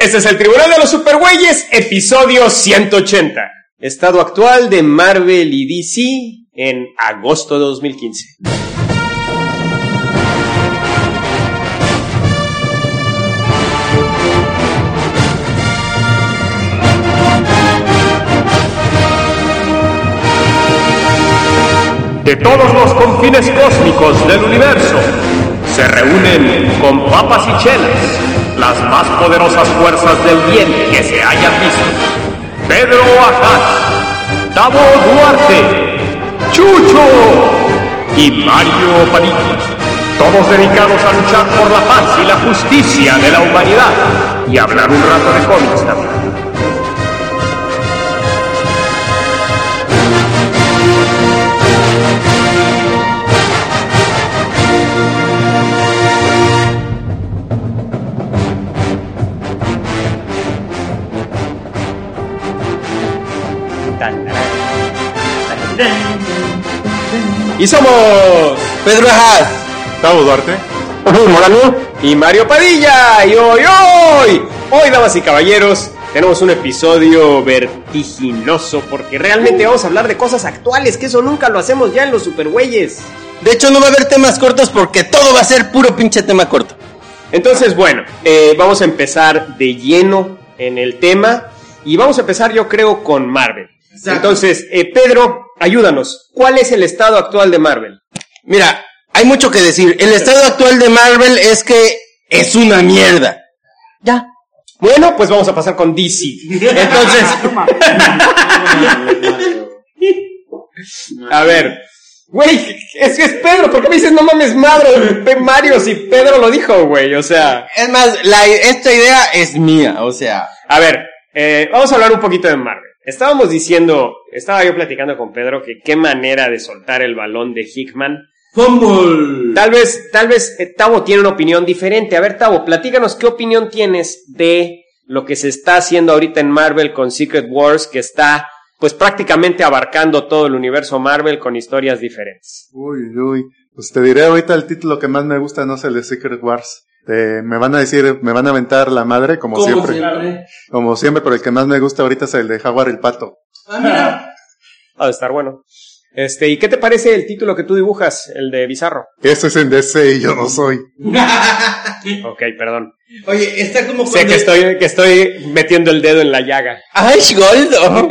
Este es el Tribunal de los Supergüeyes, episodio 180. Estado actual de Marvel y DC en agosto de 2015. De todos los confines cósmicos del universo, se reúnen con papas y chelas las más poderosas fuerzas del bien que se hayan visto. Pedro Ajaz, Tavo Duarte, Chucho y Mario Padilla. Todos dedicados a luchar por la paz y la justicia de la humanidad y hablar un rato de cómics también. Y somos Pedro Ajaz, Tavo Duarte, Morano y Mario Padilla. Y hoy, damas y caballeros, tenemos un episodio vertiginoso porque realmente vamos a hablar de cosas actuales, que eso nunca lo hacemos ya en los Supergüeyes. De hecho no va a haber temas cortos porque todo va a ser puro pinche tema corto. Entonces, bueno, vamos a empezar de lleno en el tema y vamos a empezar, yo creo, con Marvel. Exacto. Entonces, Pedro, ayúdanos. ¿Cuál es el estado actual de Marvel? Mira, hay mucho que decir. El estado actual de Marvel es que es una mierda. Ya. Bueno, pues vamos a pasar con DC. Entonces, a ver, güey, es que es Pedro. ¿Por qué me dices no mames Mario si Pedro lo dijo, güey? O sea, es más, esta idea es mía, o sea. A ver, vamos a hablar un poquito de Marvel. Estaba yo platicando con Pedro que qué manera de soltar el balón de Hickman. ¡Fumble! Tal vez Tavo tiene una opinión diferente. A ver, Tavo, platícanos qué opinión tienes de lo que se está haciendo ahorita en Marvel con Secret Wars, que está pues prácticamente abarcando todo el universo Marvel con historias diferentes. Uy, pues te diré ahorita el título que más me gusta, no es el de Secret Wars. Me van a aventar la madre como siempre. Como siempre, pero el que más me gusta ahorita es el de Jaguar el Pato. Mira. Ha de estar bueno. ¿Y qué te parece el título que tú dibujas, el de Bizarro? Ese es en DC y yo no soy. Ok, perdón. Oye, está como sé que estoy metiendo el dedo en la llaga. ¡Ay, gordo!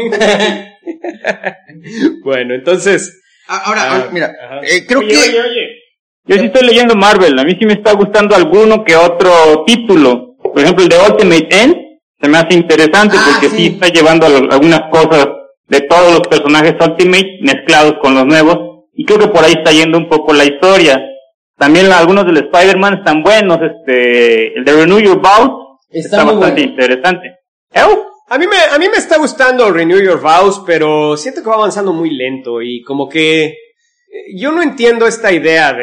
Bueno, entonces. Ahora, mira, creo que. Oye. Yo sí estoy leyendo Marvel, a mí sí me está gustando alguno que otro título. Por ejemplo, el de Ultimate End se me hace interesante porque sí está llevando algunas cosas de todos los personajes Ultimate mezclados con los nuevos, y creo que por ahí está yendo un poco la historia. También algunos del Spider-Man están buenos, el de Renew Your Vows está bastante interesante. A mí me está gustando Renew Your Vows, pero siento que va avanzando muy lento y como que yo no entiendo esta idea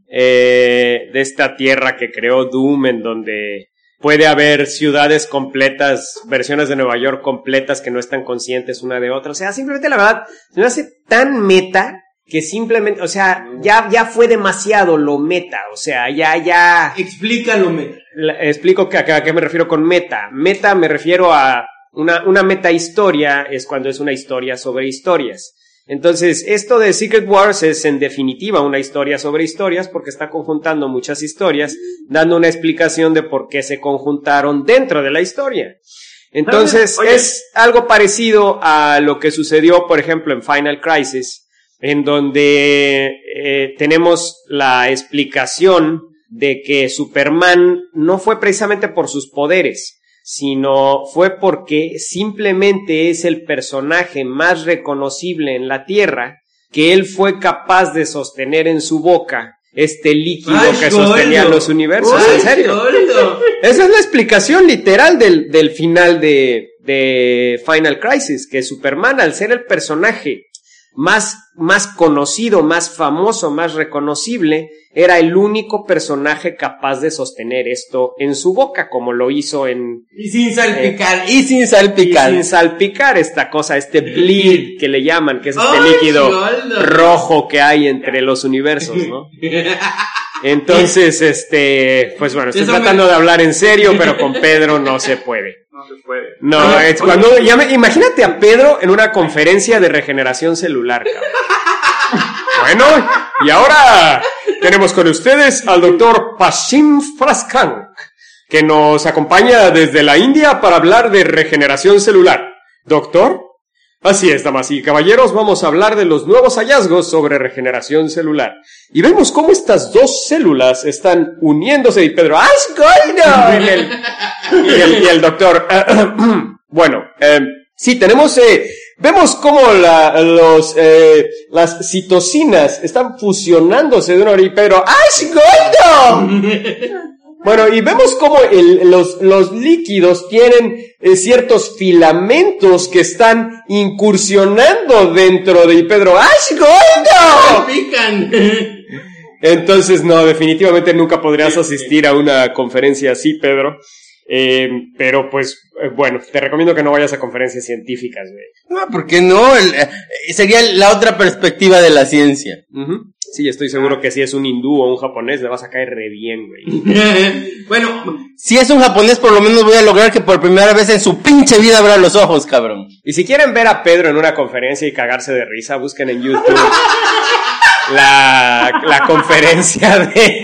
de esta tierra que creó Doom, en donde puede haber ciudades completas, versiones de Nueva York completas que no están conscientes una de otra. O sea, simplemente la verdad, se me hace tan meta que simplemente, o sea, ya fue demasiado lo meta. O sea, ya. Explícalo, meta. Explico a qué me refiero con meta. Meta me refiero a una meta historia, es cuando es una historia sobre historias. Entonces, esto de Secret Wars es en definitiva una historia sobre historias porque está conjuntando muchas historias, dando una explicación de por qué se conjuntaron dentro de la historia. Entonces, es algo parecido a lo que sucedió, por ejemplo, en Final Crisis, en donde tenemos la explicación de que Superman no fue precisamente por sus poderes, sino fue porque simplemente es el personaje más reconocible en la Tierra, que él fue capaz de sostener en su boca este líquido que sostenía los universos. ¿En serio? Esa es la explicación literal del final de Final Crisis, que Superman, al ser el personaje más conocido, más famoso, más reconocible, era el único personaje capaz de sostener esto en su boca, como lo hizo Y sin salpicar. Y sin salpicar esta cosa, este bleed que le llaman, que es este líquido rojo que hay entre los universos, ¿no? Entonces, pues bueno, estoy tratando de hablar en serio, pero con Pedro no se puede. No se puede. No, es cuando imagínate a Pedro en una conferencia de regeneración celular, cabrón. Bueno, y ahora tenemos con ustedes al doctor Pashim Fraskan, que nos acompaña desde la India para hablar de regeneración celular. ¿Doctor? Así es, damas y caballeros, vamos a hablar de los nuevos hallazgos sobre regeneración celular. Y vemos cómo estas dos células están uniéndose y Pedro, ¡ay, y el doctor, bueno, sí, tenemos, vemos cómo las citocinas están fusionándose de una hora y Pedro, ¡ay, bueno, y vemos cómo los líquidos tienen ciertos filamentos que están incursionando dentro de Pedro. ¡Ay, gordo! ¡Pican! Entonces, no, definitivamente nunca podrías asistir a una conferencia así, Pedro. Pero pues, bueno, te recomiendo que no vayas a conferencias científicas, güey. No, ¿por qué no? Sería la otra perspectiva de la ciencia. Uh-huh. Sí, estoy seguro que si es un hindú o un japonés le vas a caer re bien, güey. Bueno, si es un japonés por lo menos voy a lograr que por primera vez en su pinche vida abra los ojos, cabrón. Y si quieren ver a Pedro en una conferencia y cagarse de risa, busquen en YouTube la conferencia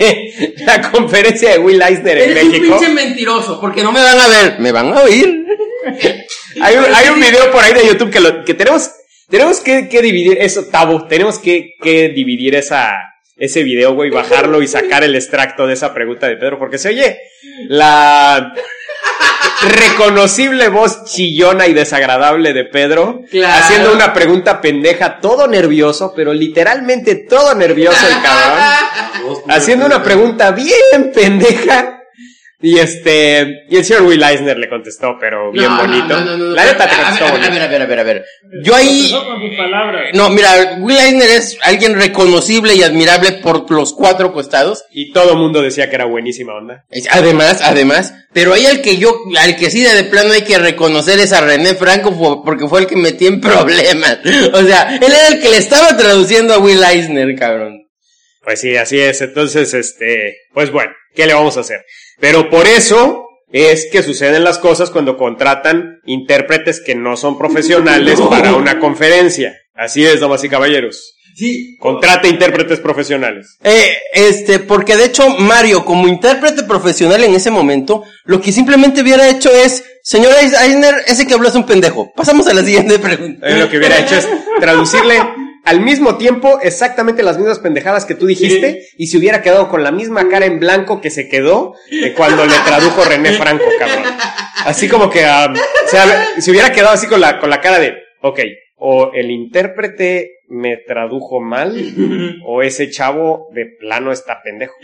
de Will Eisner en México. Eres un pinche mentiroso, porque no me van a ver, me van a oír. Hay un video por ahí de YouTube que tenemos que dividir eso, Tabo, tenemos que dividir ese video, güey, bajarlo y sacar el extracto de esa pregunta de Pedro, porque se oye la reconocible voz chillona y desagradable de Pedro, claro, haciendo una pregunta pendeja, todo nervioso, pero literalmente todo nervioso el cabrón, haciendo una pregunta bien pendeja. Y el señor Will Eisner le contestó, pero bien bonito. No. La neta te contestó bonito. A ver. Yo ahí... No, mira, Will Eisner es alguien reconocible y admirable por los cuatro costados. Y todo el mundo decía que era buenísima onda. Además, pero ahí al que sí de plano hay que reconocer es a René Franco, porque fue el que metí en problemas. O sea, él era el que le estaba traduciendo a Will Eisner, cabrón. Pues sí, así es. Entonces, pues bueno, ¿qué le vamos a hacer? Pero por eso es que suceden las cosas cuando contratan intérpretes que no son profesionales para una conferencia. Así es, damas y caballeros. Sí. Contrate intérpretes profesionales. Porque de hecho Mario, como intérprete profesional en ese momento, lo que simplemente hubiera hecho es, señor Eisner, ese que habló es un pendejo. Pasamos a la siguiente pregunta. Lo que hubiera hecho es traducirle al mismo tiempo exactamente las mismas pendejadas que tú dijiste, y se hubiera quedado con la misma cara en blanco que se quedó cuando le tradujo René Franco, cabrón. Así como que, se hubiera quedado así con la cara de, ok, o el intérprete me tradujo mal, o ese chavo de plano está pendejo.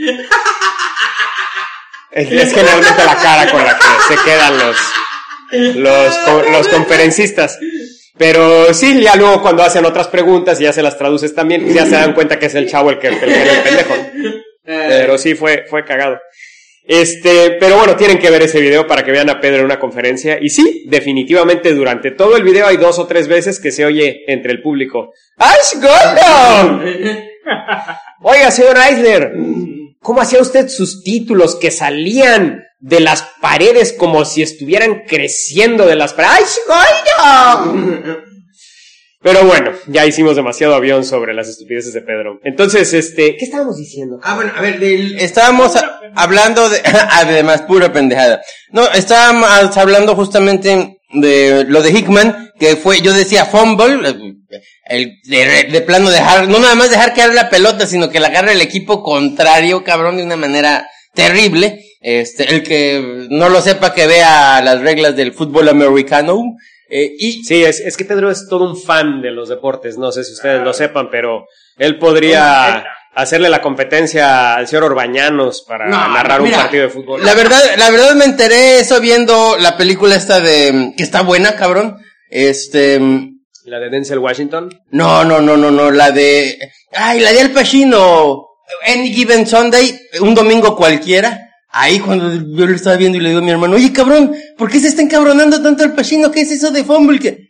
Es generalmente la cara con la que se quedan los conferencistas. Pero sí, ya luego cuando hacen otras preguntas y ya se las traduces también, ya se dan cuenta que es el chavo el que era el pendejo. Pero sí, fue cagado. Pero bueno, tienen que ver ese video para que vean a Pedro en una conferencia. Y sí, definitivamente durante todo el video hay 2 o 3 veces que se oye entre el público, ¡ay, gordo! Oiga, señor Eisner, ¿cómo hacía usted sus títulos que salían de las paredes como si estuvieran creciendo de las paredes? ¡Ay, gordo! Pero bueno, ya hicimos demasiado avión sobre las estupideces de Pedro. Entonces, ¿qué estábamos diciendo? Bueno, a ver, estábamos hablando de, además, pura pendejada. No, estábamos hablando justamente de lo de Hickman, que fue, yo decía fumble, de plano dejar, no nada más dejar caer la pelota, sino que la agarra el equipo contrario, cabrón, de una manera terrible. El que no lo sepa, que vea las reglas del fútbol americano. Sí, es que Pedro es todo un fan de los deportes, no sé si ustedes lo sepan, pero él podría hacerle la competencia al señor Orbañanos para narrar un partido de fútbol. La verdad me enteré eso viendo la película esta de, que está buena, cabrón, ¿La de Denzel Washington? No, la de Al Pacino, Any Given Sunday, un domingo cualquiera. Ahí cuando yo lo estaba viendo y le digo a mi hermano, oye cabrón, ¿por qué se está encabronando tanto Al Pacino? ¿Qué es eso de fumble?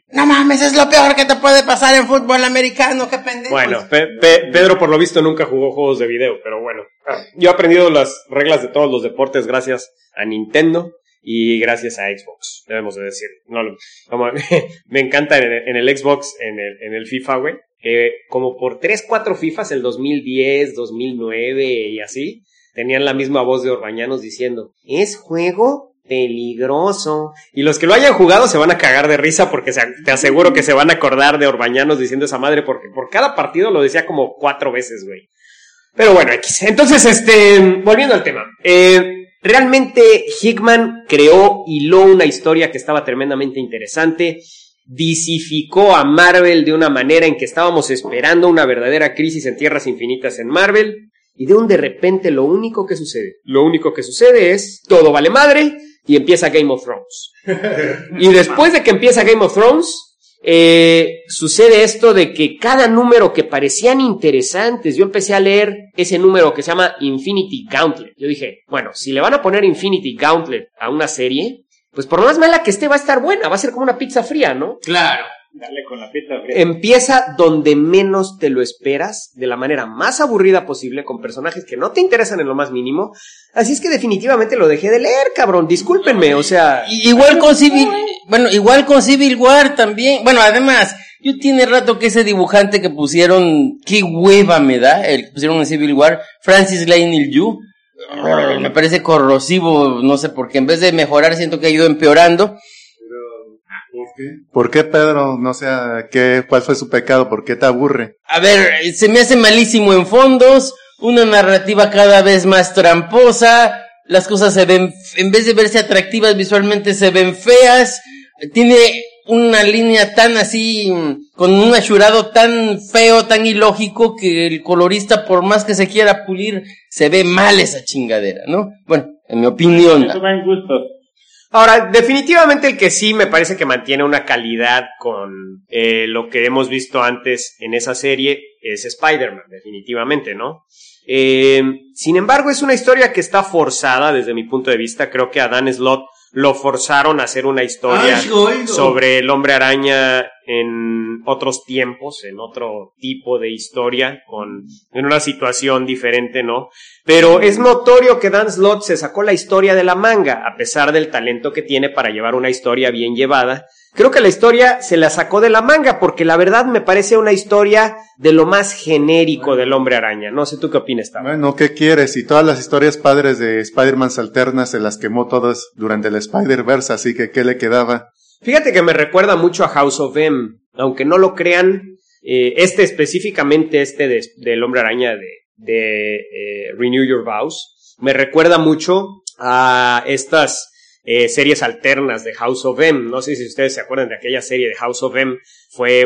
no mames, es lo peor que te puede pasar en fútbol americano, qué pendejo. Bueno, Pedro por lo visto nunca jugó juegos de video, pero bueno. Yo he aprendido las reglas de todos los deportes gracias a Nintendo y gracias a Xbox, debemos de decir. Me encanta en el Xbox, en el FIFA, güey, como por 3-4 FIFAs, el 2010, 2009 y así, tenían la misma voz de Orbañanos diciendo, es juego peligroso. Y los que lo hayan jugado se van a cagar de risa porque te aseguro que se van a acordar de Orbañanos diciendo esa madre porque por cada partido lo decía como 4 veces, güey. Pero bueno, X. Entonces, volviendo al tema. Realmente Hickman hiló una historia que estaba tremendamente interesante. Visificó a Marvel de una manera en que estábamos esperando una verdadera crisis en Tierras Infinitas en Marvel. Y de repente lo único que sucede es, todo vale madre, y empieza Game of Thrones. Y después de que empieza Game of Thrones, sucede esto de que cada número que parecían interesantes, yo empecé a leer ese número que se llama Infinity Gauntlet. Yo dije, bueno, si le van a poner Infinity Gauntlet a una serie, pues por más mala que esté va a estar buena, va a ser como una pizza fría, ¿no? Claro. Dale con la pizza fría. Empieza donde menos te lo esperas, de la manera más aburrida posible, con personajes que no te interesan en lo más mínimo. Así es que definitivamente lo dejé de leer, cabrón. Discúlpenme, o sea. Igual con Civil War también. Bueno, además, yo tiene rato que ese dibujante que pusieron, qué hueva me da, el que pusieron en Civil War, Francis Lane Yu, me parece corrosivo, no sé por qué. En vez de mejorar, siento que ha ido empeorando. ¿Por qué, Pedro? No sé, ¿cuál fue su pecado? ¿Por qué te aburre? A ver, se me hace malísimo en fondos, una narrativa cada vez más tramposa, las cosas se ven, en vez de verse atractivas visualmente se ven feas, tiene una línea tan así, con un achurado tan feo, tan ilógico, que el colorista, por más que se quiera pulir, se ve mal esa chingadera, ¿no? Bueno, en mi opinión. Eso va en gusto. Ahora, definitivamente el que sí me parece que mantiene una calidad con lo que hemos visto antes en esa serie es Spider-Man, definitivamente, ¿no? Sin embargo, es una historia que está forzada desde mi punto de vista. Creo que a Dan Slott lo forzaron a hacer una historia sobre el Hombre Araña en otros tiempos, en otro tipo de historia, en una situación diferente, ¿no? Pero es notorio que Dan Slott se sacó la historia de la manga, a pesar del talento que tiene para llevar una historia bien llevada. Creo que la historia se la sacó de la manga, porque la verdad me parece una historia de lo más genérico del Hombre Araña. No sé tú qué opinas, Tavo. Bueno, ¿qué quieres? Y todas las historias padres de Spider-Man alternas se las quemó todas durante el Spider-Verse, así que ¿qué le quedaba? Fíjate que me recuerda mucho a House of M, aunque no lo crean, específicamente del Hombre Araña de Renew Your Vows, me recuerda mucho a estas series alternas de House of M. No sé si ustedes se acuerdan de aquella serie de House of M. Fue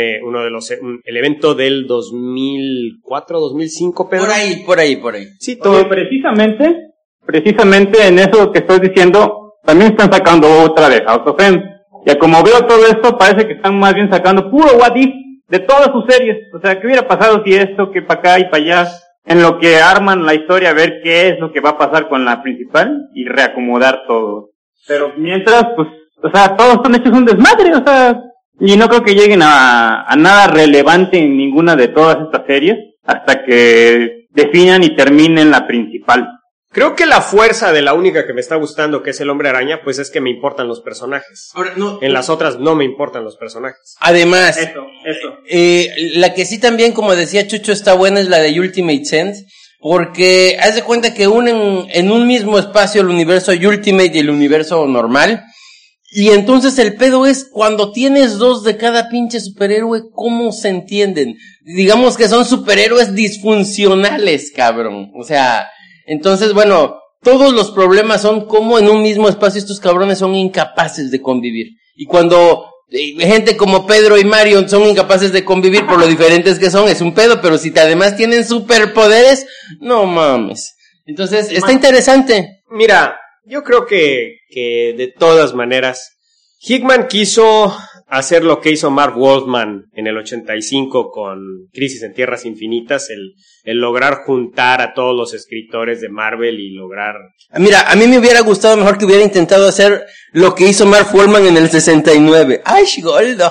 el evento del 2004, 2005, Pedro. Por ahí. Sí, todo. Oye, precisamente en eso que estoy diciendo, también están sacando otra de House of M. Ya como veo todo esto, parece que están más bien sacando puro what if de todas sus series. O sea, ¿qué hubiera pasado si esto, que para acá y para allá? En lo que arman la historia, a ver qué es lo que va a pasar con la principal y reacomodar todo. Pero mientras, pues, o sea, todos están hechos un desmadre, o sea, y no creo que lleguen a nada relevante en ninguna de todas estas series hasta que definan y terminen la principal. Creo que la fuerza de la única que me está gustando, que es el Hombre Araña, pues es que me importan los personajes. Ahora, no, en las otras no me importan los personajes. Además, eso. La que sí también, como decía Chucho, está buena es la de Ultimate Sense, porque haz de cuenta que unen en un mismo espacio el universo Ultimate y el universo normal. Y entonces el pedo es cuando tienes dos de cada pinche superhéroe, ¿cómo se entienden? Digamos que son superhéroes disfuncionales, cabrón. O sea, entonces, bueno, todos los problemas son como en un mismo espacio estos cabrones son incapaces de convivir. Y cuando gente como Pedro y Mario son incapaces de convivir por lo diferentes que son, es un pedo, pero si además tienen superpoderes, no mames. Entonces, está interesante. Mira, yo creo que de todas maneras, Hickman quiso hacer lo que hizo Mark Wolfman en el 85 con Crisis en Tierras Infinitas, el lograr juntar a todos los escritores de Marvel y lograr... Mira, a mí me hubiera gustado mejor que hubiera intentado hacer lo que hizo Mark Wolfman en el 69. ¡Ay, Goldo!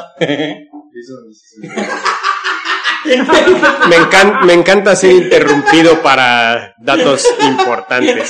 Me encanta ser interrumpido para datos importantes.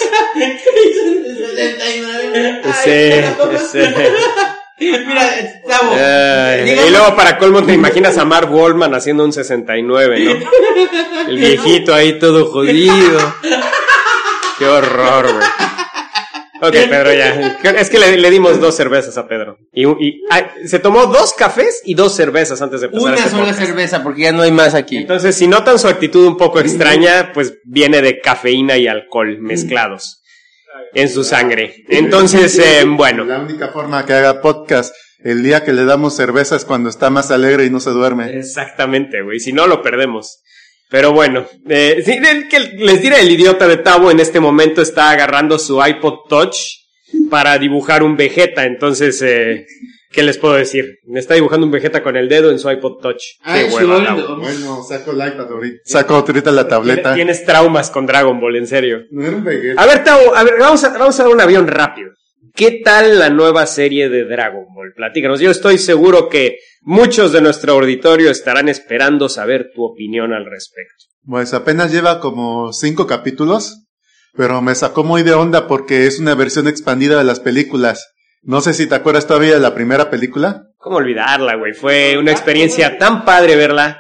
Sí. Mira, estamos. Y luego para colmo te imaginas a Mark Wolfman haciendo un 69, ¿no? El viejito ahí todo jodido. Qué horror, güey. Ok, Pedro, ya. Es que le dimos 2 cervezas a Pedro. Se tomó 2 cafés y 2 cervezas antes de empezar. Una sola cerveza, porque ya no hay más aquí. Entonces, si notan su actitud un poco extraña, pues viene de cafeína y alcohol mezclados en su sangre. Entonces, bueno. La única forma que haga podcast el día que le damos cerveza es cuando está más alegre y no se duerme. Exactamente, güey. Si no, lo perdemos. Pero bueno, sí, que les diré, el idiota de Tavo en este momento está agarrando su iPod Touch para dibujar un Vegeta. Entonces, ¿qué les puedo decir? Me está dibujando un Vegeta con el dedo en su iPod Touch. Ay, qué hueva, Tavo. Bueno, saco el iPad ahorita. Saco ahorita la tableta. Tienes traumas con Dragon Ball, en serio. No era un Vegeta. A ver, Tavo, vamos a dar un avión rápido. ¿Qué tal la nueva serie de Dragon Ball? Platícanos. Yo estoy seguro que muchos de nuestro auditorio estarán esperando saber tu opinión al respecto. Pues apenas lleva como 5 capítulos, pero me sacó muy de onda porque es una versión expandida de las películas. No sé si te acuerdas todavía de la primera película. ¿Cómo olvidarla, güey? Fue una experiencia tan padre verla,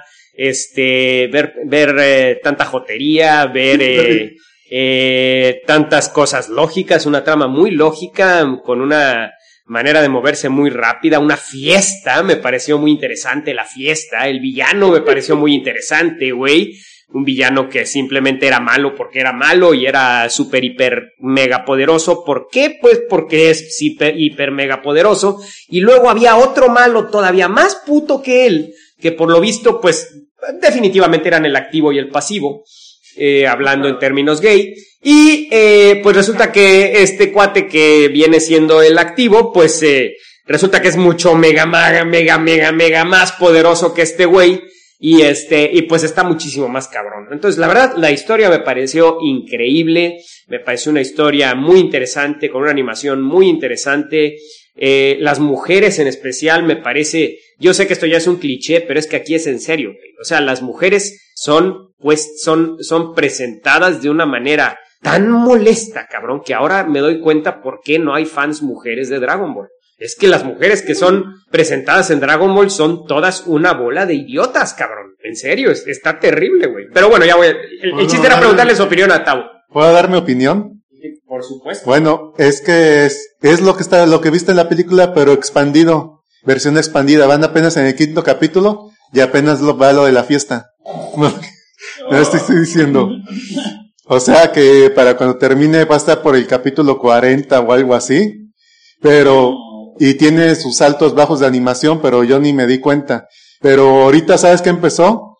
ver tanta jotería, ver tantas cosas lógicas, una trama muy lógica, con una manera de moverse muy rápida, una fiesta, me pareció muy interesante la fiesta, el villano me pareció muy interesante, güey, un villano que simplemente era malo porque era malo y era súper, hiper, mega poderoso. ¿Por qué? Pues porque es hiper, mega poderoso, y luego había otro malo todavía más puto que él, que por lo visto, pues, definitivamente eran el activo y el pasivo, hablando en términos gay, y pues resulta que este cuate que viene siendo el activo, pues resulta que es mucho mega más poderoso que este güey, y pues está muchísimo más cabrón. Entonces, la verdad, la historia me pareció increíble, me pareció una historia muy interesante, con una animación muy interesante. Las mujeres en especial me parece, yo sé que esto ya es un cliché, pero es que aquí es en serio, güey. O sea, las mujeres son presentadas de una manera tan molesta, cabrón, que ahora me doy cuenta por qué no hay fans mujeres de Dragon Ball. Es que las mujeres que son presentadas en Dragon Ball son todas una bola de idiotas, cabrón. En serio, está terrible, güey. Pero bueno, ya voy. El chiste era preguntarle su opinión a Tavo. ¿Puedo dar mi opinión? Por supuesto. Bueno, es que es lo que viste en la película, pero expandido. Versión expandida. Van apenas en el 5º capítulo y apenas va lo de la fiesta. No estoy diciendo. O sea que para cuando termine va a estar por el capítulo 40 o algo así. Pero, y tiene sus altos bajos de animación, pero yo ni me di cuenta. Pero ahorita, ¿sabes qué empezó?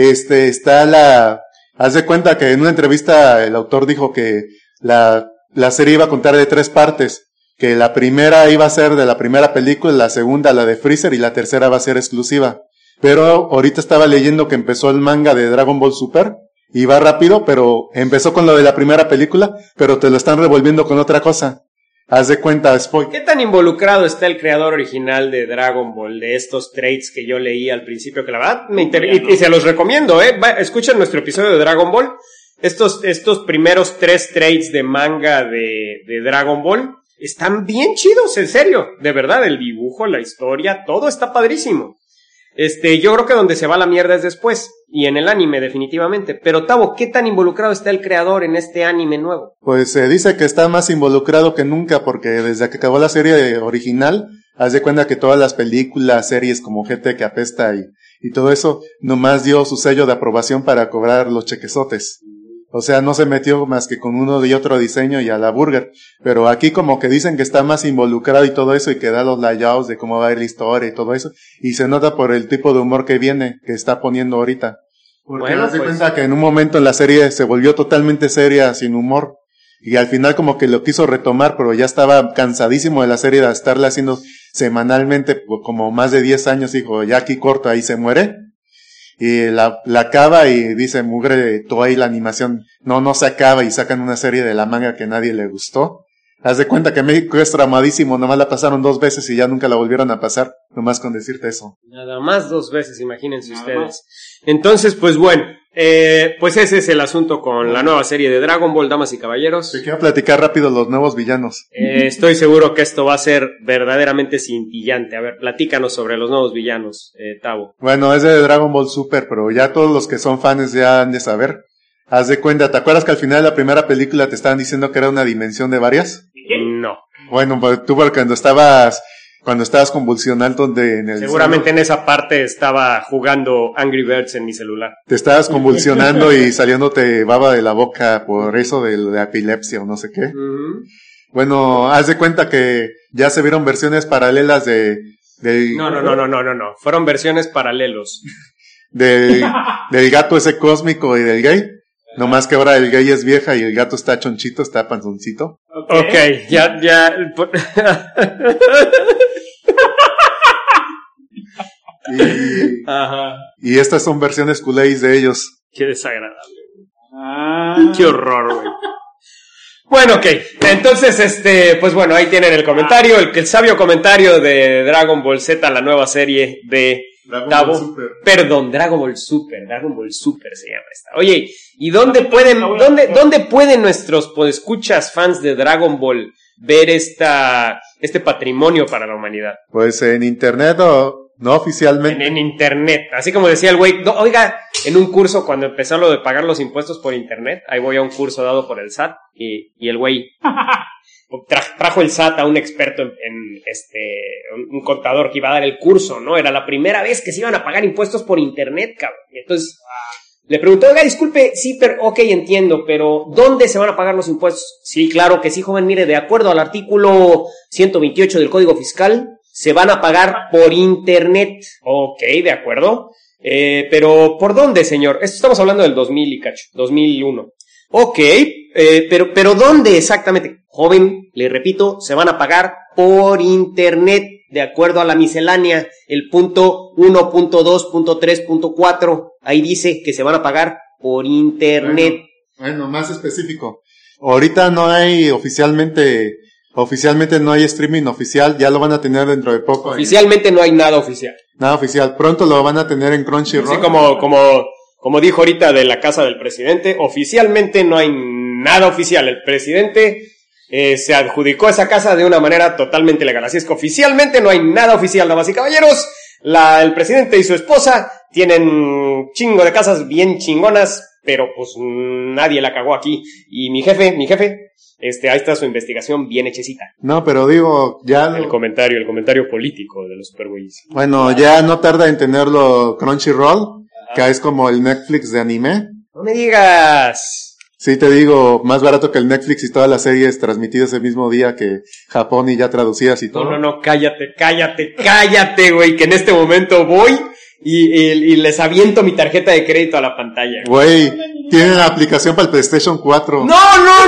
Haz de cuenta que en una entrevista el autor dijo que la serie iba a contar de 3 partes. Que la primera iba a ser de la primera película, la segunda la de Freezer y la tercera va a ser exclusiva. Pero ahorita estaba leyendo que empezó el manga de Dragon Ball Super y va rápido, pero empezó con lo de la primera película, pero te lo están revolviendo con otra cosa. Haz de cuenta, spoiler. ¿Qué tan involucrado está el creador original de Dragon Ball, de estos traits que yo leí al principio? Que la verdad me interesa, y se los recomiendo, escuchen nuestro episodio de Dragon Ball. Estos primeros 3 traits de manga de Dragon Ball están bien chidos, en serio. De verdad, el dibujo, la historia, todo está padrísimo. Yo creo que donde se va la mierda es después, y en el anime definitivamente. Pero Tavo, ¿qué tan involucrado está el creador en este anime nuevo? Pues se dice que está más involucrado que nunca, porque desde que acabó la serie original, haz de cuenta que todas las películas, series como GT que apesta y todo eso, nomás dio su sello de aprobación para cobrar los chequesotes. O sea, no se metió más que con uno y otro diseño y a la burger. Pero aquí como que dicen que está más involucrado y todo eso, y que da los layouts de cómo va a ir la historia y todo eso. Y se nota por el tipo de humor que está poniendo ahorita. Porque bueno, se cuenta que en un momento en la serie se volvió totalmente seria, sin humor. Y al final como que lo quiso retomar, pero ya estaba cansadísimo de la serie de estarle haciendo semanalmente, como más de 10 años, dijo, ya aquí corto, ahí se muere. Y la acaba y dice, mugre, Toei, la animación, no se acaba, y sacan una serie de la manga que nadie le gustó. Haz de cuenta que México es traumadísimo, nomás la pasaron 2 veces y ya nunca la volvieron a pasar, nomás con decirte eso. Nada más 2 veces, imagínense ustedes. Entonces, pues bueno, pues ese es el asunto con la nueva serie de Dragon Ball, damas y caballeros. Te quiero platicar rápido los nuevos villanos. Estoy seguro que esto va a ser verdaderamente scintillante. A ver, platícanos sobre los nuevos villanos, Tavo. Bueno, es de Dragon Ball Super, pero ya todos los que son fans ya han de saber. Haz de cuenta, ¿te acuerdas que al final de la primera película te estaban diciendo que era una dimensión de varias? No. Bueno, pues tú cuando estabas convulsionando en el seguramente en esa parte estaba jugando Angry Birds en mi celular. te estabas convulsionando y saliéndote baba de la boca por eso de la epilepsia o no sé qué. Uh-huh. Bueno, haz de cuenta que ya se vieron versiones paralelas de No. Fueron versiones paralelos. del gato ese cósmico y del gay. No más que ahora el gay es vieja y el gato está chonchito, está panzoncito. Okay, ya. Ajá. Y estas son versiones culés de ellos. Qué desagradable. Qué horror, güey. Bueno, ok. Entonces, pues bueno, ahí tienen el comentario, el sabio comentario de Dragon Ball Z, la nueva serie de Tavo. Dragon Ball Super se llama esta. Oye, ¿y dónde pueden nuestros podescuchas fans de Dragon Ball ver este patrimonio para la humanidad? Pues en internet o no oficialmente. En internet, así como decía el güey, oiga, en un curso cuando empezó lo de pagar los impuestos por internet, ahí voy a un curso dado por el SAT y el güey trajo el SAT a un experto un contador que iba a dar el curso, ¿no? Era la primera vez que se iban a pagar impuestos por internet, cabrón. Y entonces le preguntó, oiga, disculpe, sí, pero, ok, entiendo, pero ¿dónde se van a pagar los impuestos? Sí, claro que sí, joven, mire, de acuerdo al artículo 128 del Código Fiscal, se van a pagar por internet. Ok, de acuerdo. Pero, ¿por dónde, señor? Esto estamos hablando del 2000 y cacho, 2001. Ok, pero ¿dónde exactamente? Joven, le repito, se van a pagar por internet, de acuerdo a la miscelánea, el punto 1.2.3.4, ahí dice que se van a pagar por internet. Bueno, más específico. Ahorita no hay oficialmente no hay streaming oficial, ya lo van a tener dentro de poco. Oficialmente no hay nada oficial. Nada oficial, pronto lo van a tener en Crunchyroll. Así como dijo ahorita de la casa del presidente, oficialmente no hay nada oficial. El presidente se adjudicó esa casa de una manera totalmente legal. Así es que oficialmente no hay nada oficial, damas y caballeros. El presidente y su esposa tienen chingo de casas bien chingonas, pero pues nadie la cagó aquí. Y mi jefe, ahí está su investigación bien hechecita. No, pero digo, ya... El comentario político de los supergüeyes. Bueno, ya no tarda en tenerlo Crunchyroll, que es como el Netflix de anime. No me digas. Sí, te digo, más barato que el Netflix y todas las series transmitidas el mismo día que Japón y ya traducidas y todo. No, cállate, güey, que en este momento voy y les aviento mi tarjeta de crédito a la pantalla. Güey, tienen la aplicación para el PlayStation 4. No,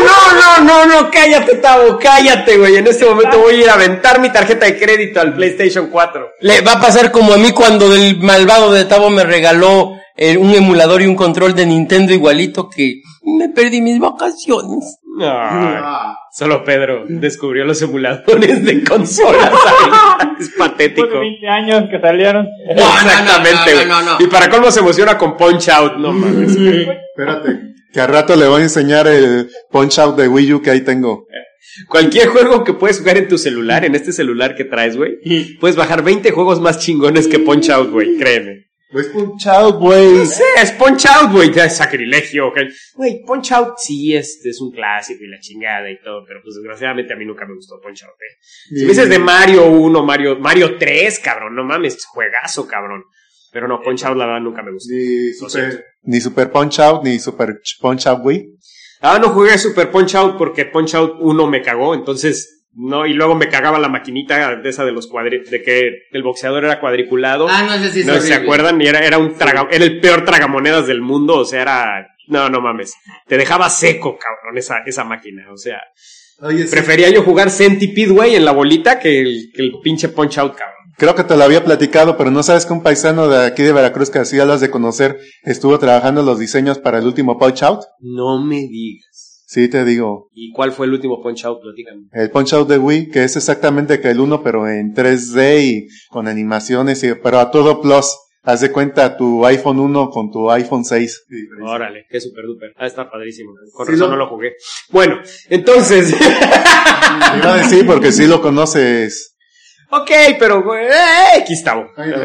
cállate, Tavo, cállate, güey. En este momento voy a ir a aventar mi tarjeta de crédito al PlayStation 4. Le va a pasar como a mí cuando el malvado de Tavo me regaló un emulador y un control de Nintendo igualito que me perdí mis vacaciones. Solo Pedro descubrió los emuladores de consolas. Es patético. Después de 20 años que salieron. Exactamente, güey. No. Y para colmo se emociona con Punch Out. No mames. Espérate, que al rato le voy a enseñar el Punch Out de Wii U que ahí tengo. Cualquier juego que puedes jugar en tu celular, en este celular que traes, güey, puedes bajar 20 juegos más chingones que Punch Out, güey, créeme. Pues Punch Out, güey. No sé, es Punch Out, güey, ya es sacrilegio, okay. Güey, Punch Out sí es un clásico y la chingada y todo, pero pues desgraciadamente a mí nunca me gustó Punch Out, Si me dices de Mario 1, Mario 3, cabrón, no mames, juegazo, cabrón. Pero no, Punch Out la verdad nunca me gustó. Ni Super Punch Out, ni Super Punch Out, güey. No jugué Super Punch Out porque Punch Out 1 me cagó, entonces... No, y luego me cagaba la maquinita de esa de los de que el boxeador era cuadriculado. No sé si ¿se acuerdan? Y era era el peor tragamonedas del mundo, o sea, no mames. Te dejaba seco, cabrón, esa máquina, o sea. Oye, sí. Prefería yo jugar Centipede, güey, en la bolita que el pinche Punch Out, cabrón. Creo que te lo había platicado, pero no sabes que un paisano de aquí de Veracruz, que así ya lo has de conocer, estuvo trabajando los diseños para el último Punch Out. No me digas. Sí, te digo. ¿Y cuál fue el último Punch Out? Platícame. El Punch Out de Wii, que es exactamente que el 1, pero en 3D y con animaciones, pero a todo plus. Haz de cuenta tu iPhone 1 con tu iPhone 6. Órale, qué super duper. Está padrísimo. Con Sí, razón no lo jugué. Bueno, entonces. Iba a decir porque sí lo conoces. Ok, pero aquí estamos. Bueno.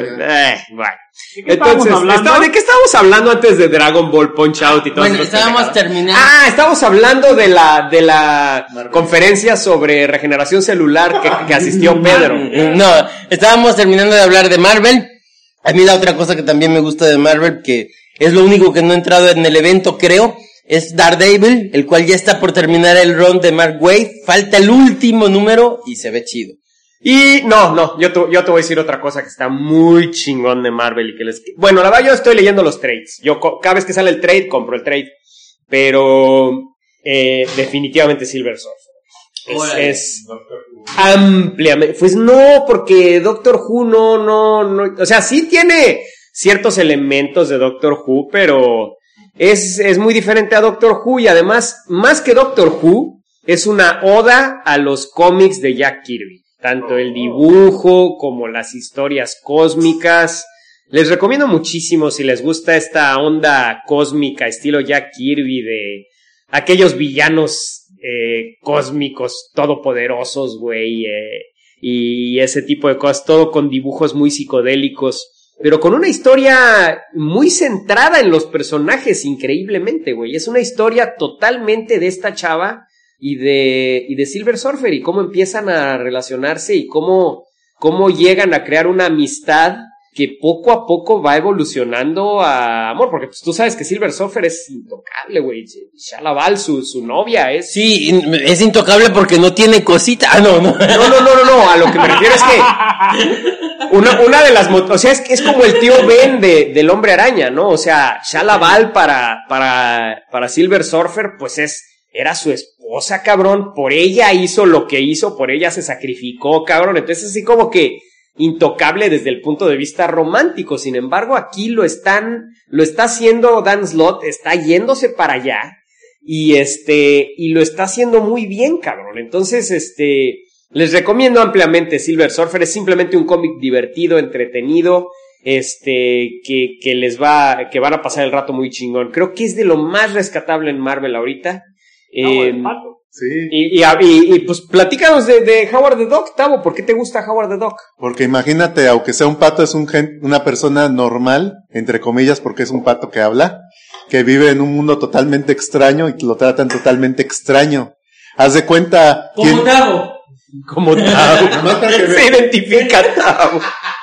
¿De qué estábamos hablando? ¿De qué estábamos hablando antes de Dragon Ball Punch Out y todo eso? Bueno, estábamos terminando. Estábamos hablando de la conferencia sobre regeneración celular que asistió Pedro. No, estábamos terminando de hablar de Marvel. A mí la otra cosa que también me gusta de Marvel, que es lo único que no he entrado en el evento, creo, es Daredevil, el cual ya está por terminar el run de Mark Waid. Falta el último número y se ve chido. Y yo te voy a decir otra cosa que está muy chingón de Marvel y que bueno, la verdad yo estoy leyendo los trades. Yo cada vez que sale el trade, compro el trade. Pero definitivamente Silver Surfer. Es ampliamente. Pues no, porque Doctor Who no. O sea, sí tiene ciertos elementos de Doctor Who, pero es muy diferente a Doctor Who y además, más que Doctor Who, es una oda a los cómics de Jack Kirby. Tanto el dibujo como las historias cósmicas. Les recomiendo muchísimo si les gusta esta onda cósmica, estilo Jack Kirby, de aquellos villanos cósmicos todopoderosos, güey, y ese tipo de cosas, todo con dibujos muy psicodélicos, pero con una historia muy centrada en los personajes, increíblemente, güey. Es una historia totalmente de esta chava y de Silver Surfer y cómo empiezan a relacionarse y cómo llegan a crear una amistad que poco a poco va evolucionando a amor, porque pues, tú sabes que Silver Surfer es intocable, güey. Shalla Val, su novia es... Sí, es intocable porque no tiene cosita. No, a lo que me refiero es que una de las... O sea, es como el tío Ben del Hombre Araña, ¿no? O sea, Shalla Val para Silver Surfer, pues era su esposa, cabrón. Por ella hizo lo que hizo, por ella se sacrificó, cabrón. Entonces así como que intocable desde el punto de vista romántico. Sin embargo, aquí lo está haciendo Dan Slott, está yéndose para allá y lo está haciendo muy bien, cabrón. Entonces, les recomiendo ampliamente Silver Surfer. Es simplemente un cómic divertido, entretenido, que van a pasar el rato muy chingón. Creo que es de lo más rescatable en Marvel ahorita. Sí. Y pues platícanos de Howard the Duck, Tavo. ¿Por qué te gusta Howard the Duck? Porque imagínate, aunque sea un pato, es una persona normal, entre comillas, porque es un pato que habla, que vive en un mundo totalmente extraño y lo tratan totalmente extraño. Haz de cuenta... Como Tavo. Como Tavo. Se identifica Tavo.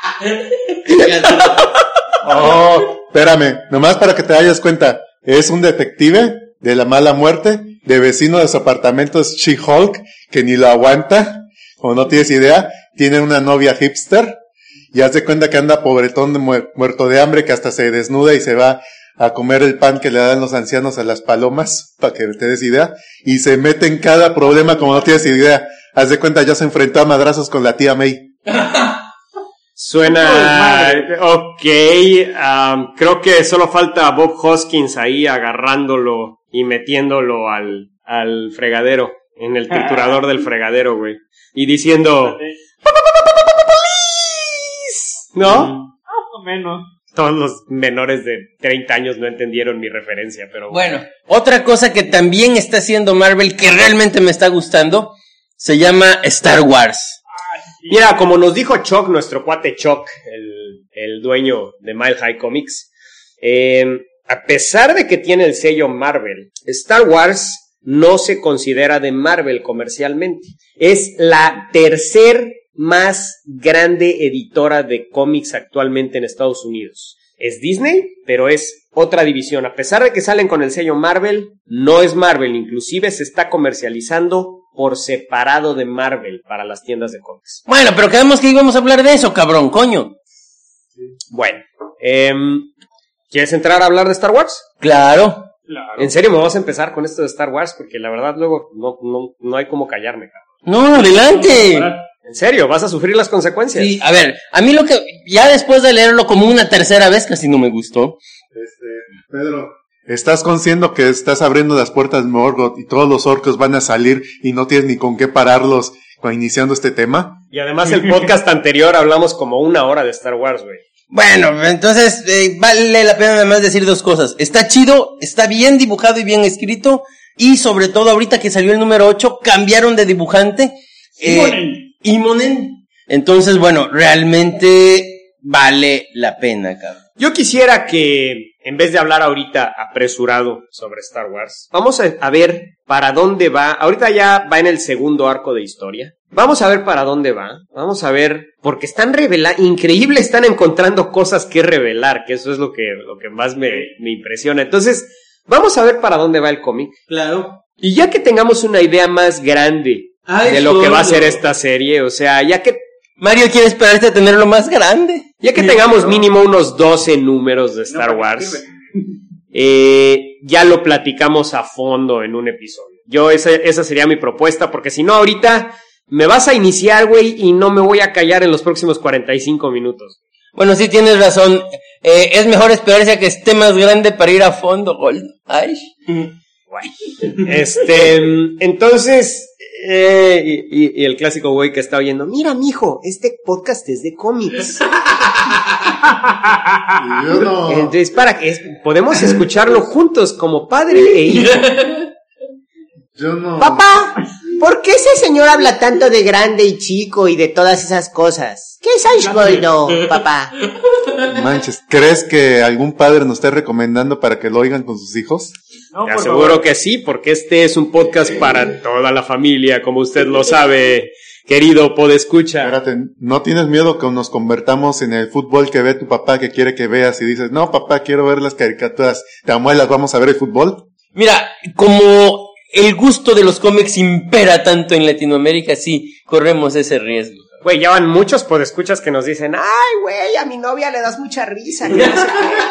Espérame, nomás para que te des cuenta, es un detective de la mala muerte, de vecino de su apartamento es She-Hulk, que ni lo aguanta, como no tienes idea, tiene una novia hipster, y haz de cuenta que anda pobretón, muerto de hambre, que hasta se desnuda y se va a comer el pan que le dan los ancianos a las palomas, para que te des idea, y se mete en cada problema como no tienes idea. Haz de cuenta, ya se enfrentó a madrazos con la tía May. Suena... Ok, creo que solo falta a Bob Hoskins ahí agarrándolo y metiéndolo al fregadero, en el triturador del fregadero, güey. Y diciendo... ¿No? Más o menos. Todos los menores de 30 años no entendieron mi referencia, pero... Bueno, otra cosa que también está haciendo Marvel que realmente me está gustando, se llama Star Wars. Mira, como nos dijo Chuck, nuestro cuate Chuck, el dueño de Mile High Comics, a pesar de que tiene el sello Marvel, Star Wars no se considera de Marvel comercialmente. Es la tercer más grande editora de cómics actualmente en Estados Unidos. Es Disney, pero es otra división. A pesar de que salen con el sello Marvel, no es Marvel. Inclusive se está comercializando por separado de Marvel para las tiendas de cómics. Bueno, pero quedamos que íbamos a hablar de eso, cabrón, coño. Bueno, ¿quieres entrar a hablar de Star Wars? Claro. Claro. ¿En serio me vas a empezar con esto de Star Wars? Porque la verdad luego no hay como callarme, cabrón. No, adelante. En serio, vas a sufrir las consecuencias. Sí, a ver, a mí lo que, ya después de leerlo como una tercera vez, casi no me gustó. Pedro, estás consciente que estás abriendo las puertas de Morgoth y todos los orcos van a salir y no tienes ni con qué pararlos iniciando este tema. Y además el podcast anterior hablamos como 1 hora de Star Wars, güey. Bueno, entonces vale la pena nada más decir 2 cosas. Está chido, está bien dibujado y bien escrito, y sobre todo ahorita que salió el número 8, cambiaron de dibujante. Imonen. Entonces, bueno, realmente vale la pena, cabrón. Yo quisiera que, en vez de hablar ahorita apresurado sobre Star Wars, vamos a ver para dónde va. Ahorita ya va en el segundo arco de historia. Vamos a ver para dónde va. Vamos a ver, porque están revelando, increíble, están encontrando cosas que revelar, que eso es lo que más me impresiona. Entonces, vamos a ver para dónde va el cómic. Claro. Y ya que tengamos una idea más grande de lo que va a ser esta serie, o sea, ya que Mario quiere esperarte a tenerlo más grande. Ya que tengamos mínimo unos 12 números de Star Wars, ya lo platicamos a fondo en un episodio. Esa sería mi propuesta, porque si no ahorita me vas a iniciar, güey, y no me voy a callar en los próximos 45 minutos. Bueno, sí tienes razón. Es mejor esperarse a que esté más grande para ir a fondo, Gold. Ay. Entonces, y el clásico güey que está oyendo, mira, mijo, este podcast es de cómics. Yo no. Entonces, podemos escucharlo juntos como padre e hijo. Yo no. Papá, ¿por qué ese señor habla tanto de grande y chico y de todas esas cosas? ¿Qué es Ashgoldo, papá? Manches, ¿crees que algún padre nos esté recomendando para que lo oigan con sus hijos? No, Te aseguro que sí, porque este es un podcast para toda la familia, como usted lo sabe, querido podescucha. Espérate, ¿no tienes miedo que nos convertamos en el fútbol que ve tu papá que quiere que veas y dices, no papá, quiero ver las caricaturas, te amuelas, vamos a ver el fútbol? Mira, como el gusto de los cómics impera tanto en Latinoamérica, sí, corremos ese riesgo. Güey, ya van muchos podescuchas que nos dicen, Ay, güey, a mi novia le das mucha risa. Que no sé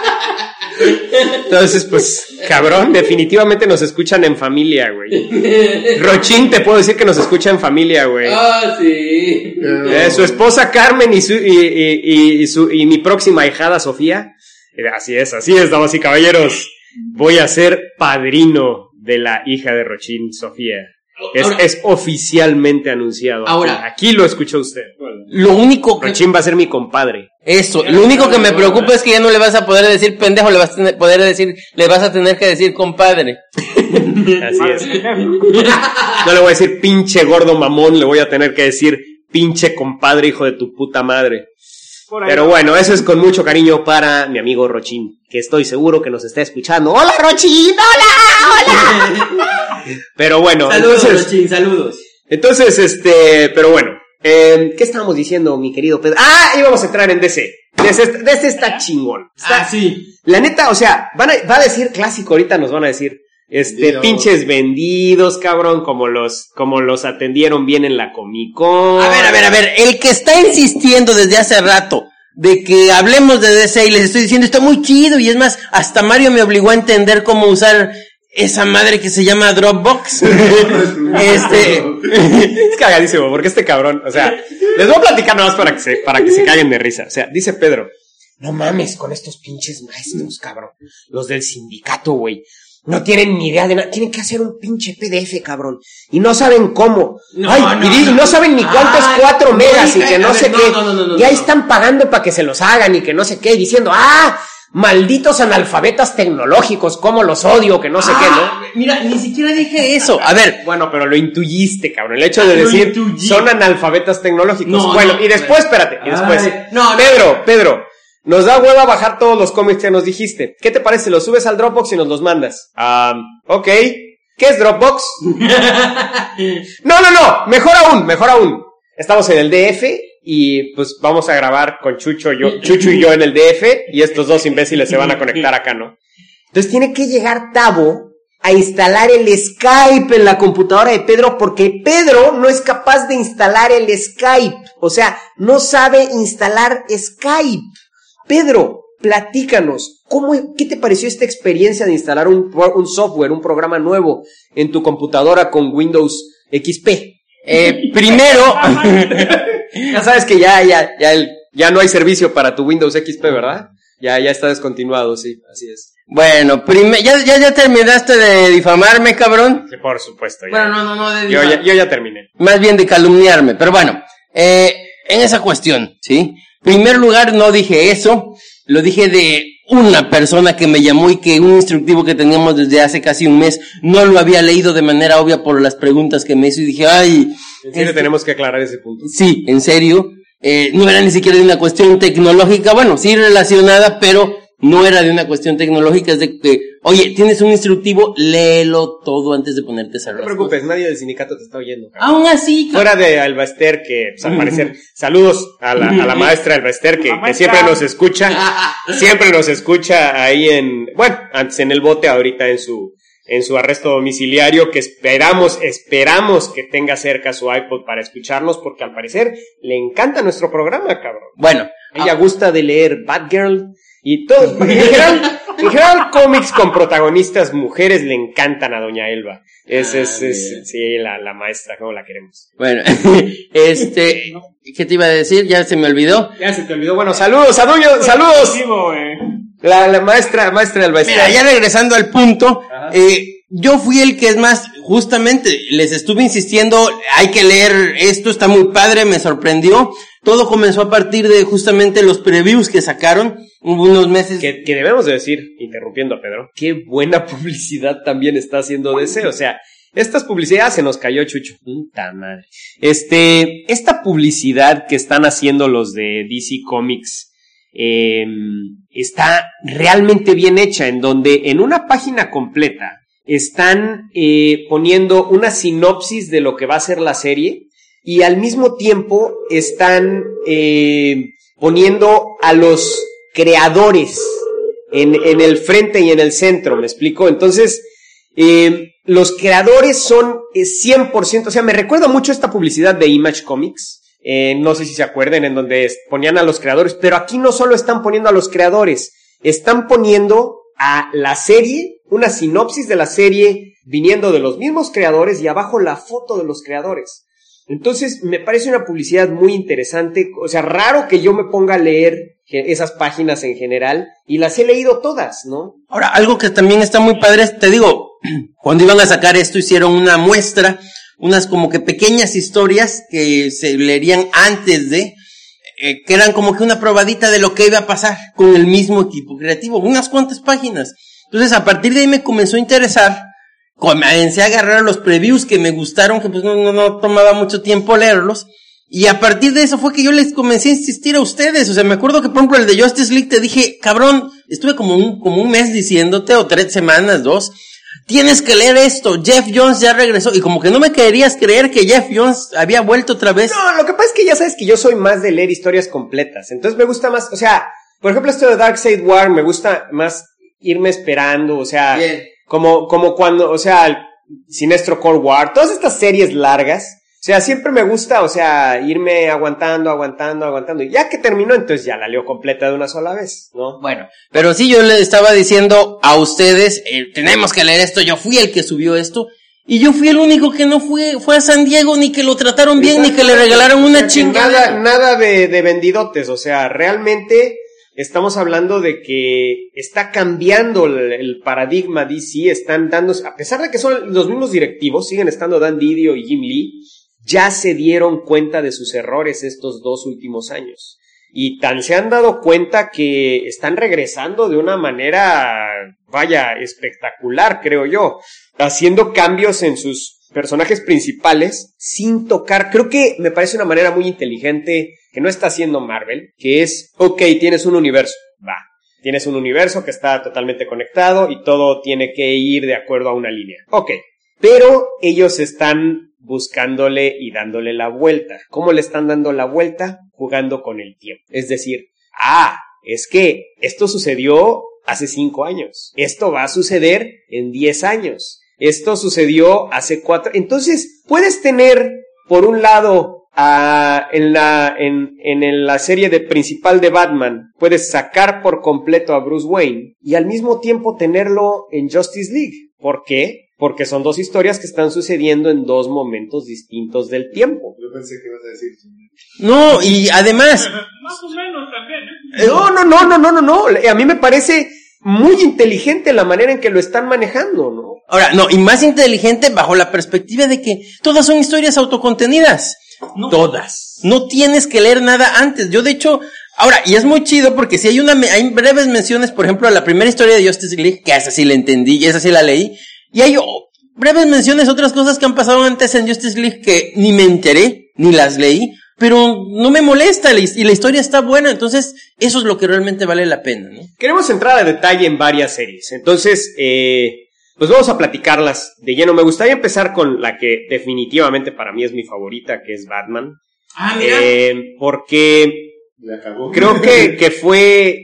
qué. entonces, pues, cabrón, definitivamente nos escuchan en familia, güey. Rochín, te puedo decir que nos escucha en familia, güey. Ah, sí. Su esposa Carmen y mi próxima ahijada Sofía. Así es, damas y caballeros. Voy a ser padrino de la hija de Rochín, Sofía. Es oficialmente anunciado. Ahora, aquí lo escuchó usted. Lo único que... Rochín va a ser mi compadre. Eso, lo único que me preocupa es que ya no le vas a poder decir pendejo, le vas a tener que decir compadre. Así es. No le voy a decir pinche gordo mamón, le voy a tener que decir pinche compadre, hijo de tu puta madre. Pero bueno, eso es con mucho cariño para mi amigo Rochín, que estoy seguro que nos está escuchando. ¡Hola, Rochín! ¡Hola! Pero bueno, saludos, Rochín, saludos. Entonces, pero bueno, ¿qué estábamos diciendo, mi querido Pedro? Íbamos a entrar en DC. DC está chingón. Sí. La neta, o sea, va a decir clásico, ahorita nos van a decir, pinches vendidos, cabrón, como los atendieron bien en la Comic Con. A ver, el que está insistiendo desde hace rato de que hablemos de DC y les estoy diciendo está muy chido, y es más, hasta Mario me obligó a entender cómo usar esa madre que se llama Dropbox. Es cagadísimo, porque este cabrón, o sea, les voy a platicar nada más para que se caguen de risa. O sea, dice Pedro, no mames con estos pinches maestros, cabrón, los del sindicato, güey. No tienen ni idea de nada. Tienen que hacer un pinche PDF, cabrón. Y no saben cómo. Y no saben ni cuánto es 4 megas y que no sé qué. Y ahí están pagando para que se los hagan y que no sé qué. Y diciendo, malditos analfabetas tecnológicos, cómo los odio, que no sé qué, ¿no? Mira, ni siquiera dije eso. A ver. Bueno, pero lo intuyiste, cabrón. El hecho de decir, son analfabetas tecnológicos. Y después, espérate. Y después. Pedro. Nos da hueva bajar todos los cómics que nos dijiste. ¿Qué te parece? Los subes al Dropbox y nos los mandas. Ok. ¿Qué es Dropbox? No. Mejor aún. Estamos en el DF y pues vamos a grabar con Chucho y yo en el DF y estos dos imbéciles se van a conectar acá, ¿no? Entonces tiene que llegar Tavo a instalar el Skype en la computadora de Pedro porque Pedro no es capaz de instalar el Skype. O sea, no sabe instalar Skype. Pedro, platícanos, ¿qué te pareció esta experiencia de instalar un software, un programa nuevo en tu computadora con Windows XP? Primero, ya sabes que ya no hay servicio para tu Windows XP, ¿verdad? Ya está descontinuado, sí, así es. bueno, ¿ya terminaste de difamarme, cabrón? Sí, por supuesto, ya. Bueno, no de yo ya terminé. Más bien de calumniarme, pero bueno, en esa cuestión, ¿sí? Primer lugar, no dije eso, lo dije de una persona que me llamó y que un instructivo que teníamos desde hace casi un mes no lo había leído de manera obvia por las preguntas que me hizo y dije, ay... En serio tenemos que aclarar ese punto. Sí, en serio, no era ni siquiera de una cuestión tecnológica, bueno, sí relacionada, pero no era de una cuestión tecnológica, es de que, oye, tienes un instructivo, léelo todo antes de ponerte a hacer No te preocupes, nadie del sindicato te está oyendo. Cabrón. Aún así... Fuera de Alba Ester, que pues, al parecer, saludos a la maestra Alba Ester, que siempre nos escucha ahí antes en el bote, ahorita en su arresto domiciliario, que esperamos que tenga cerca su iPod para escucharnos, porque al parecer le encanta nuestro programa, cabrón. Bueno. Ella gusta de leer Batgirl y todo. En general, cómics con protagonistas mujeres le encantan a doña Elba. Sí, la maestra, como la queremos. Bueno, ¿qué te iba a decir? Ya se me olvidó. Ya se te olvidó. Bueno, saludos. La maestra Alba Ester. Mira, ya regresando al punto, yo fui el que es más, justamente, les estuve insistiendo, hay que leer esto, está muy padre, me sorprendió. Todo comenzó a partir de justamente los previews que sacaron, hubo unos meses. Que debemos de decir, interrumpiendo a Pedro, qué buena publicidad también está haciendo DC, o sea, estas publicidades se nos cayó, Chucho. Puta madre. Esta publicidad que están haciendo los de DC Comics, está realmente bien hecha, en donde en una página completa están poniendo una sinopsis de lo que va a ser la serie y al mismo tiempo están poniendo a los creadores en el frente y en el centro, ¿me explico? Entonces, los creadores son 100%, o sea, me recuerda mucho esta publicidad de Image Comics. No sé si se acuerdan, en donde ponían a los creadores, pero aquí no solo están poniendo a los creadores, están poniendo a la serie, una sinopsis de la serie viniendo de los mismos creadores y abajo la foto de los creadores. Entonces, me parece una publicidad muy interesante, o sea, raro que yo me ponga a leer esas páginas en general, y las he leído todas, ¿no? Ahora, algo que también está muy padre, te digo, cuando iban a sacar esto hicieron una muestra, unas como que pequeñas historias que se leerían antes de, que eran como que una probadita de lo que iba a pasar con el mismo equipo creativo, unas cuantas páginas. Entonces, a partir de ahí me comenzó a interesar, comencé a agarrar los previews que me gustaron, que pues no tomaba mucho tiempo leerlos, y a partir de eso fue que yo les comencé a insistir a ustedes. O sea, me acuerdo que por ejemplo el de Justice League te dije, cabrón, estuve como un mes diciéndote, o 3 semanas, 2, tienes que leer esto, Jeff Jones ya regresó, y como que no me querías creer que Jeff Jones había vuelto otra vez. No, lo que pasa es que ya sabes que yo soy más de leer historias completas, entonces me gusta más, o sea, por ejemplo esto de Darkseid War me gusta más irme esperando, o sea, bien. Como cuando, o sea, Sinestro Cold War, todas estas series largas, o sea, siempre me gusta, o sea, irme aguantando, y ya que terminó, entonces ya la leo completa de una sola vez, ¿no? Bueno, pero sí, yo le estaba diciendo a ustedes, tenemos que leer esto, yo fui el que subió esto, y yo fui el único que no fue a San Diego, ni que lo trataron bien, ni que le regalaron una chingada. Nada de vendidotes, o sea, realmente estamos hablando de que está cambiando el paradigma DC, están dando, a pesar de que son los mismos directivos, siguen estando Dan Didio y Jim Lee, ya se dieron cuenta de sus errores estos 2 últimos años. Y tan se han dado cuenta que están regresando de una manera, vaya, espectacular, creo yo, haciendo cambios en sus personajes principales sin tocar. Creo que me parece una manera muy inteligente que no está haciendo Marvel, que es, ok, tienes un universo, tienes un universo que está totalmente conectado y todo tiene que ir de acuerdo a una línea. Ok, pero ellos están buscándole y dándole la vuelta. ¿Cómo le están dando la vuelta? Jugando con el tiempo. Es decir, es que esto sucedió hace 5 años. Esto va a suceder en 10 años. Esto sucedió hace 4. Entonces, puedes tener, por un lado, en la serie principal de Batman, puedes sacar por completo a Bruce Wayne y al mismo tiempo tenerlo en Justice League. ¿Por qué? Porque son dos historias que están sucediendo en dos momentos distintos del tiempo. Yo pensé que ibas a decir. No, y además... Más o menos también, No. A mí me parece muy inteligente la manera en que lo están manejando, ¿no? Ahora, no, y más inteligente bajo la perspectiva de que todas son historias autocontenidas. No. Todas. No tienes que leer nada antes. Yo, de hecho... Ahora, y es muy chido porque si hay breves menciones, por ejemplo, a la primera historia de Justice League, que esa sí la entendí y esa sí la leí, y hay breves menciones, otras cosas que han pasado antes en Justice League que ni me enteré, ni las leí, pero no me molesta y la historia está buena, entonces eso es lo que realmente vale la pena, ¿no? Queremos entrar a detalle en varias series, entonces, pues vamos a platicarlas de lleno. Me gustaría empezar con la que definitivamente para mí es mi favorita, que es Batman. mira. Porque creo que fue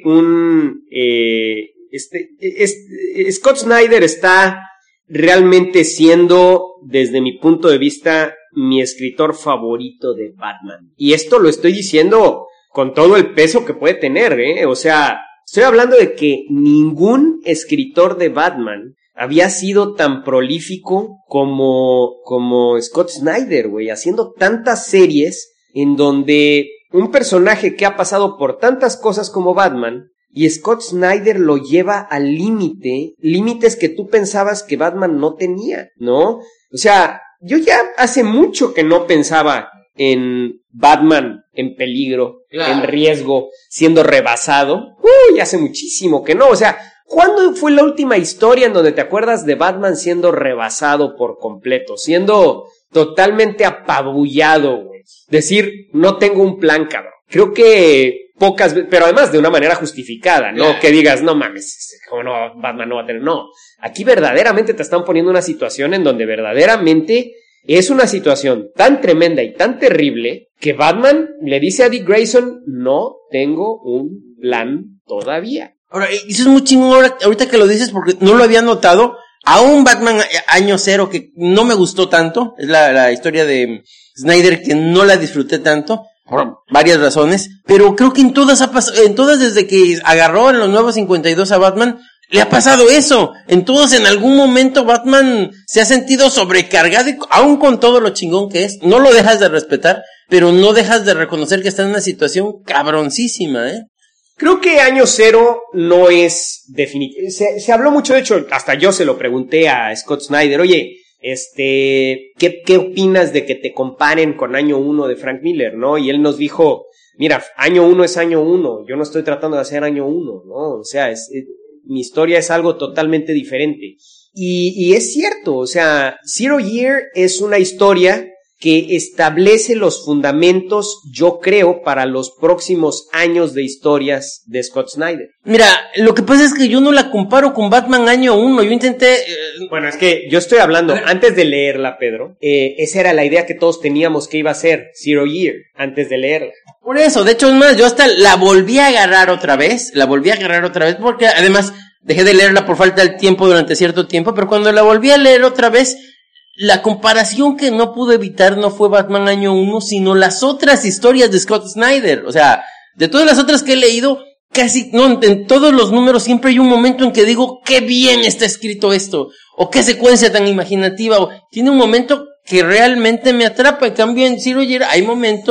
Scott Snyder está realmente siendo, desde mi punto de vista, mi escritor favorito de Batman. Y esto lo estoy diciendo con todo el peso que puede tener, O sea, estoy hablando de que ningún escritor de Batman había sido tan prolífico como Scott Snyder, haciendo tantas series en donde un personaje que ha pasado por tantas cosas como Batman, y Scott Snyder lo lleva al límites que tú pensabas que Batman no tenía, ¿no? O sea, yo ya hace mucho que no pensaba en Batman en peligro, en riesgo, siendo rebasado. Ya hace muchísimo que no. O sea, ¿cuándo fue la última historia en donde te acuerdas de Batman siendo rebasado por completo, siendo totalmente apabullado, güey? Decir, no tengo un plan, cabrón. Creo que pocas veces, pero además de una manera justificada, ¿no? Que digas, no mames, ¿cómo no? Batman no va a tener, no. Aquí verdaderamente te están poniendo una situación en donde verdaderamente es una situación tan tremenda y tan terrible que Batman le dice a Dick Grayson, no tengo un plan todavía. Ahora, eso es muy chingón ahorita que lo dices porque no lo había notado. A un Batman año cero que no me gustó tanto, es la historia de Snyder que no la disfruté tanto, por varias razones, pero creo que en todas desde que agarró en los nuevos 52 a Batman, le ha pasado eso. En todos, en algún momento Batman se ha sentido sobrecargado y aún con todo lo chingón que es, no lo dejas de respetar, pero no dejas de reconocer que está en una situación cabroncísima, Creo que año cero no es definitivo. Se habló mucho, de hecho, hasta yo se lo pregunté a Scott Snyder, oye, ¿qué opinas de que te comparen con año 1 de Frank Miller, no? Y él nos dijo, mira, año 1 es año 1, yo no estoy tratando de hacer año 1, ¿no? O sea, mi historia es algo totalmente diferente. Y es cierto, o sea, Zero Year es una historia que establece los fundamentos, yo creo, para los próximos años de historias de Scott Snyder. Mira, lo que pasa es que yo no la comparo con Batman año 1, yo intenté... Bueno, es que yo estoy hablando, antes de leerla, Pedro, esa era la idea que todos teníamos que iba a ser Zero Year, antes de leerla. Por eso, de hecho, es más, yo hasta la volví a agarrar otra vez, porque además dejé de leerla por falta de tiempo durante cierto tiempo, pero cuando la volví a leer otra vez, la comparación que no pude evitar no fue Batman año 1, sino las otras historias de Scott Snyder. O sea, de todas las otras que he leído, casi, no, en todos los números siempre hay un momento en que digo, qué bien está escrito esto, o qué secuencia tan imaginativa, o tiene un momento que realmente me atrapa. En cambio, en Zero Year hay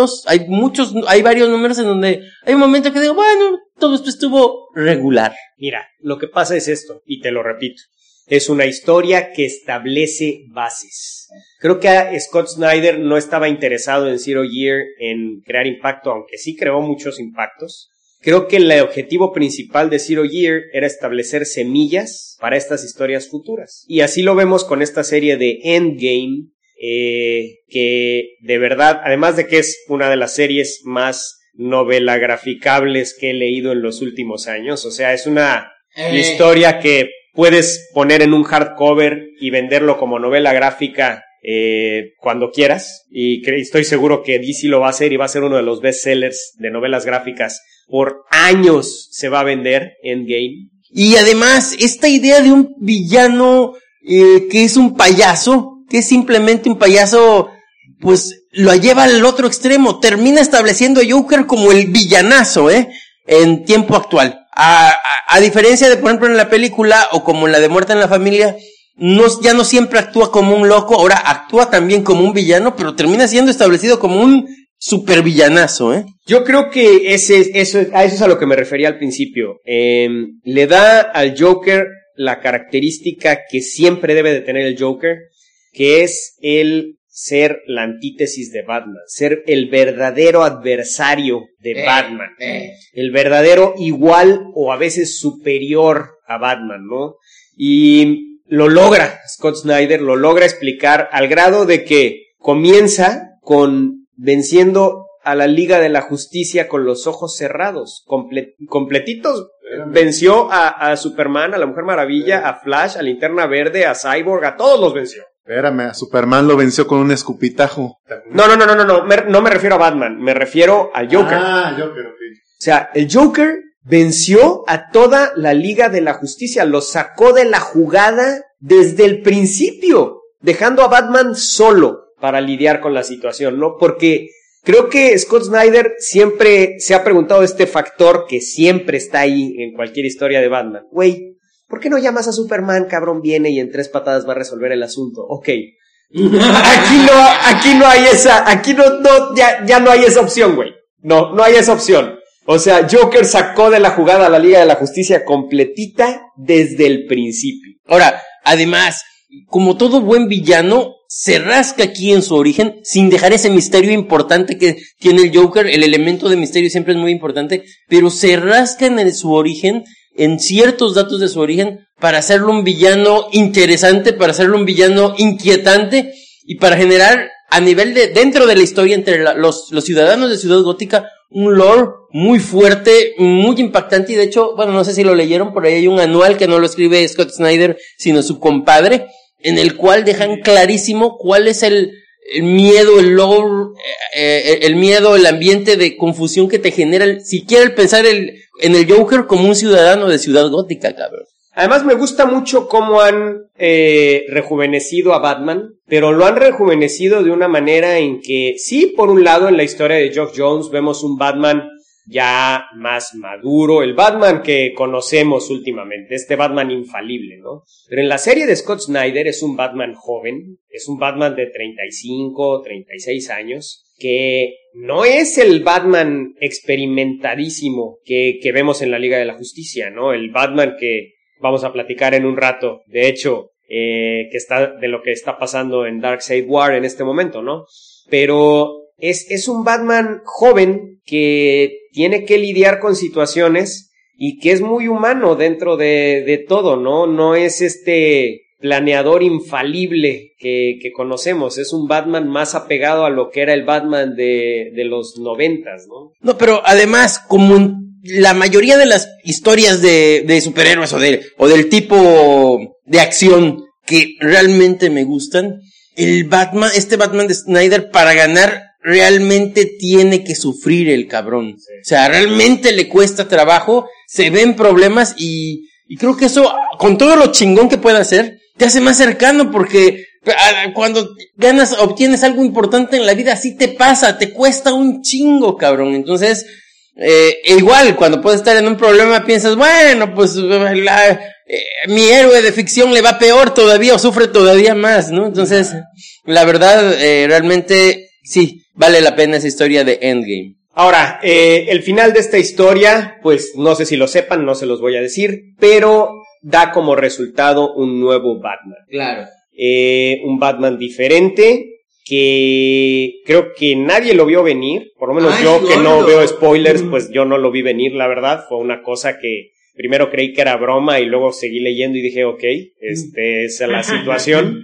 varios números en donde hay un momento que digo, bueno, todo esto estuvo regular. Mira, lo que pasa es esto, y te lo repito. Es una historia que establece bases. Creo que Scott Snyder no estaba interesado en Zero Year en crear impacto, aunque sí creó muchos impactos. Creo que el objetivo principal de Zero Year era establecer semillas para estas historias futuras. Y así lo vemos con esta serie de Endgame, que de verdad, además de que es una de las series más novelagraficables que he leído en los últimos años, o sea, es una historia que puedes poner en un hardcover y venderlo como novela gráfica cuando quieras, y estoy seguro que DC lo va a hacer y va a ser uno de los bestsellers de novelas gráficas. Por años se va a vender Endgame. Y además, esta idea de un villano que es un payaso, que es simplemente un payaso pues lo lleva al otro extremo, termina estableciendo a Joker como el villanazo, en tiempo actual. A diferencia de, por ejemplo, en la película, o como en la de Muerte en la Familia, ya no siempre actúa como un loco, ahora actúa también como un villano, pero termina siendo establecido como un supervillanazo, Yo creo que a eso es a lo que me refería al principio. Le da al Joker la característica que siempre debe de tener el Joker, que es el ser la antítesis de Batman, ser el verdadero adversario de Batman, el verdadero igual o a veces superior a Batman, ¿no? Y lo logra, Scott Snyder lo logra explicar al grado de que comienza con venciendo a la Liga de la Justicia con los ojos cerrados, completitos. Venció a Superman, a la Mujer Maravilla, a Flash, a Linterna Verde, a Cyborg, a todos los venció. Espérame, a Superman lo venció con un escupitajo. No me refiero a Batman, me refiero al Joker. Joker, ok. O sea, el Joker venció a toda la Liga de la Justicia, lo sacó de la jugada desde el principio, dejando a Batman solo para lidiar con la situación, ¿no? Porque creo que Scott Snyder siempre se ha preguntado este factor que siempre está ahí en cualquier historia de Batman. Güey, ¿por qué no llamas a Superman, cabrón? Viene y en 3 patadas va a resolver el asunto. Ok. Aquí no hay esa, ya no hay esa opción, güey. No hay esa opción. O sea, Joker sacó de la jugada a la Liga de la Justicia completita desde el principio. Ahora, además, como todo buen villano, se rasca aquí en su origen, sin dejar ese misterio importante que tiene el Joker. El elemento de misterio siempre es muy importante, pero se rasca en su origen, en ciertos datos de su origen, para hacerlo un villano interesante, para hacerlo un villano inquietante, y para generar, a nivel dentro de la historia entre los ciudadanos de Ciudad Gótica, un lore muy fuerte, muy impactante. Y de hecho, bueno, no sé si lo leyeron, por ahí hay un anual que no lo escribe Scott Snyder, sino su compadre, en el cual dejan clarísimo cuál es el miedo, el lore, el miedo, el ambiente de confusión que te genera, siquiera el pensar en el Joker como un ciudadano de Ciudad Gótica, cabrón. Además me gusta mucho cómo han rejuvenecido a Batman, pero lo han rejuvenecido de una manera en que, sí, por un lado en la historia de Geoff Johns vemos un Batman ya más maduro, el Batman que conocemos últimamente, este Batman infalible, ¿no? Pero en la serie de Scott Snyder es un Batman joven, es un Batman de 35, 36 años, que no es el Batman experimentadísimo que vemos en la Liga de la Justicia, ¿no? El Batman que vamos a platicar en un rato, de hecho, que está de lo que está pasando en Darkseid War en este momento, ¿no? Pero es un Batman joven que tiene que lidiar con situaciones y que es muy humano dentro de todo, ¿no? No es este planeador infalible que conocemos, es un Batman más apegado a lo que era el Batman de los 90s, ¿no? No, pero además, como en la mayoría de las historias de superhéroes o del tipo de acción que realmente me gustan, este Batman de Snyder, para ganar, realmente tiene que sufrir el cabrón. Sí. O sea, realmente le cuesta trabajo, se ven problemas y creo que eso, con todo lo chingón que puede hacer, te hace más cercano, porque cuando obtienes algo importante en la vida, así te pasa, te cuesta un chingo, cabrón. Entonces, igual, cuando puedes estar en un problema, piensas, bueno, pues mi héroe de ficción le va peor todavía o sufre todavía más, ¿no? Entonces, la verdad, realmente, sí, vale la pena esa historia de Endgame. Ahora, el final de esta historia, pues no sé si lo sepan, no se los voy a decir, pero da como resultado un nuevo Batman. Claro. Un Batman diferente, que creo que nadie lo vio venir, por lo menos yo que no veo spoilers, pues yo no lo vi venir, la verdad. Fue una cosa que primero creí que era broma y luego seguí leyendo y dije, ok, esa es la situación.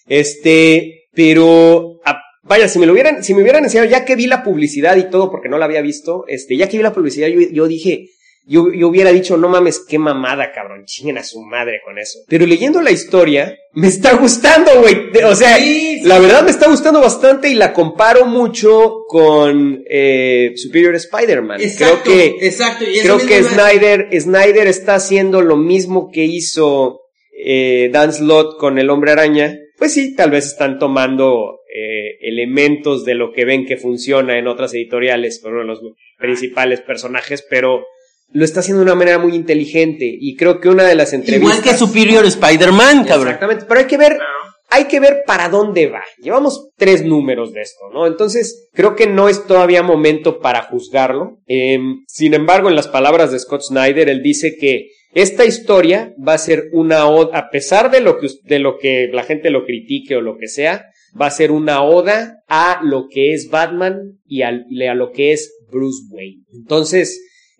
Pero vaya, si me hubieran enseñado, ya que vi la publicidad y todo, porque no la había visto, ya que vi la publicidad, yo dije, yo hubiera dicho, no mames, qué mamada, cabrón, chinguen a su madre con eso. Pero leyendo la historia, me está gustando, güey. O sea, sí. La verdad me está gustando bastante y la comparo mucho con Superior Spider-Man. Exacto, exacto. Y creo que Snyder está haciendo lo mismo que hizo Dan Slott con El Hombre Araña. Pues sí, tal vez están tomando elementos de lo que ven que funciona en otras editoriales con uno de los principales personajes, pero lo está haciendo de una manera muy inteligente, y creo que una de las entrevistas... Igual que Superior Spider-Man, cabrón. Exactamente, pero hay que ver para dónde va. Llevamos 3 números de esto, ¿no? Entonces, creo que no es todavía momento para juzgarlo. Sin embargo, en las palabras de Scott Snyder, él dice que esta historia va a ser una oda, a pesar de lo que la gente lo critique o lo que sea, va a ser una oda a lo que es Batman y a lo que es Bruce Wayne. Entonces,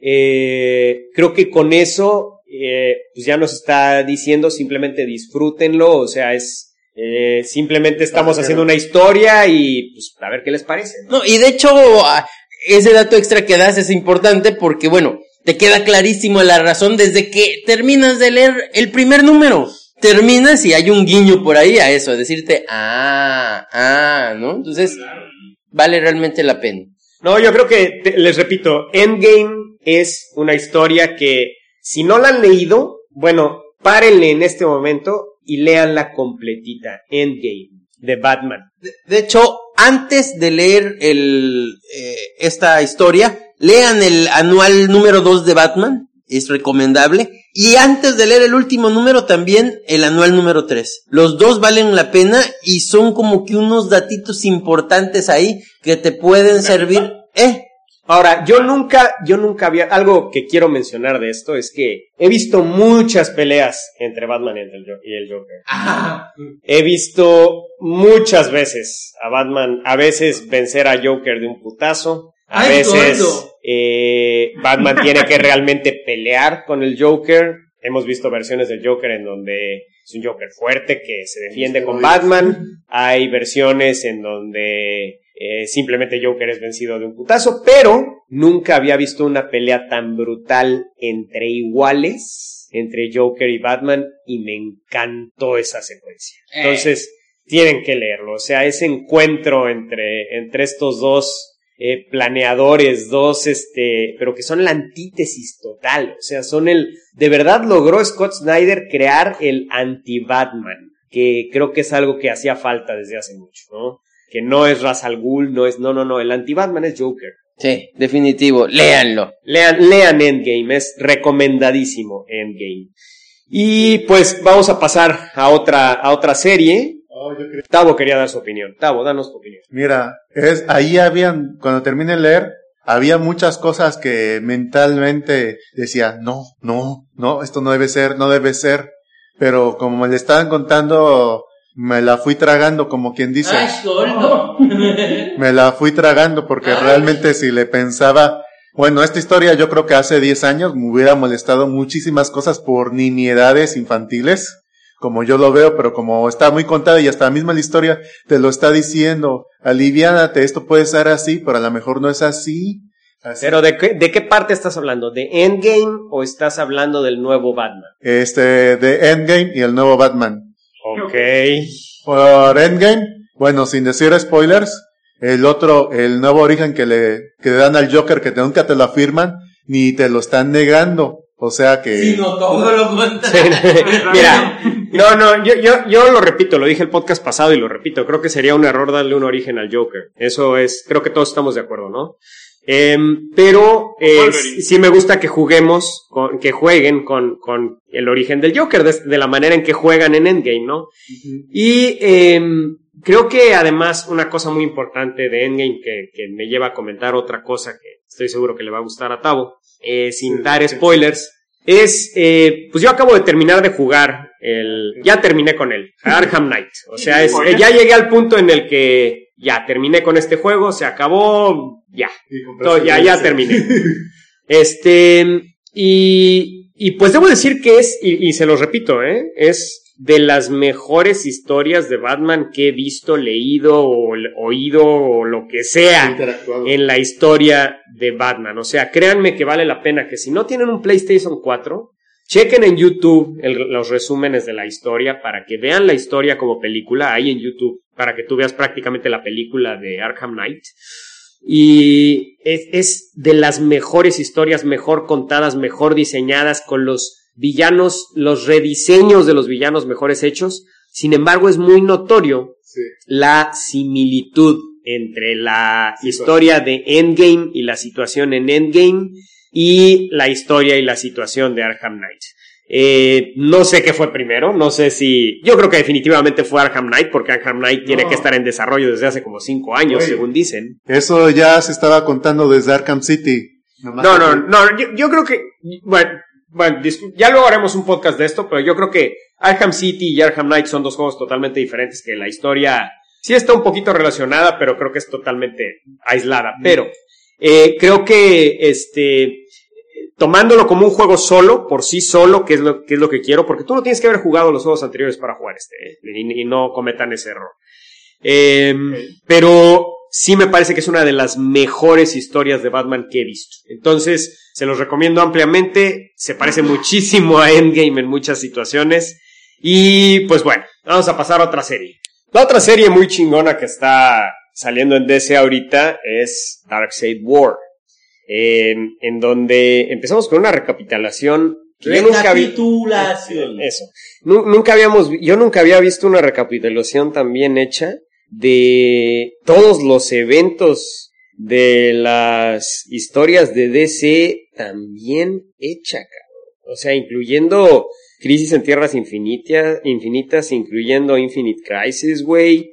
creo que con eso, pues ya nos está diciendo simplemente disfrútenlo, o sea, simplemente estamos haciendo una historia y pues a ver qué les parece, ¿no? No, y de hecho, ese dato extra que das es importante porque, bueno, te queda clarísimo la razón desde que terminas de leer el primer número. Terminas y hay un guiño por ahí a eso, a decirte, ¿no? Entonces, vale realmente la pena. No, yo creo que, les repito, Endgame es una historia que, si no la han leído, bueno, párenle en este momento y léanla completita. Endgame, de Batman. De hecho, antes de leer esta historia, lean el anual número 2 de Batman, es recomendable. Y antes de leer el último número, también el anual número 3. Los dos valen la pena y son como que unos datitos importantes ahí que te pueden servir. Ahora, yo nunca había, algo que quiero mencionar de esto es que he visto muchas peleas entre Batman y el Joker. He visto muchas veces a Batman, a veces vencer a Joker de un putazo, a veces Batman tiene que realmente pelear con el Joker. Hemos visto versiones del Joker en donde es un Joker fuerte que se defiende con Batman. Hay versiones en donde simplemente Joker es vencido de un putazo, pero nunca había visto una pelea tan brutal entre iguales, entre Joker y Batman, y me encantó esa secuencia. Entonces, tienen que leerlo. O sea, ese encuentro entre estos dos planeadores, pero que son la antítesis total. O sea, de verdad logró Scott Snyder crear el anti-Batman, que creo que es algo que hacía falta desde hace mucho, ¿no? Que no es Ra's al Ghul, no, el anti-Batman es Joker. Sí, definitivo, léanlo. Lean Endgame, es recomendadísimo Endgame. Y pues vamos a pasar a otra serie. Tavo quería dar su opinión. Tavo, danos tu opinión. Mira, ahí cuando terminé de leer, había muchas cosas que mentalmente decía, no, esto no debe ser, pero como me le estaban contando, me la fui tragando, como quien dice. Me la fui tragando porque realmente si le pensaba, bueno, esta historia yo creo que hace 10 años me hubiera molestado muchísimas cosas por nimiedades infantiles, como yo lo veo, pero como está muy contada y hasta la misma la historia te lo está diciendo, aliviánate, esto puede ser así, pero a lo mejor no es así. Pero ¿de qué parte estás hablando? ¿De Endgame o estás hablando del nuevo Batman? De Endgame y el nuevo Batman. Ok. Por Endgame, bueno, sin decir spoilers, el nuevo origen que le dan al Joker, que nunca te lo afirman, ni te lo están negando. O sea que... Sí, no, todo lo contrario. Sí. Mira, no, yo lo repito, lo dije el podcast pasado y lo repito, creo que sería un error darle un origen al Joker. Eso creo que todos estamos de acuerdo, ¿no? Pero sí me gusta que jueguen con el origen del Joker, de la manera en que juegan en Endgame, ¿no? Uh-huh. Y creo que además una cosa muy importante de Endgame que me lleva a comentar otra cosa que estoy seguro que le va a gustar a Tavo, sin dar spoilers, es, pues yo acabo de terminar de jugar ya terminé con él, Arkham Knight. O sea, ya llegué al punto en el que ya terminé con este juego, se acabó, ya terminé. Y pues debo decir que y se los repito, es de las mejores historias de Batman que he visto, leído o oído o lo que sea en la historia de Batman. O sea, créanme que vale la pena que si no tienen un PlayStation 4, chequen en YouTube los resúmenes de la historia para que vean la historia como película ahí en YouTube, para que tú veas prácticamente la película de Arkham Knight. Y es de las mejores historias, mejor contadas, mejor diseñadas, con los villanos, los rediseños de los villanos mejores hechos. Sin embargo, es muy notorio la similitud entre la historia de Endgame y la situación en Endgame y la historia y la situación de Arkham Knight. No sé qué fue primero, no sé si... Yo creo que definitivamente fue Arkham Knight, porque Arkham Knight tiene que estar en desarrollo desde hace como 5 años, según dicen. Eso ya se estaba contando desde Arkham City. Yo creo que... Bueno, ya luego haremos un podcast de esto, pero yo creo que Arkham City y Arkham Knight son dos juegos totalmente diferentes, que la historia sí está un poquito relacionada, pero creo que es totalmente aislada. Pero creo que tomándolo como un juego solo, por sí solo, que es lo que quiero, porque tú no tienes que haber jugado los juegos anteriores para jugar y no cometan ese error. Pero sí me parece que es una de las mejores historias de Batman que he visto. Entonces, se los recomiendo ampliamente. Se parece muchísimo a Endgame en muchas situaciones. Y pues bueno, vamos a pasar a otra serie. La otra serie muy chingona que está saliendo en DC ahorita es Darkseid War. En donde empezamos con una recapitulación. Recapitulación. Eso. Yo nunca había visto una recapitulación tan bien hecha de todos los eventos de las historias de DC tan bien hecha, cabrón. O sea, incluyendo Crisis en Tierras Infinitas, incluyendo Infinite Crisis, güey.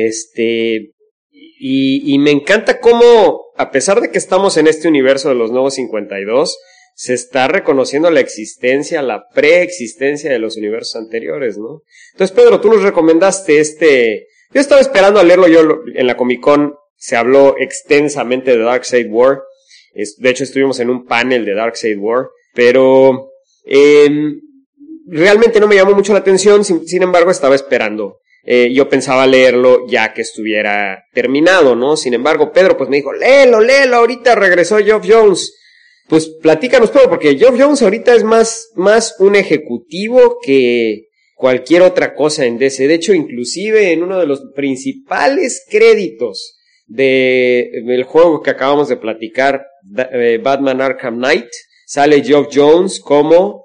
Y me encanta cómo, a pesar de que estamos en este universo de los Nuevos 52, se está reconociendo la existencia, la preexistencia de los universos anteriores, ¿no? Entonces, Pedro, tú nos recomendaste Yo estaba esperando a leerlo, en la Comic Con se habló extensamente de Darkseid War. De hecho, estuvimos en un panel de Darkseid War, pero realmente no me llamó mucho la atención, sin embargo, estaba esperando. Yo pensaba leerlo ya que estuviera terminado, ¿no? Sin embargo, Pedro pues me dijo, léelo, ahorita regresó Geoff Jones. Pues platícanos todo, porque Geoff Jones ahorita es más un ejecutivo que cualquier otra cosa en DC. De hecho, inclusive en uno de los principales créditos del juego que acabamos de platicar, Batman Arkham Knight, sale Geoff Jones como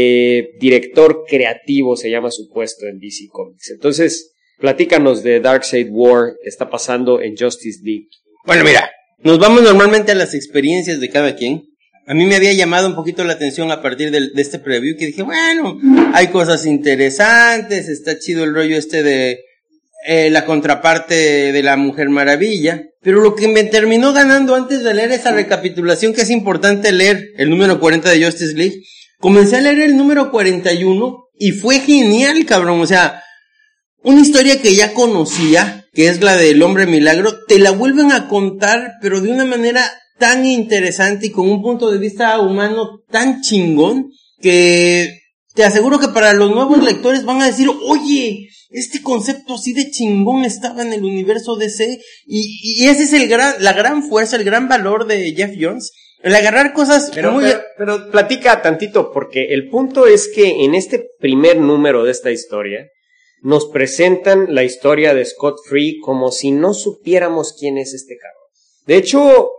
director creativo, se llama su puesto en DC Comics. Entonces, platícanos de Darkseid War, que está pasando en Justice League. Bueno, mira, nos vamos normalmente a las experiencias de cada quien. A mí me había llamado un poquito la atención a partir de este preview, que dije, bueno, hay cosas interesantes, está chido el rollo de la contraparte de la Mujer Maravilla, pero lo que me terminó ganando antes de leer esa recapitulación, que es importante leer el número 40 de Justice League, comencé a leer el número 41 y fue genial, cabrón. O sea, una historia que ya conocía, que es la del Hombre Milagro, te la vuelven a contar, pero de una manera tan interesante y con un punto de vista humano tan chingón, que te aseguro que para los nuevos lectores van a decir, oye, este concepto así de chingón estaba en el universo DC, y ese es la gran fuerza, el gran valor de Geoff Jones, el agarrar cosas pero platica tantito, porque el punto es que en este primer número de esta historia nos presentan la historia de Scott Free como si no supiéramos quién es este cabrón. De hecho,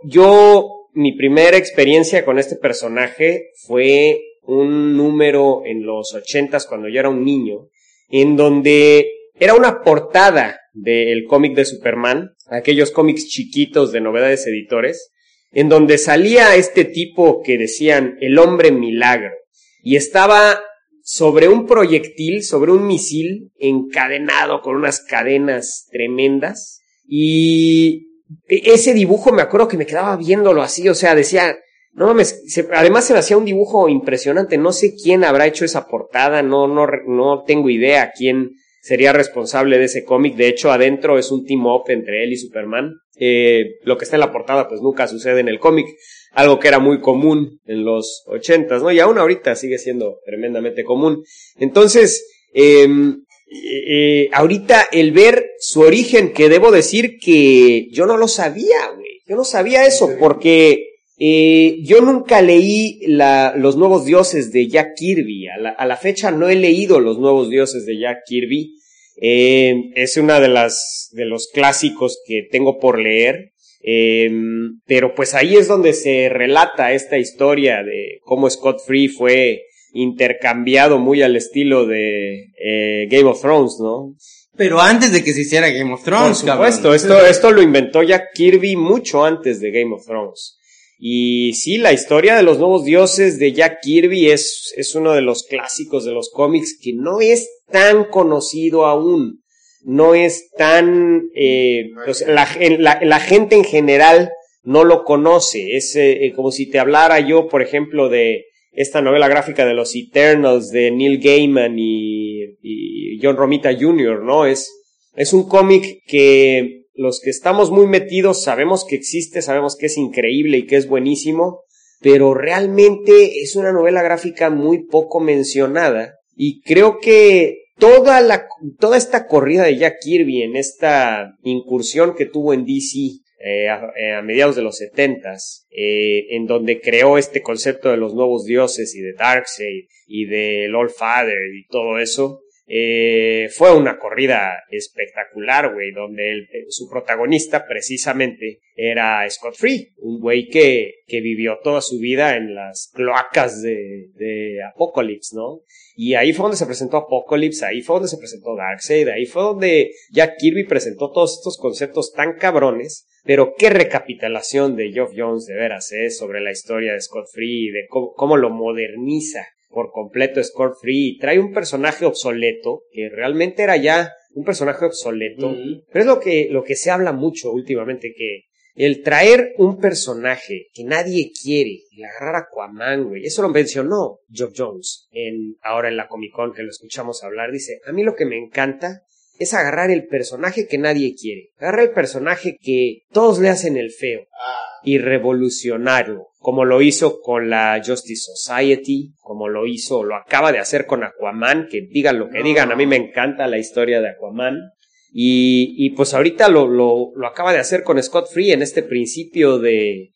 mi primera experiencia con este personaje fue un número en los 80s, cuando yo era un niño, en donde era una portada del cómic de Superman, aquellos cómics chiquitos de Novedades Editores, en donde salía este tipo que decían el Hombre Milagro, y estaba sobre un proyectil, sobre un misil encadenado con unas cadenas tremendas, y ese dibujo me acuerdo que me quedaba viéndolo así, o sea, decía, no mames, además se me hacía un dibujo impresionante, no sé quién habrá hecho esa portada, no tengo idea quién sería responsable de ese cómic. De hecho, adentro es un team up entre él y Superman. Lo que está en la portada pues nunca sucede en el cómic, algo que era muy común en los 80s, ¿no? Y aún ahorita sigue siendo tremendamente común. Entonces, ahorita el ver su origen, que debo decir que yo no lo sabía, güey. Yo no sabía eso, porque yo nunca leí los Nuevos Dioses de Jack Kirby. A la fecha no he leído los Nuevos Dioses de Jack Kirby. Es una de los clásicos que tengo por leer. Pero pues ahí es donde se relata esta historia de cómo Scott Free fue intercambiado muy al estilo de Game of Thrones, ¿no? Pero antes de que se hiciera Game of Thrones, Por supuesto, esto lo inventó Jack Kirby mucho antes de Game of Thrones. Y sí, la historia de los nuevos dioses de Jack Kirby es uno de los clásicos de los cómics que no es tan conocido aún. No es tan... la gente en general no lo conoce. Es como si te hablara yo, por ejemplo, de esta novela gráfica de los Eternals de Neil Gaiman y John Romita Jr., ¿no? Es un cómic que los que estamos muy metidos sabemos que existe, sabemos que es increíble y que es buenísimo, pero realmente es una novela gráfica muy poco mencionada, y creo que toda esta corrida de Jack Kirby en esta incursión que tuvo en DC a mediados de los 70s, en donde creó este concepto de los nuevos dioses y de Darkseid y del All Father y todo eso, fue una corrida espectacular, güey, donde su protagonista precisamente era Scott Free, un güey que vivió toda su vida en las cloacas de Apocalypse, ¿no? Y ahí fue donde se presentó Apocalypse, ahí fue donde se presentó Darkseid, ahí fue donde Jack Kirby presentó todos estos conceptos tan cabrones. Pero qué recapitulación de Geoff Johns, de veras, sobre la historia de Scott Free y de cómo lo moderniza por completo Scott Free. Trae un personaje obsoleto, que realmente era ya un personaje obsoleto, pero es lo que se habla mucho últimamente, que el traer un personaje que nadie quiere, el agarrar a Aquaman, güey, eso lo mencionó Geoff Johns ahora en la Comic Con, que lo escuchamos hablar. Dice, a mí lo que me encanta es agarrar el personaje que nadie quiere, agarrar el personaje que todos le hacen el feo y revolucionarlo, como lo hizo con la Justice Society, como lo acaba de hacer con Aquaman, que digan lo que digan, a mí me encanta la historia de Aquaman, y pues ahorita lo acaba de hacer con Scott Free en este principio de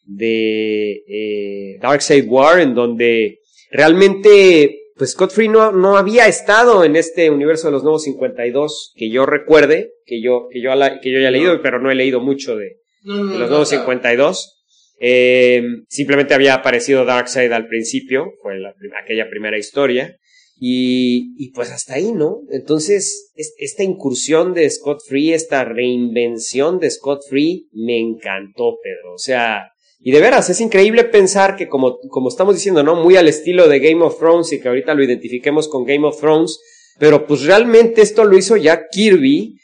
Darkseid War, en donde realmente pues Scott Free no había estado en este universo de los Nuevos 52, que yo recuerde, que yo haya leído, pero no he leído mucho de los Nuevos 52. Simplemente había aparecido Darkseid al principio, fue aquella primera historia, y pues hasta ahí, ¿no? Entonces, esta incursión de Scott Free, esta reinvención de Scott Free, me encantó, Pedro. O sea, y de veras, es increíble pensar que como estamos diciendo, ¿no? Muy al estilo de Game of Thrones, y que ahorita lo identifiquemos con Game of Thrones, pero pues realmente esto lo hizo Jack Kirby,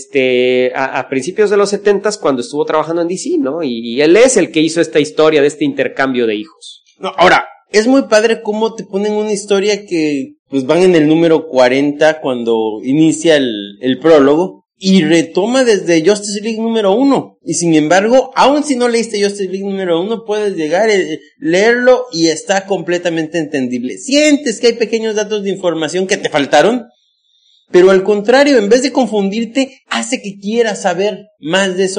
a principios de los 70s, cuando estuvo trabajando en DC, ¿no? Y él es el que hizo esta historia de este intercambio de hijos. No, ahora, es muy padre cómo te ponen una historia que, pues van en el número 40 cuando inicia el prólogo, y retoma desde Justice League número 1. Y sin embargo, aun si no leíste Justice League número 1, puedes llegar a leerlo y está completamente entendible. Sientes que hay pequeños datos de información que te faltaron, pero al contrario, en vez de confundirte, hace que quieras saber más de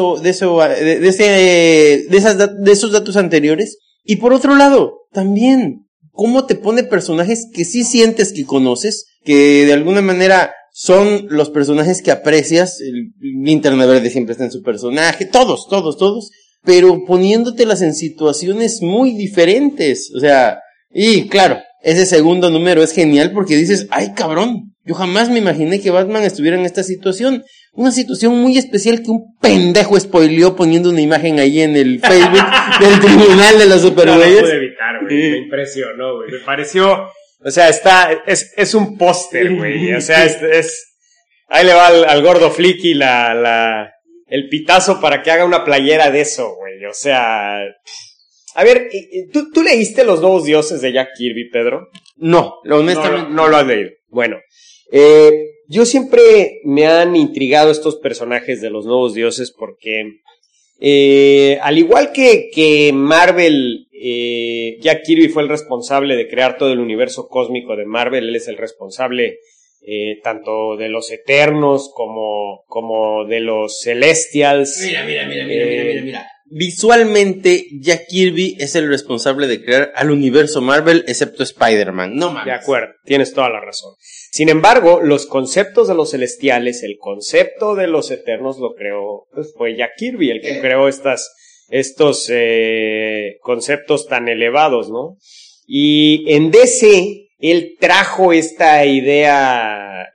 esos datos anteriores. Y por otro lado, también, cómo te pone personajes que sí sientes que conoces, que de alguna manera son los personajes que aprecias. El Linterna Verde siempre está en su personaje, todos, pero poniéndotelas en situaciones muy diferentes. O sea, y claro, ese segundo número es genial porque dices, ay cabrón, yo jamás me imaginé que Batman estuviera en esta situación. Una situación muy especial que un pendejo spoileó poniendo una imagen ahí en el Facebook del Tribunal de los Supergüeyes. No lo pude evitar, güey, me impresionó, güey, me pareció... O sea, es un póster, güey. O sea, ahí le va al gordo Flicky el pitazo para que haga una playera de eso, güey. O sea, a ver, ¿tú leíste Los Nuevos Dioses de Jack Kirby, Pedro? No, honestamente. No lo has leído. Bueno, yo siempre me han intrigado estos personajes de los Nuevos Dioses porque, al igual que Marvel, Jack Kirby fue el responsable de crear todo el universo cósmico de Marvel. Él es el responsable tanto de los Eternos como de los Celestials. Mira. Visualmente, Jack Kirby es el responsable de crear al universo Marvel, excepto Spider-Man. No mames. De acuerdo, tienes toda la razón. Sin embargo, los conceptos de los Celestiales, el concepto de los Eternos lo creó, pues fue Jack Kirby el que creó estos conceptos tan elevados, ¿no? Y en DC, él trajo esta idea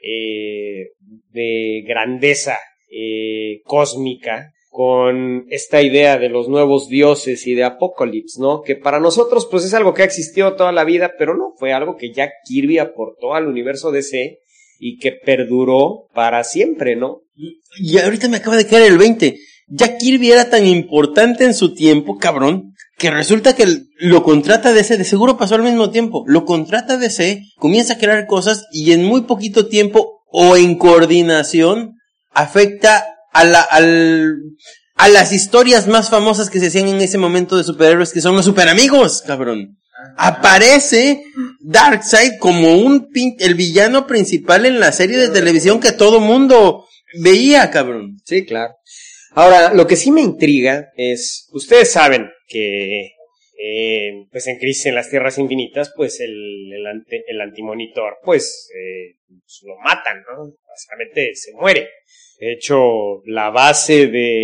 de grandeza cósmica con esta idea de los nuevos dioses y de Apocalipsis, ¿no? Que para nosotros pues es algo que ha existido toda la vida, pero no, fue algo que Jack Kirby aportó al universo DC y que perduró para siempre, ¿no? Y ahorita me acaba de caer el 20. Jack Kirby era tan importante en su tiempo, cabrón, que resulta que lo contrata DC, de seguro pasó al mismo tiempo, lo contrata DC, comienza a crear cosas y en muy poquito tiempo o en coordinación afecta a las historias más famosas que se hacían en ese momento de superhéroes, que son los superamigos, cabrón. Aparece Darkseid como el villano principal en la serie de televisión que todo mundo veía, cabrón. Sí, claro. Ahora, lo que sí me intriga es, ustedes saben que pues en Crisis en las Tierras Infinitas, pues el antimonitor, pues lo matan, ¿no? Básicamente se muere. De hecho, la base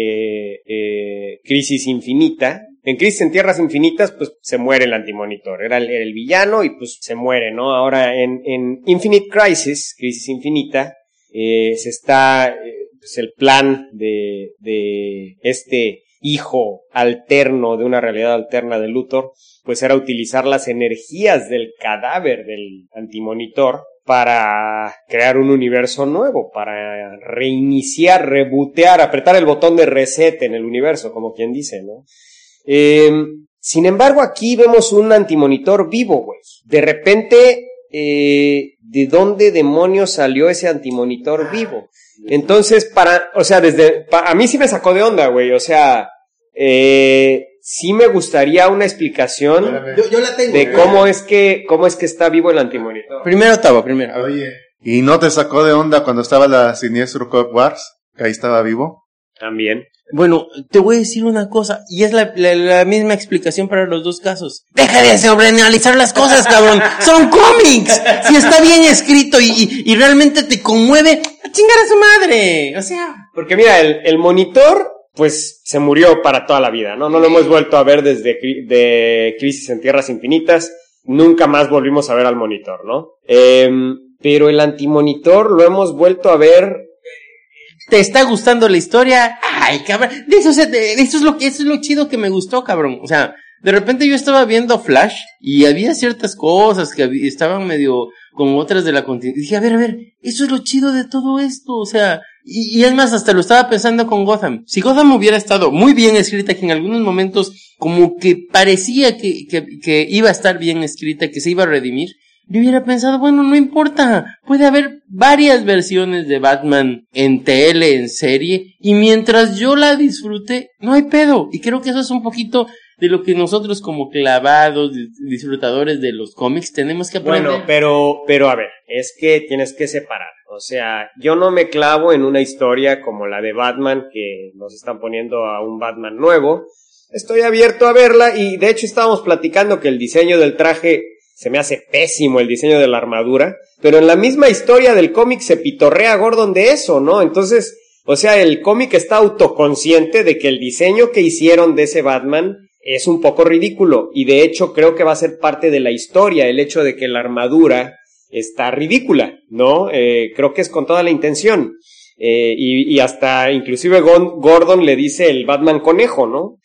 de Crisis Infinita, en Crisis en Tierras Infinitas, pues se muere el antimonitor. Era el villano y pues se muere, ¿no? Ahora en Infinite Crisis, Crisis Infinita, se está pues el plan de este hijo alterno de una realidad alterna de Luthor, pues era utilizar las energías del cadáver del antimonitor para crear un universo nuevo, para reiniciar, rebootear, apretar el botón de reset en el universo, como quien dice, ¿no? Sin embargo, aquí vemos un antimonitor vivo, güey. De repente, ¿de dónde demonios salió ese antimonitor vivo? Entonces, a mí sí me sacó de onda, güey, o sea, sí me gustaría una explicación yo la tengo, de cómo es que está vivo el antimonitor. Primero. Oye, ¿y no te sacó de onda cuando estaba la Siniestro Code Wars? Que ahí estaba vivo. También. Bueno, te voy a decir una cosa, y es la misma explicación para los dos casos. Deja de sobreanalizar las cosas, cabrón. Son cómics. Si está bien escrito y realmente te conmueve, a chingar a su madre. O sea. Porque mira, el monitor, pues, se murió para toda la vida, ¿no? No lo hemos vuelto a ver desde de Crisis en Tierras Infinitas. Nunca más volvimos a ver al monitor, ¿no? Pero el antimonitor lo hemos vuelto a ver. ¿Te está gustando la historia? Ay, cabrón, eso es lo chido que me gustó, cabrón. O sea, de repente yo estaba viendo Flash y había ciertas cosas que estaban medio como otras de la continuidad. Dije, a ver, eso es lo chido de todo esto, o sea, y es más, hasta lo estaba pensando con Gotham. Si Gotham hubiera estado muy bien escrita, que en algunos momentos como que parecía que iba a estar bien escrita, que se iba a redimir, yo hubiera pensado, bueno, no importa, puede haber varias versiones de Batman en tele, en serie, y mientras yo la disfrute, no hay pedo. Y creo que eso es un poquito de lo que nosotros como clavados, disfrutadores de los cómics, tenemos que aprender. Bueno, pero a ver, es que tienes que separar. O sea, yo no me clavo en una historia como la de Batman, que nos están poniendo a un Batman nuevo. Estoy abierto a verla, y de hecho estábamos platicando que el diseño del traje se me hace pésimo, el diseño de la armadura, pero en la misma historia del cómic se pitorrea a Gordon de eso, ¿no? Entonces, o sea, el cómic está autoconsciente de que el diseño que hicieron de ese Batman es un poco ridículo, y de hecho creo que va a ser parte de la historia, el hecho de que la armadura está ridícula, ¿no? Creo que es con toda la intención, y hasta inclusive Gordon le dice el Batman conejo, ¿no?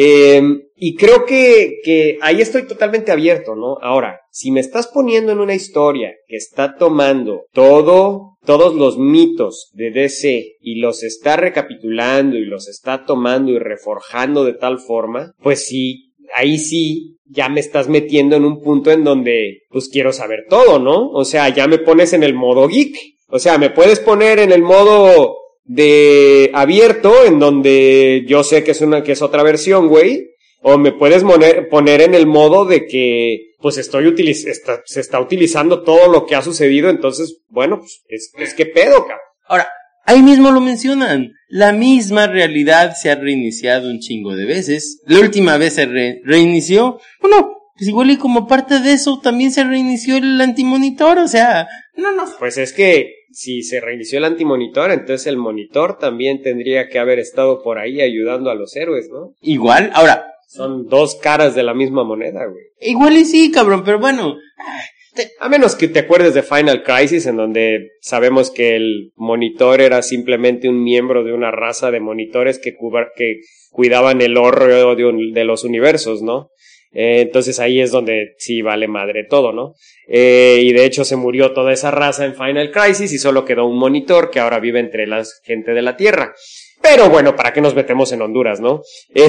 Y creo que ahí estoy totalmente abierto, ¿no? Ahora, si me estás poniendo en una historia que está tomando todos los mitos de DC y los está recapitulando y los está tomando y reforjando de tal forma, pues sí, ahí sí ya me estás metiendo en un punto en donde pues quiero saber todo, ¿no? O sea, ya me pones en el modo geek. O sea, me puedes poner en el modo de abierto, en donde yo sé que es otra versión, güey, o me puedes poner en el modo de que pues se está utilizando todo lo que ha sucedido, entonces, bueno, pues es que pedo, cabrón. Ahora, ahí mismo lo mencionan, la misma realidad se ha reiniciado un chingo de veces. La última vez se reinició, bueno, pues igual y como parte de eso también se reinició el antimonitor, o sea, no. Pues es que si se reinició el antimonitor, entonces el monitor también tendría que haber estado por ahí ayudando a los héroes, ¿no? Igual, ahora. Son dos caras de la misma moneda, güey. Igual y sí, cabrón, pero bueno, A menos que te acuerdes de Final Crisis, en donde sabemos que el monitor era simplemente un miembro de una raza de monitores que cuidaban el oro de los universos, ¿no? Entonces ahí es donde sí vale madre todo, ¿no? Y de hecho se murió toda esa raza en Final Crisis y solo quedó un monitor que ahora vive entre la gente de la Tierra. Pero bueno, ¿para qué nos metemos en Honduras, no?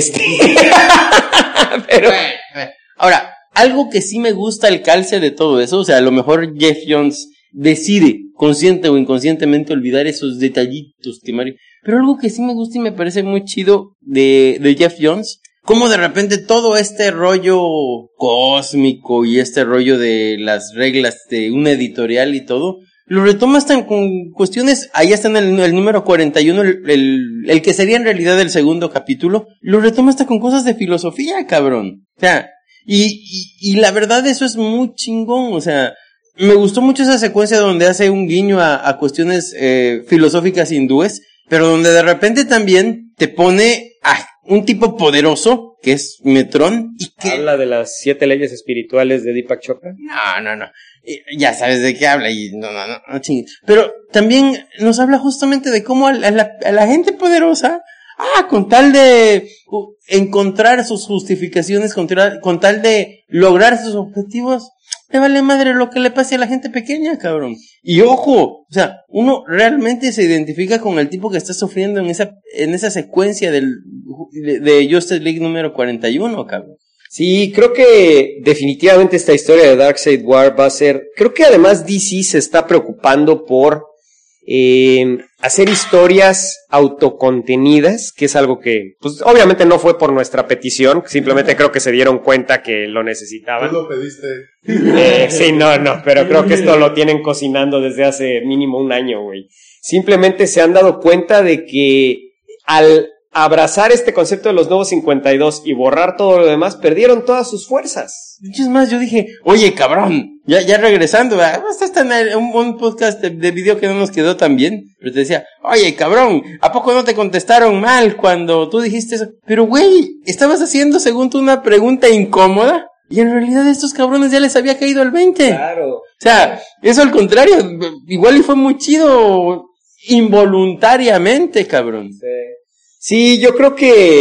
Pero... Ahora, algo que sí me gusta el calce de todo eso, o sea, a lo mejor Geoff Johns decide, consciente o inconscientemente, olvidar esos detallitos que Mario... Pero algo que sí me gusta y me parece muy chido de Geoff Johns, como de repente todo este rollo cósmico y este rollo de las reglas de una editorial y todo, lo retoma hasta con cuestiones, ahí está en el número 41, el que sería en realidad el segundo capítulo, lo retoma hasta con cosas de filosofía, cabrón. O sea, y la verdad eso es muy chingón, o sea, me gustó mucho esa secuencia donde hace un guiño a cuestiones filosóficas hindúes, pero donde de repente también te pone a un tipo poderoso, que es Metrón, y que... ¿Habla de las 7 leyes espirituales de Deepak Chopra? No. Ya sabes de qué habla y no chingues. Pero también nos habla justamente de cómo a la gente poderosa, con tal de encontrar sus justificaciones, con tal de lograr sus objetivos, le vale madre lo que le pase a la gente pequeña, cabrón. Y ojo, o sea, uno realmente se identifica con el tipo que está sufriendo en esa secuencia de Justice League número 41, cabrón. Sí, creo que definitivamente esta historia de Darkseid War va a ser... Creo que además DC se está preocupando por hacer historias autocontenidas, que es algo que, pues obviamente no fue por nuestra petición, simplemente creo que se dieron cuenta que lo necesitaban. Tú lo pediste. Sí, no, pero creo que esto lo tienen cocinando desde hace mínimo un año, güey. Simplemente se han dado cuenta de que al abrazar este concepto de los nuevos 52 y borrar todo lo demás, perdieron todas sus fuerzas. Es más, yo dije, oye, cabrón, ya regresando, está en un podcast de video que no nos quedó tan bien, pero te decía, oye, cabrón, ¿a poco no te contestaron mal cuando tú dijiste eso? Pero, güey, estabas haciendo, según tú, una pregunta incómoda, y en realidad a estos cabrones ya les había caído el 20. Claro. O sea, eso al contrario, igual y fue muy chido involuntariamente, cabrón. Sí, yo creo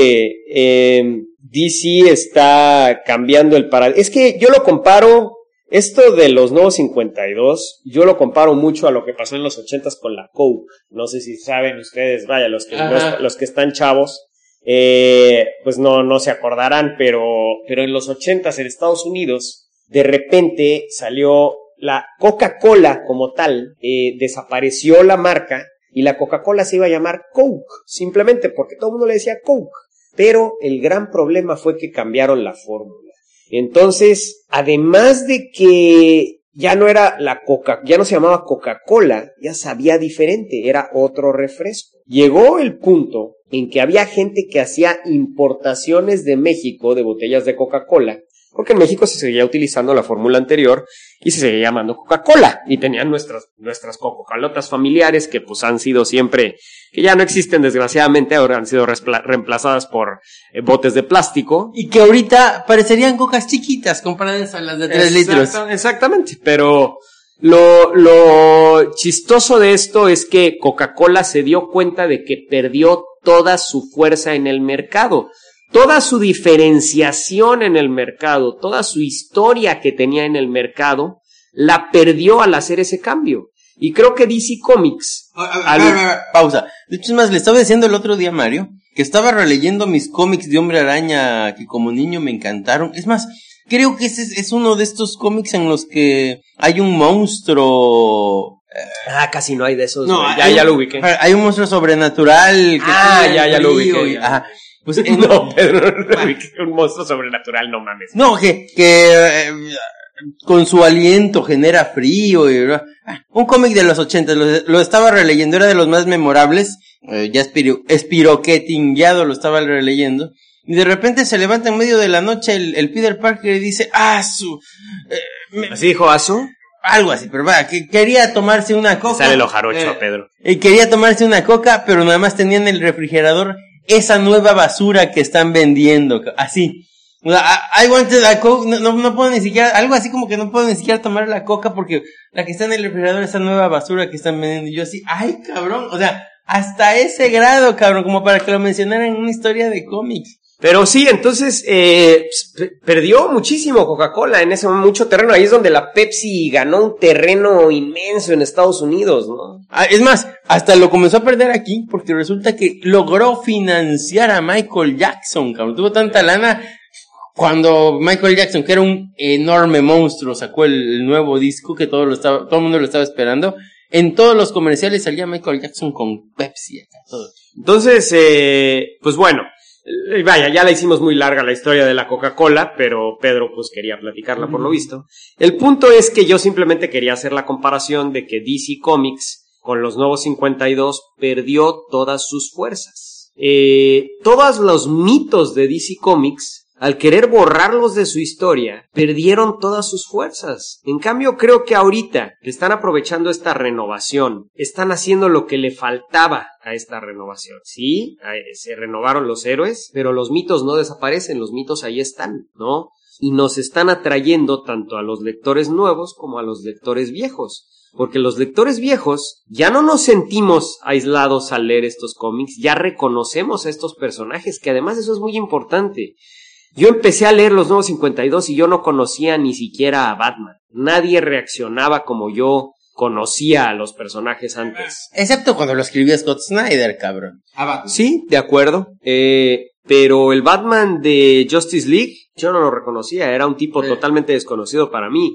que DC está cambiando el paradigma. Es que yo lo comparo, esto de los nuevos 52, yo lo comparo mucho a lo que pasó en los 80s con la Coke. No sé si saben ustedes, vaya, los que están chavos, pues no se acordarán, pero en los 80s en Estados Unidos, de repente salió la Coca-Cola como tal, desapareció la marca, y la Coca-Cola se iba a llamar Coke, simplemente porque todo el mundo le decía Coke. Pero el gran problema fue que cambiaron la fórmula. Entonces, además de que ya no era ya no se llamaba Coca-Cola, ya sabía diferente, era otro refresco. Llegó el punto en que había gente que hacía importaciones de México de botellas de Coca-Cola, porque en México se seguía utilizando la fórmula anterior y se seguía llamando Coca-Cola, y tenían nuestras Coca-Colotas familiares que pues han sido siempre, que ya no existen desgraciadamente, ahora han sido reemplazadas por botes de plástico. Y que ahorita parecerían cocas chiquitas comparadas a las de 3 litros. Exactamente, pero lo chistoso de esto es que Coca-Cola se dio cuenta de que perdió toda su fuerza en el mercado. Toda su diferenciación en el mercado, toda su historia que tenía en el mercado, la perdió al hacer ese cambio. Y creo que DC Comics... Pausa. De hecho, es más, le estaba diciendo el otro día a Mario que estaba releyendo mis cómics de Hombre Araña que como niño me encantaron. Es más, creo que ese es uno de estos cómics en los que hay un monstruo... casi no hay de esos. No, ya lo ubiqué. Hay un monstruo sobrenatural. Que ya lo ubiqué. Ajá. Pues, no, Pedro, un monstruo sobrenatural, no mames. No, que con su aliento genera frío. Un cómic de los 80, lo estaba releyendo, era de los más memorables, ya espiroquetingueado lo estaba releyendo. Y de repente se levanta en medio de la noche el Peter Parker y dice, ¡Asu! ¿Así dijo Asu? Algo así, pero que quería tomarse una coca. Sale lo jarocho, Pedro. Y quería tomarse una coca, pero nada más tenía en el refrigerador esa nueva basura que están vendiendo, así. I wanted a Coke, no puedo ni siquiera, algo así como que no puedo ni siquiera tomar la coca porque la que está en el refrigerador, esa nueva basura que están vendiendo, y yo así, ay cabrón, o sea, hasta ese grado, cabrón, como para que lo mencionaran en una historia de cómics. Pero sí, entonces, perdió muchísimo Coca-Cola en ese mucho terreno. Ahí es donde la Pepsi ganó un terreno inmenso en Estados Unidos, ¿no? Es más, hasta lo comenzó a perder aquí porque resulta que logró financiar a Michael Jackson, cabrón. Tuvo tanta lana cuando Michael Jackson, que era un enorme monstruo, sacó el nuevo disco que todo el mundo lo estaba esperando. En todos los comerciales salía Michael Jackson con Pepsi acá, todo. Entonces, pues bueno. Vaya, ya la hicimos muy larga la historia de la Coca-Cola, pero Pedro pues quería platicarla por lo visto. El punto es que yo simplemente quería hacer la comparación de que DC Comics con los nuevos 52 perdió todas sus fuerzas. Todos los mitos de DC Comics, al querer borrarlos de su historia, perdieron todas sus fuerzas. En cambio, creo que ahorita están aprovechando esta renovación, están haciendo lo que le faltaba a esta renovación. Sí, se renovaron los héroes, pero los mitos no desaparecen, los mitos ahí están, ¿no? Y nos están atrayendo tanto a los lectores nuevos como a los lectores viejos. Porque los lectores viejos ya no nos sentimos aislados al leer estos cómics, ya reconocemos a estos personajes, que además eso es muy importante. Yo empecé a leer los nuevos 52 y yo no conocía ni siquiera a Batman. Nadie reaccionaba como yo conocía a los personajes antes. Excepto cuando lo escribía Scott Snyder, cabrón. Sí, de acuerdo. Pero el Batman de Justice League, yo no lo reconocía. Era un tipo totalmente desconocido para mí.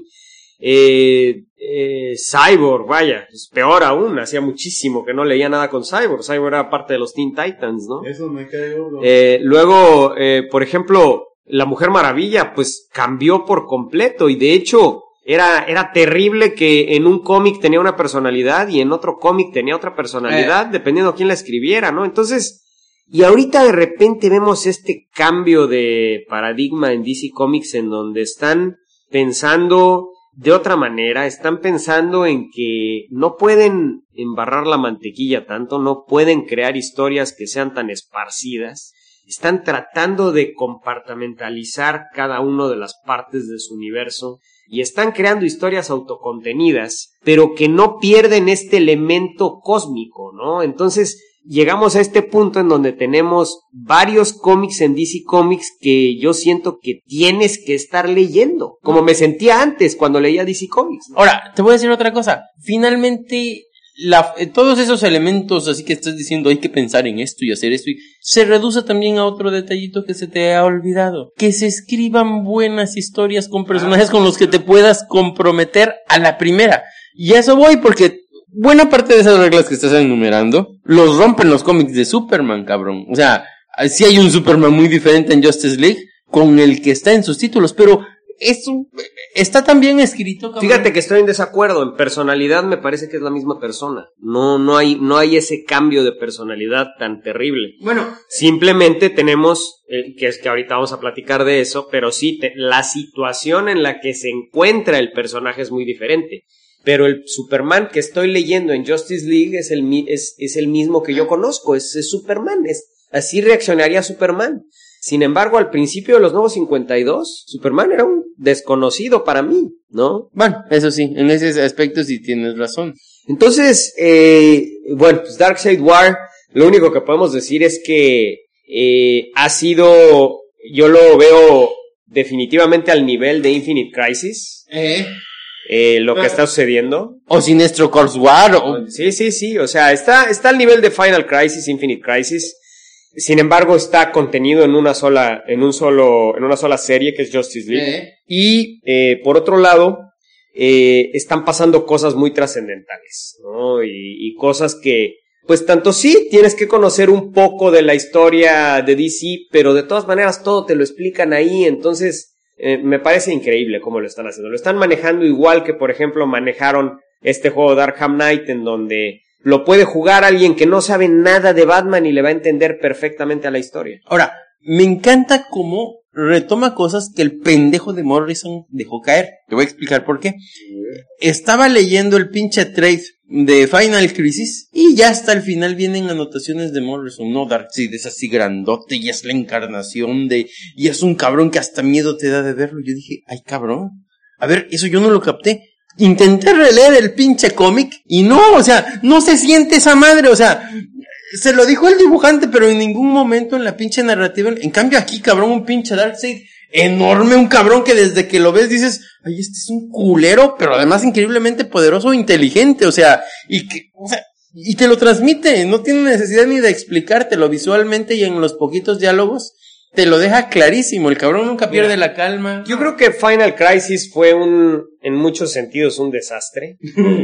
Cyborg, vaya, es peor aún. Hacía muchísimo que no leía nada con Cyborg. Cyborg era parte de los Teen Titans, ¿no? Eso me cae gordo. Luego, por ejemplo, la Mujer Maravilla, pues cambió por completo y de hecho era terrible que en un cómic tenía una personalidad y en otro cómic tenía otra personalidad, dependiendo a quién la escribiera, ¿no? Entonces, y ahorita de repente vemos este cambio de paradigma en DC Comics en donde están pensando de otra manera, están pensando en que no pueden embarrar la mantequilla tanto, no pueden crear historias que sean tan esparcidas. Están tratando de compartimentalizar cada una de las partes de su universo y están creando historias autocontenidas, pero que no pierden este elemento cósmico, ¿no? Entonces, llegamos a este punto en donde tenemos varios cómics en DC Comics que yo siento que tienes que estar leyendo, como me sentía antes cuando leía DC Comics, ¿no? Ahora, te voy a decir otra cosa. Finalmente, todos esos elementos así que estás diciendo hay que pensar en esto y hacer esto y se reduce también a otro detallito que se te ha olvidado, que se escriban buenas historias con personajes con los que te puedas comprometer a la primera. Y a eso voy porque buena parte de esas reglas que estás enumerando los rompen los cómics de Superman, cabrón. O sea, sí hay un Superman muy diferente en Justice League con el que está en sus títulos, pero eso está tan bien escrito, cabrón. Fíjate que estoy en desacuerdo. En personalidad me parece que es la misma persona. No hay ese cambio de personalidad tan terrible. Bueno, simplemente tenemos, que es que ahorita vamos a platicar de eso, pero sí, la situación en la que se encuentra el personaje es muy diferente. Pero el Superman que estoy leyendo en Justice League es el mismo que yo conozco, es Superman, así reaccionaría Superman. Sin embargo, al principio de los nuevos 52, Superman era un desconocido para mí, ¿no? Bueno, eso sí, en ese aspecto sí tienes razón. Entonces, bueno, pues Darkseid War, lo único que podemos decir es que ha sido, yo lo veo definitivamente al nivel de Infinite Crisis. Lo que está sucediendo. O Sinestro Corps War. Sí, o sea, está al nivel de Final Crisis, Infinite Crisis. Sin embargo, está contenido en una sola serie que es Justice League. Y por otro lado, están pasando cosas muy trascendentales, ¿no? Y cosas que, pues tanto sí, tienes que conocer un poco de la historia de DC, pero de todas maneras todo te lo explican ahí, entonces me parece increíble cómo lo están haciendo. Lo están manejando igual que, por ejemplo, manejaron este juego de Arkham Knight, en donde lo puede jugar alguien que no sabe nada de Batman y le va a entender perfectamente a la historia. Ahora, me encanta cómo retoma cosas que el pendejo de Morrison dejó caer. Te voy a explicar por qué. Estaba leyendo el pinche trade de Final Crisis y ya hasta el final vienen anotaciones de Morrison. No, Darkseid es así grandote y es la encarnación de... y es un cabrón que hasta miedo te da de verlo. Yo dije, ay cabrón. A ver, eso yo no lo capté. Intenté releer el pinche cómic y no, o sea, no se siente esa madre, o sea... Se lo dijo el dibujante, pero en ningún momento en la pinche narrativa. En cambio aquí, cabrón, un pinche Darkseid enorme, un cabrón que desde que lo ves dices, ay, este es un culero, pero además increíblemente poderoso e inteligente, o sea, y te lo transmite, no tiene necesidad ni de explicártelo visualmente y en los poquitos diálogos te lo deja clarísimo, el cabrón nunca pierde la calma. Yo creo que Final Crisis fue en muchos sentidos un desastre,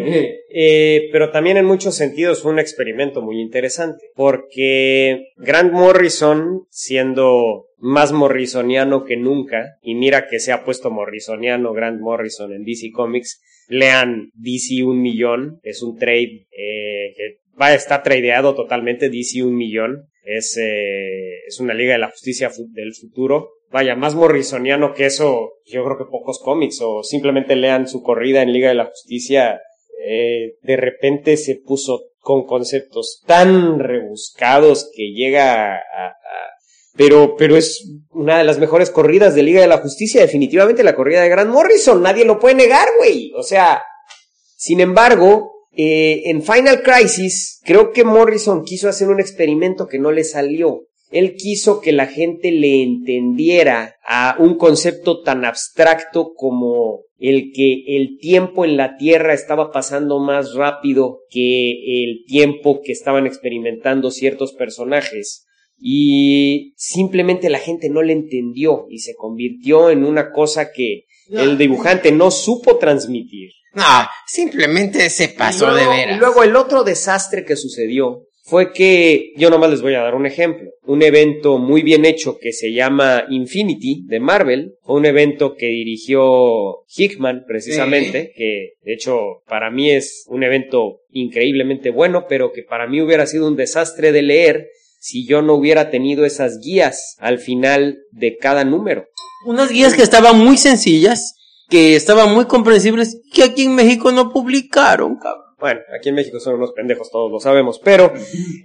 pero también en muchos sentidos fue un experimento muy interesante, porque Grant Morrison, siendo más morrisoniano que nunca, y mira que se ha puesto morrisoniano Grant Morrison en DC Comics, lean DC 1,000,000, es un trade que está tradeado totalmente, DC 1,000,000. Es una Liga de la Justicia del futuro. Vaya, más morrisoniano que eso, yo creo que pocos cómics, o simplemente lean su corrida en Liga de la Justicia. De repente se puso con conceptos tan rebuscados que llega pero es una de las mejores corridas de Liga de la Justicia, definitivamente la corrida de Grant Morrison, nadie lo puede negar, güey. O sea, sin embargo, en Final Crisis, creo que Morrison quiso hacer un experimento que no le salió. Él quiso que la gente le entendiera a un concepto tan abstracto como el que el tiempo en la Tierra estaba pasando más rápido que el tiempo que estaban experimentando ciertos personajes. Y simplemente la gente no le entendió y se convirtió en una cosa que el dibujante no supo transmitir. No, simplemente se pasó de veras. Y luego el otro desastre que sucedió fue que, yo nomás les voy a dar un ejemplo, un evento muy bien hecho que se llama Infinity de Marvel, fue un evento que dirigió Hickman precisamente, que de hecho para mí es un evento increíblemente bueno, pero que para mí hubiera sido un desastre de leer si yo no hubiera tenido esas guías al final de cada número. Unas guías que estaban muy sencillas, que estaban muy comprensibles, que aquí en México no publicaron, cabrón. Bueno, aquí en México son unos pendejos, todos lo sabemos, pero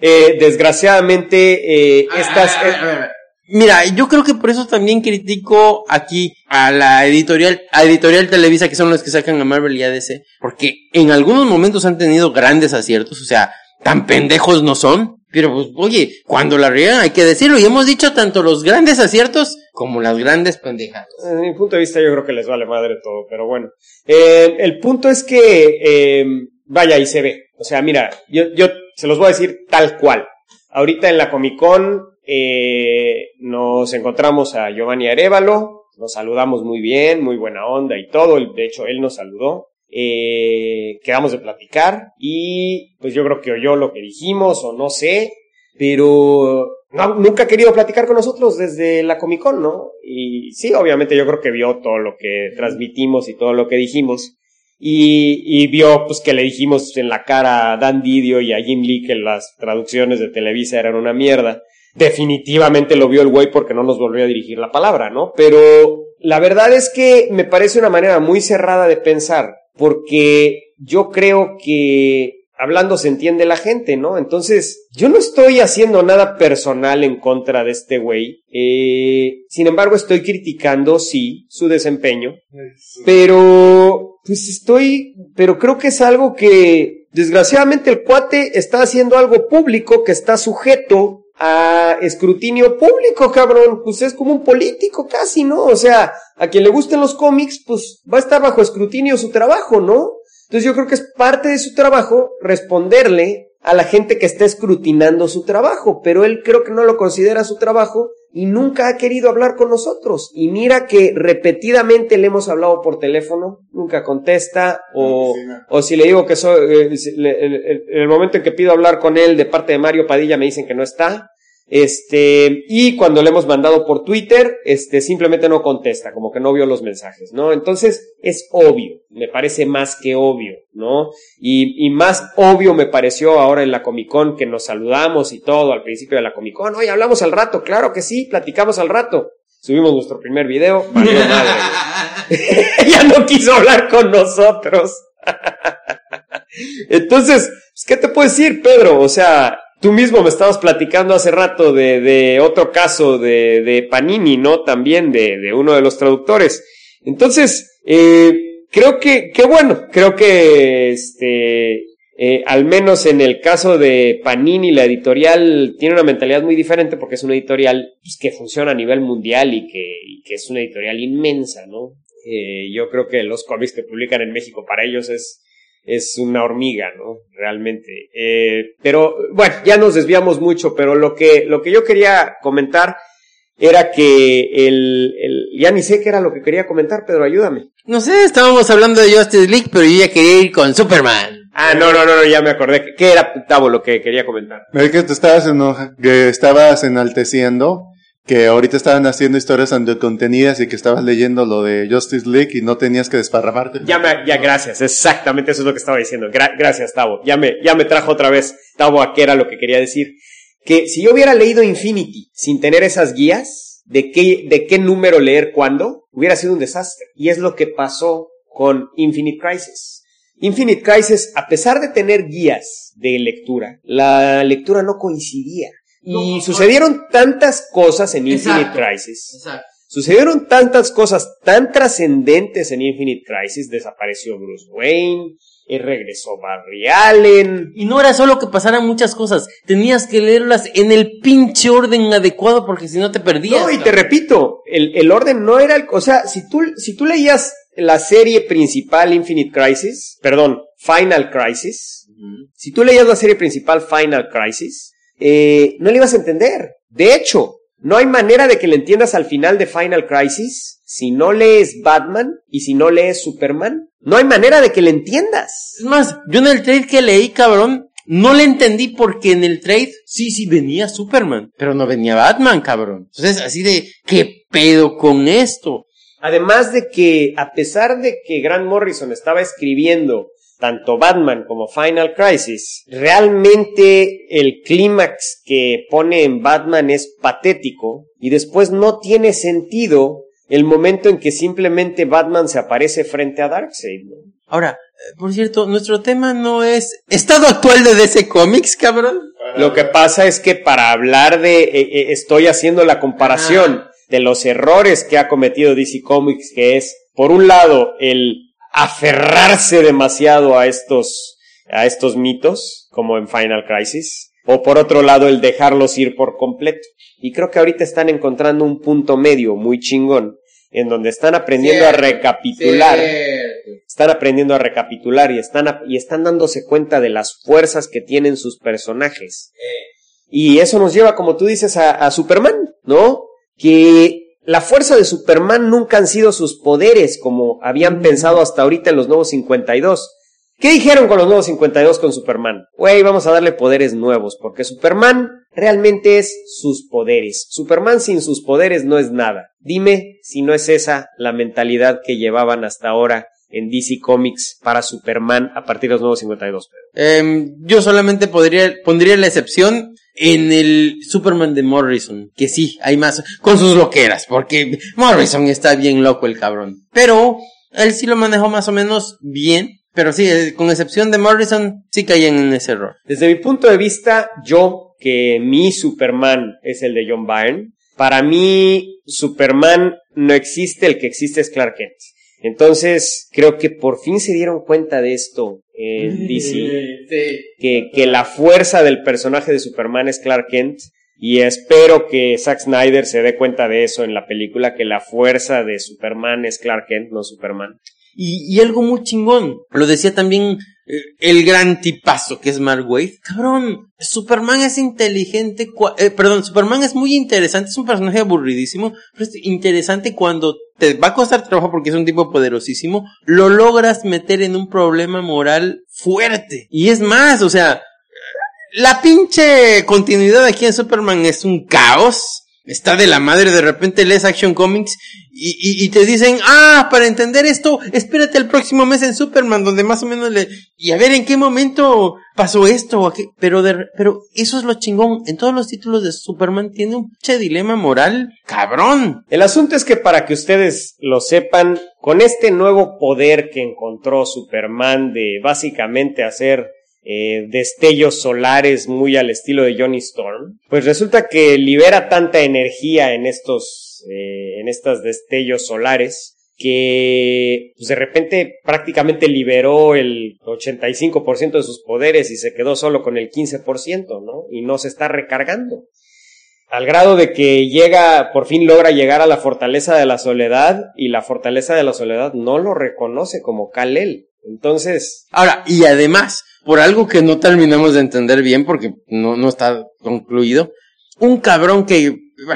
desgraciadamente Mira, yo creo que por eso también critico aquí a la editorial Televisa, que son los que sacan a Marvel y a DC, porque en algunos momentos han tenido grandes aciertos, o sea, tan pendejos no son. Pero pues, oye, cuando la riegan hay que decirlo, y hemos dicho tanto los grandes aciertos como las grandes pendejadas. Desde mi punto de vista yo creo que les vale madre todo, pero bueno. El punto es que, vaya, y se ve. O sea, mira, yo se los voy a decir tal cual. Ahorita en la Comic Con, nos encontramos a Giovanni Arévalo, nos saludamos muy bien, muy buena onda y todo, de hecho él nos saludó. Quedamos de platicar y pues yo creo que oyó lo que dijimos o no sé, pero nunca ha querido platicar con nosotros desde la Comic Con, ¿no? Y sí, obviamente yo creo que vio todo lo que transmitimos y todo lo que dijimos y vio pues que le dijimos en la cara a Dan Didio y a Jim Lee que las traducciones de Televisa eran una mierda. Definitivamente lo vio el güey porque no nos volvió a dirigir la palabra, ¿no? Pero la verdad es que me parece una manera muy cerrada de pensar, porque yo creo que hablando se entiende la gente, ¿no? Entonces, yo no estoy haciendo nada personal en contra de este güey. Sin embargo, estoy criticando, sí, su desempeño. Pero, pero creo que es algo que, desgraciadamente, el cuate está haciendo algo público que está sujeto a escrutinio público, cabrón. Pues es como un político casi, ¿no? O sea, a quien le gusten los cómics, pues va a estar bajo escrutinio su trabajo, ¿no? Entonces yo creo que es parte de su trabajo responderle a la gente que está escrutinando su trabajo, pero él creo que no lo considera su trabajo y nunca ha querido hablar con nosotros. Y mira que repetidamente le hemos hablado por teléfono, nunca contesta, o si le digo que en el momento en que pido hablar con él de parte de Mario Padilla me dicen que no está. Y cuando le hemos mandado por Twitter, simplemente no contesta, como que no vio los mensajes, ¿no? Entonces, es obvio, me parece más que obvio, ¿no? Y más obvio me pareció ahora en la Comic Con que nos saludamos y todo al principio de la Comic Con. Oye, hablamos al rato, claro que sí, platicamos al rato. subimos nuestro primer video, valió madre, güey. Ya no quiso hablar con nosotros. Entonces, pues, ¿qué te puedo decir, Pedro? O sea, tú mismo me estabas platicando hace rato de otro caso de Panini, ¿no? También de uno de los traductores. Entonces, creo que al menos en el caso de Panini, la editorial tiene una mentalidad muy diferente porque es una editorial pues, que funciona a nivel mundial y que es una editorial inmensa, ¿no? Yo creo que los cómics que publican en México para ellos es una hormiga, ¿no? Realmente. Pero, bueno, ya nos desviamos mucho, pero lo que yo quería comentar era que ya ni sé qué era lo que quería comentar, Pedro, ayúdame. No sé, estábamos hablando de Justice League, pero yo ya quería ir con Superman. Ah, no, ya me acordé. ¿Qué era, Tavo, lo que quería comentar? Es que que estabas enalteciendo que ahorita estaban haciendo historias undercontenidas y que estabas leyendo lo de Justice League y no tenías que desparramarte. Ya, gracias, exactamente eso es lo que estaba diciendo. Gracias, Tavo. Ya me trajo otra vez, Tavo, a qué era lo que quería decir. Que si yo hubiera leído Infinity sin tener esas guías de qué número leer cuándo, hubiera sido un desastre. Y es lo que pasó con Infinite Crisis. Infinite Crisis, a pesar de tener guías de lectura, la lectura no coincidía. Y sucedieron tantas cosas en Infinite Crisis. Exacto. Sucedieron tantas cosas tan trascendentes en Infinite Crisis. Desapareció Bruce Wayne, regresó Barry Allen. Y no era solo que pasaran muchas cosas, tenías que leerlas en el pinche orden adecuado porque si no te perdías. No, y te repito, el orden no era o sea, si tú leías la serie principal Final Crisis, si tú leías la serie principal Final Crisis, no le ibas a entender. De hecho, no hay manera de que le entiendas al final de Final Crisis si no lees Batman y si no lees Superman. No hay manera de que le entiendas. Es más, yo en el trade que leí, cabrón, no le entendí porque en el trade sí venía Superman, pero no venía Batman, cabrón. Entonces, así de, ¿qué pedo con esto? Además de que, a pesar de que Grant Morrison estaba escribiendo tanto Batman como Final Crisis, realmente el clímax que pone en Batman es patético y después no tiene sentido el momento en que simplemente Batman se aparece frente a Darkseid, ¿no? Ahora, por cierto, nuestro tema no es estado actual de DC Comics, cabrón. Lo que pasa es que para hablar estoy haciendo la comparación de los errores que ha cometido DC Comics, que es, por un lado, el aferrarse demasiado a estos mitos, como en Final Crisis, o por otro lado el dejarlos ir por completo. Y creo que ahorita están encontrando un punto medio muy chingón, en donde están aprendiendo a recapitular, y están dándose cuenta de las fuerzas que tienen sus personajes. Y eso nos lleva, como tú dices, a Superman, ¿no? Que la fuerza de Superman nunca han sido sus poderes, como habían pensado hasta ahorita en los Nuevos 52. ¿Qué dijeron con los Nuevos 52 con Superman? Güey, vamos a darle poderes nuevos, porque Superman realmente es sus poderes. Superman sin sus poderes no es nada. Dime si no es esa la mentalidad que llevaban hasta ahora en DC Comics para Superman a partir de los Nuevos 52. Yo solamente pondría la excepción en el Superman de Morrison, que sí, hay más, con sus loqueras, porque Morrison está bien loco el cabrón. Pero él sí lo manejó más o menos bien. Pero sí, con excepción de Morrison, sí caían en ese error. Desde mi punto de vista, que mi Superman es el de John Byrne, para mí Superman no existe, el que existe es Clark Kent. Entonces, creo que por fin se dieron cuenta de esto en DC, que la fuerza del personaje de Superman es Clark Kent, y espero que Zack Snyder se dé cuenta de eso en la película, que la fuerza de Superman es Clark Kent, no Superman. Y algo muy chingón, lo decía también el gran tipazo que es Mark Waid. Cabrón, Superman es inteligente, Superman es muy interesante, es un personaje aburridísimo, pero es interesante cuando te va a costar trabajo porque es un tipo poderosísimo, lo logras meter en un problema moral fuerte. Y es más, o sea, la pinche continuidad aquí en Superman es un caos. está de la madre, de repente lees Action Comics y te dicen, para entender esto, espérate el próximo mes en Superman, donde más o menos y a ver en qué momento pasó esto, o pero eso es lo chingón, en todos los títulos de Superman tiene un pinche dilema moral, cabrón. El asunto es que para que ustedes lo sepan, con este nuevo poder que encontró Superman de básicamente hacer destellos solares muy al estilo de Johnny Storm, pues resulta que libera tanta energía en estos destellos solares que pues de repente prácticamente liberó el 85% de sus poderes y se quedó solo con el 15%, ¿no? Y no se está recargando. Al grado de que por fin logra llegar a la Fortaleza de la Soledad, y la Fortaleza de la Soledad no lo reconoce como Kal-El. Entonces... Ahora, y además, por algo que no terminamos de entender bien, porque no está concluido, un cabrón que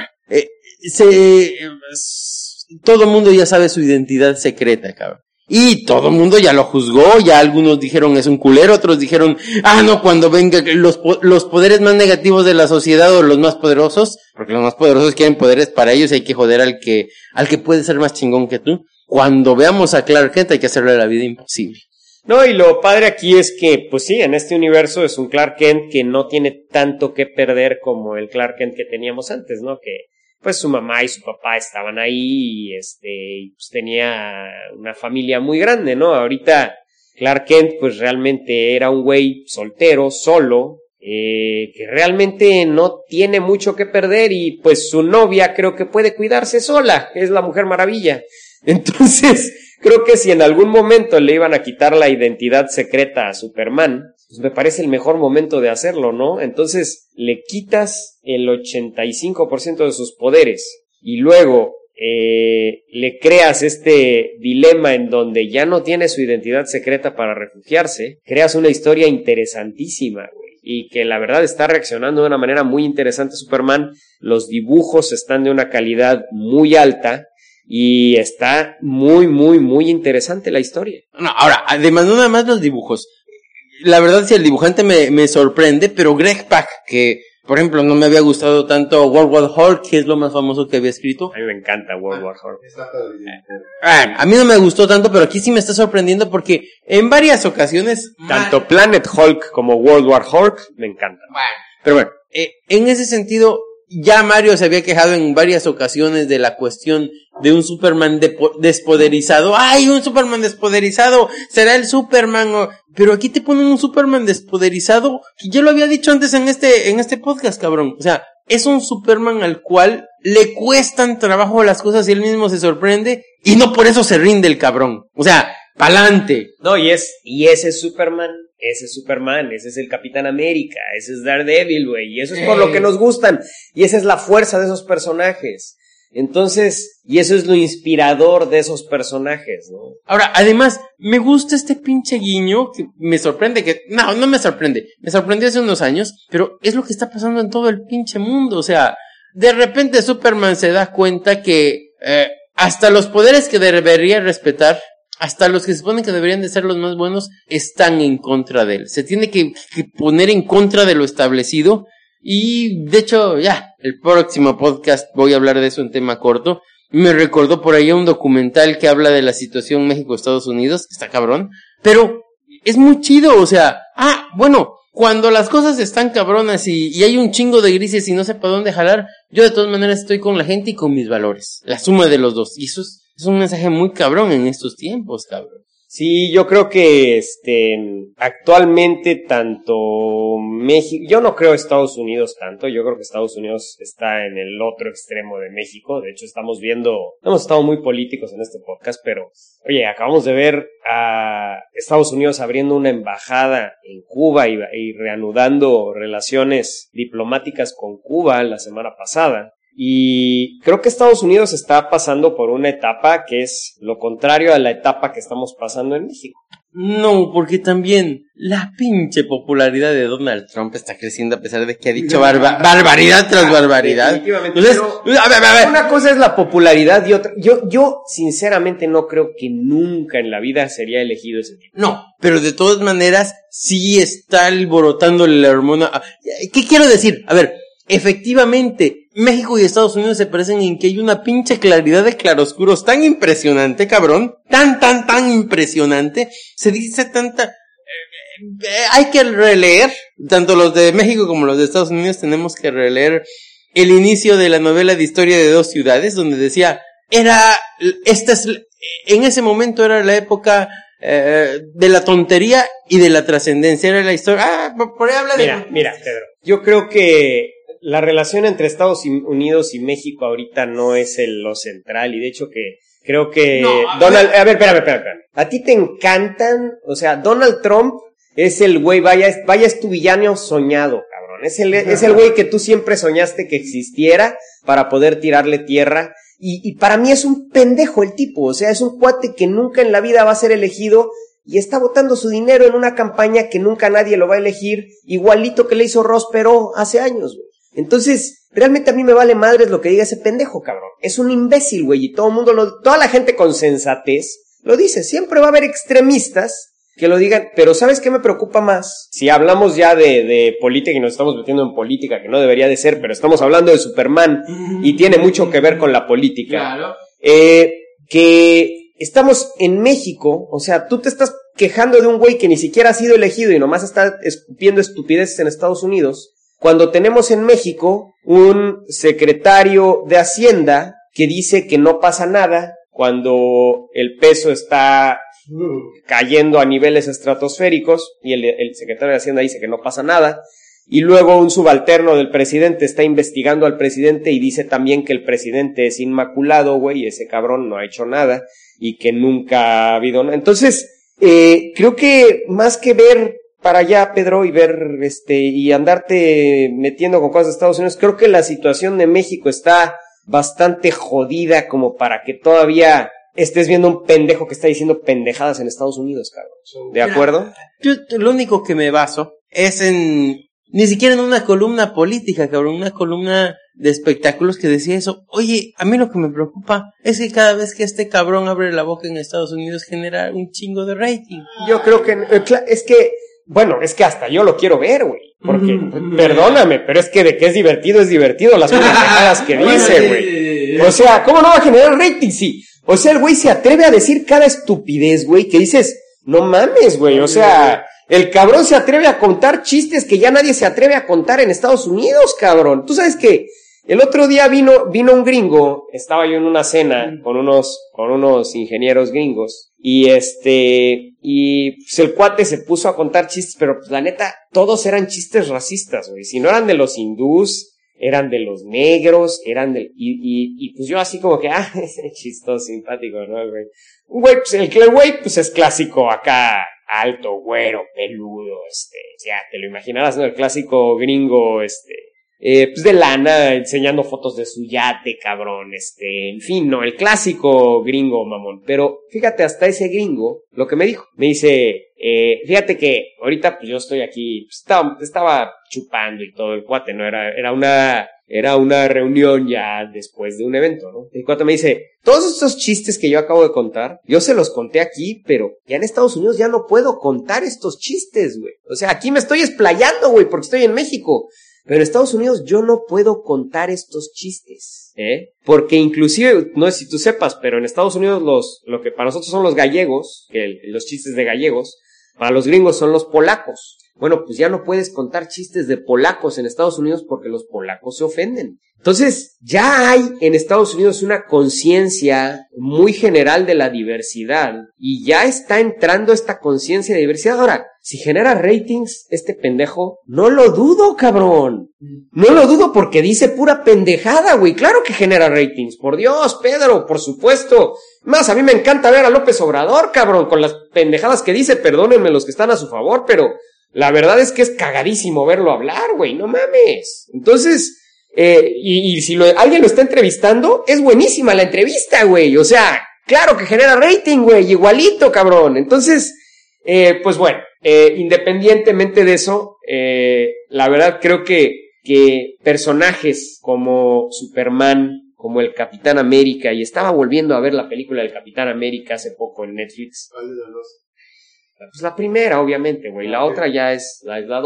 todo el mundo ya sabe su identidad secreta, cabrón. Y todo el mundo ya lo juzgó, ya algunos dijeron es un culero, otros dijeron, no, cuando venga los poderes más negativos de la sociedad o los más poderosos, porque los más poderosos quieren poderes para ellos y hay que joder al que puede ser más chingón que tú. Cuando veamos a Clark Kent hay que hacerle la vida imposible. No, y lo padre aquí es que, pues sí, en este universo es un Clark Kent que no tiene tanto que perder como el Clark Kent que teníamos antes, ¿no? Que pues su mamá y su papá estaban ahí y pues tenía una familia muy grande, ¿no? Ahorita Clark Kent pues realmente era un güey soltero, solo, que realmente no tiene mucho que perder y pues su novia creo que puede cuidarse sola, es la Mujer Maravilla. Entonces, creo que si en algún momento le iban a quitar la identidad secreta a Superman, pues me parece el mejor momento de hacerlo, ¿no? Entonces, le quitas el 85% de sus poderes y luego le creas este dilema en donde ya no tiene su identidad secreta para refugiarse, creas una historia interesantísima, güey, y que la verdad está reaccionando de una manera muy interesante Superman. Los dibujos están de una calidad muy alta y está muy, muy, muy interesante la historia. No, ahora, además no nada más los dibujos. La verdad, sí, el dibujante me sorprende, pero Greg Pak, que, por ejemplo, no me había gustado tanto World War Hulk, que es lo más famoso que había escrito. A mí me encanta World War Hulk. A mí no me gustó tanto, pero aquí sí me está sorprendiendo porque en varias ocasiones... Tanto Planet Hulk como World War Hulk me encantan. Pero bueno, en ese sentido... Ya Mario se había quejado en varias ocasiones de la cuestión de un Superman despoderizado. ¡Ay, un Superman despoderizado! ¿Será el Superman? Pero aquí te ponen un Superman despoderizado que yo lo había dicho antes en este podcast, cabrón. O sea, es un Superman al cual le cuestan trabajo las cosas y él mismo se sorprende y no por eso se rinde el cabrón. O sea, pa'lante. No, y ese es Superman. Ese es Superman, ese es el Capitán América, ese es Daredevil, güey, y eso es por lo que nos gustan, y esa es la fuerza de esos personajes. Entonces, y eso es lo inspirador de esos personajes, ¿no? Ahora, además, me gusta este pinche guiño, que me sorprende no me sorprende, me sorprendió hace unos años, pero es lo que está pasando en todo el pinche mundo, o sea, de repente Superman se da cuenta que, hasta los poderes que debería respetar, hasta los que se suponen que deberían de ser los más buenos, están en contra de él. Se tiene que poner en contra de lo establecido. Y, de hecho, el próximo podcast voy a hablar de eso en tema corto. Me recordó por ahí un documental que habla de la situación México-Estados Unidos, que está cabrón. Pero es muy chido, o sea, bueno, cuando las cosas están cabronas y hay un chingo de grises y no sé para dónde jalar, yo de todas maneras estoy con la gente y con mis valores. La suma de los dos. Y eso es un mensaje muy cabrón en estos tiempos, cabrón. Sí, yo creo que actualmente tanto México, yo no creo Estados Unidos tanto, yo creo que Estados Unidos está en el otro extremo de México. De hecho hemos estado muy políticos en este podcast, pero oye, acabamos de ver a Estados Unidos abriendo una embajada en Cuba y reanudando relaciones diplomáticas con Cuba la semana pasada. Y creo que Estados Unidos está pasando por una etapa que es lo contrario a la etapa que estamos pasando en México. No, porque también la pinche popularidad de Donald Trump está creciendo a pesar de que ha dicho barbaridad tras barbaridad. Definitivamente. Entonces, a ver. Una cosa es la popularidad y otra... Yo sinceramente no creo que nunca en la vida sería elegido ese tipo. No, pero de todas maneras sí está alborotándole la hormona. ¿Qué quiero decir? A ver, efectivamente, México y Estados Unidos se parecen en que hay una pinche claridad de claroscuros tan impresionante, cabrón, tan impresionante, se dice tanta... hay que releer, tanto los de México como los de Estados Unidos tenemos que releer el inicio de la novela de Historia de dos ciudades, donde decía, en ese momento era la época de la tontería y de la trascendencia, era la historia, por ahí habla de... Mira, Pedro, yo creo que la relación entre Estados Unidos y México ahorita no es lo central, y de hecho que creo que a ver, espérame. A ti te encantan, o sea, Donald Trump es el güey, vaya es tu villano soñado, cabrón. Es el güey que tú siempre soñaste que existiera para poder tirarle tierra. Y para mí es un pendejo el tipo, o sea, es un cuate que nunca en la vida va a ser elegido y está botando su dinero en una campaña que nunca nadie lo va a elegir, igualito que le hizo Ross Perot hace años, güey. Entonces, realmente a mí me vale madres lo que diga ese pendejo, cabrón. Es un imbécil, güey, y toda la gente con sensatez lo dice. Siempre va a haber extremistas que lo digan, pero ¿sabes qué me preocupa más? Si hablamos ya de política y nos estamos metiendo en política, que no debería de ser, pero estamos hablando de Superman y tiene mucho que ver con la política. Claro. Que estamos en México, o sea, tú te estás quejando de un güey que ni siquiera ha sido elegido y nomás está escupiendo estupideces en Estados Unidos, cuando tenemos en México un secretario de Hacienda que dice que no pasa nada cuando el peso está cayendo a niveles estratosféricos y el secretario de Hacienda dice que no pasa nada, y luego un subalterno del presidente está investigando al presidente y dice también que el presidente es inmaculado, güey, y ese cabrón no ha hecho nada y que nunca ha habido nada. Entonces, creo que más que ver para allá, Pedro, y ver y andarte metiendo con cosas de Estados Unidos, creo que la situación de México está bastante jodida como para que todavía estés viendo un pendejo que está diciendo pendejadas en Estados Unidos, cabrón. ¿De acuerdo? Yo lo único que me baso es ni siquiera en una columna política, cabrón, una columna de espectáculos que decía eso. Oye, a mí lo que me preocupa es que cada vez que este cabrón abre la boca en Estados Unidos genera un chingo de rating. Yo creo que es que hasta yo lo quiero ver, güey. Porque, perdóname, pero es que de que es divertido las pendejadas que dice, güey. O sea, ¿cómo no va a generar rating? Sí. O sea, el güey se atreve a decir cada estupidez, güey, que dices, no mames, güey. O sea, el cabrón se atreve a contar chistes que ya nadie se atreve a contar en Estados Unidos, cabrón. Tú sabes que el otro día vino un gringo, estaba yo en una cena con unos ingenieros gringos, y pues el cuate se puso a contar chistes, pero pues la neta, todos eran chistes racistas, güey. Si no eran de los hindús, eran de los negros, y pues yo así como que, ese chistoso, simpático, ¿no, güey? Güey, pues el güey, pues es clásico acá, alto, güero, peludo, ya te lo imaginarás, ¿no? El clásico gringo, pues de lana, enseñando fotos de su yate, cabrón, en fin, no, el clásico gringo mamón. Pero fíjate, hasta ese gringo, lo que me dijo, me dice, fíjate que ahorita pues yo estoy aquí, pues, estaba chupando y todo el cuate, ¿no? Era una reunión ya después de un evento, ¿no? El cuate me dice, todos estos chistes que yo acabo de contar, yo se los conté aquí, pero ya en Estados Unidos ya no puedo contar estos chistes, güey. O sea, aquí me estoy explayando, güey, porque estoy en México. Pero en Estados Unidos yo no puedo contar estos chistes, porque inclusive, no sé si tú sepas, pero en Estados Unidos lo que para nosotros son los gallegos, los chistes de gallegos, para los gringos son los polacos. Bueno, pues ya no puedes contar chistes de polacos en Estados Unidos porque los polacos se ofenden. Entonces, ya hay en Estados Unidos una conciencia muy general de la diversidad y ya está entrando esta conciencia de diversidad. Ahora, si genera ratings, este pendejo, no lo dudo, cabrón. No lo dudo porque dice pura pendejada, güey. Claro que genera ratings. Por Dios, Pedro, por supuesto. Más, a mí me encanta ver a López Obrador, cabrón, con las pendejadas que dice. Perdónenme los que están a su favor, pero la verdad es que es cagadísimo verlo hablar, güey. No mames. Entonces, y si alguien lo está entrevistando, es buenísima la entrevista, güey. O sea, claro que genera rating, güey. Igualito, cabrón. Entonces, pues bueno. Independientemente de eso, la verdad creo que personajes como Superman, como el Capitán América, y estaba volviendo a ver la película del Capitán América hace poco en Netflix. ¿Cuál de los dos? Pues la primera, obviamente, güey, la otra ya es la 2.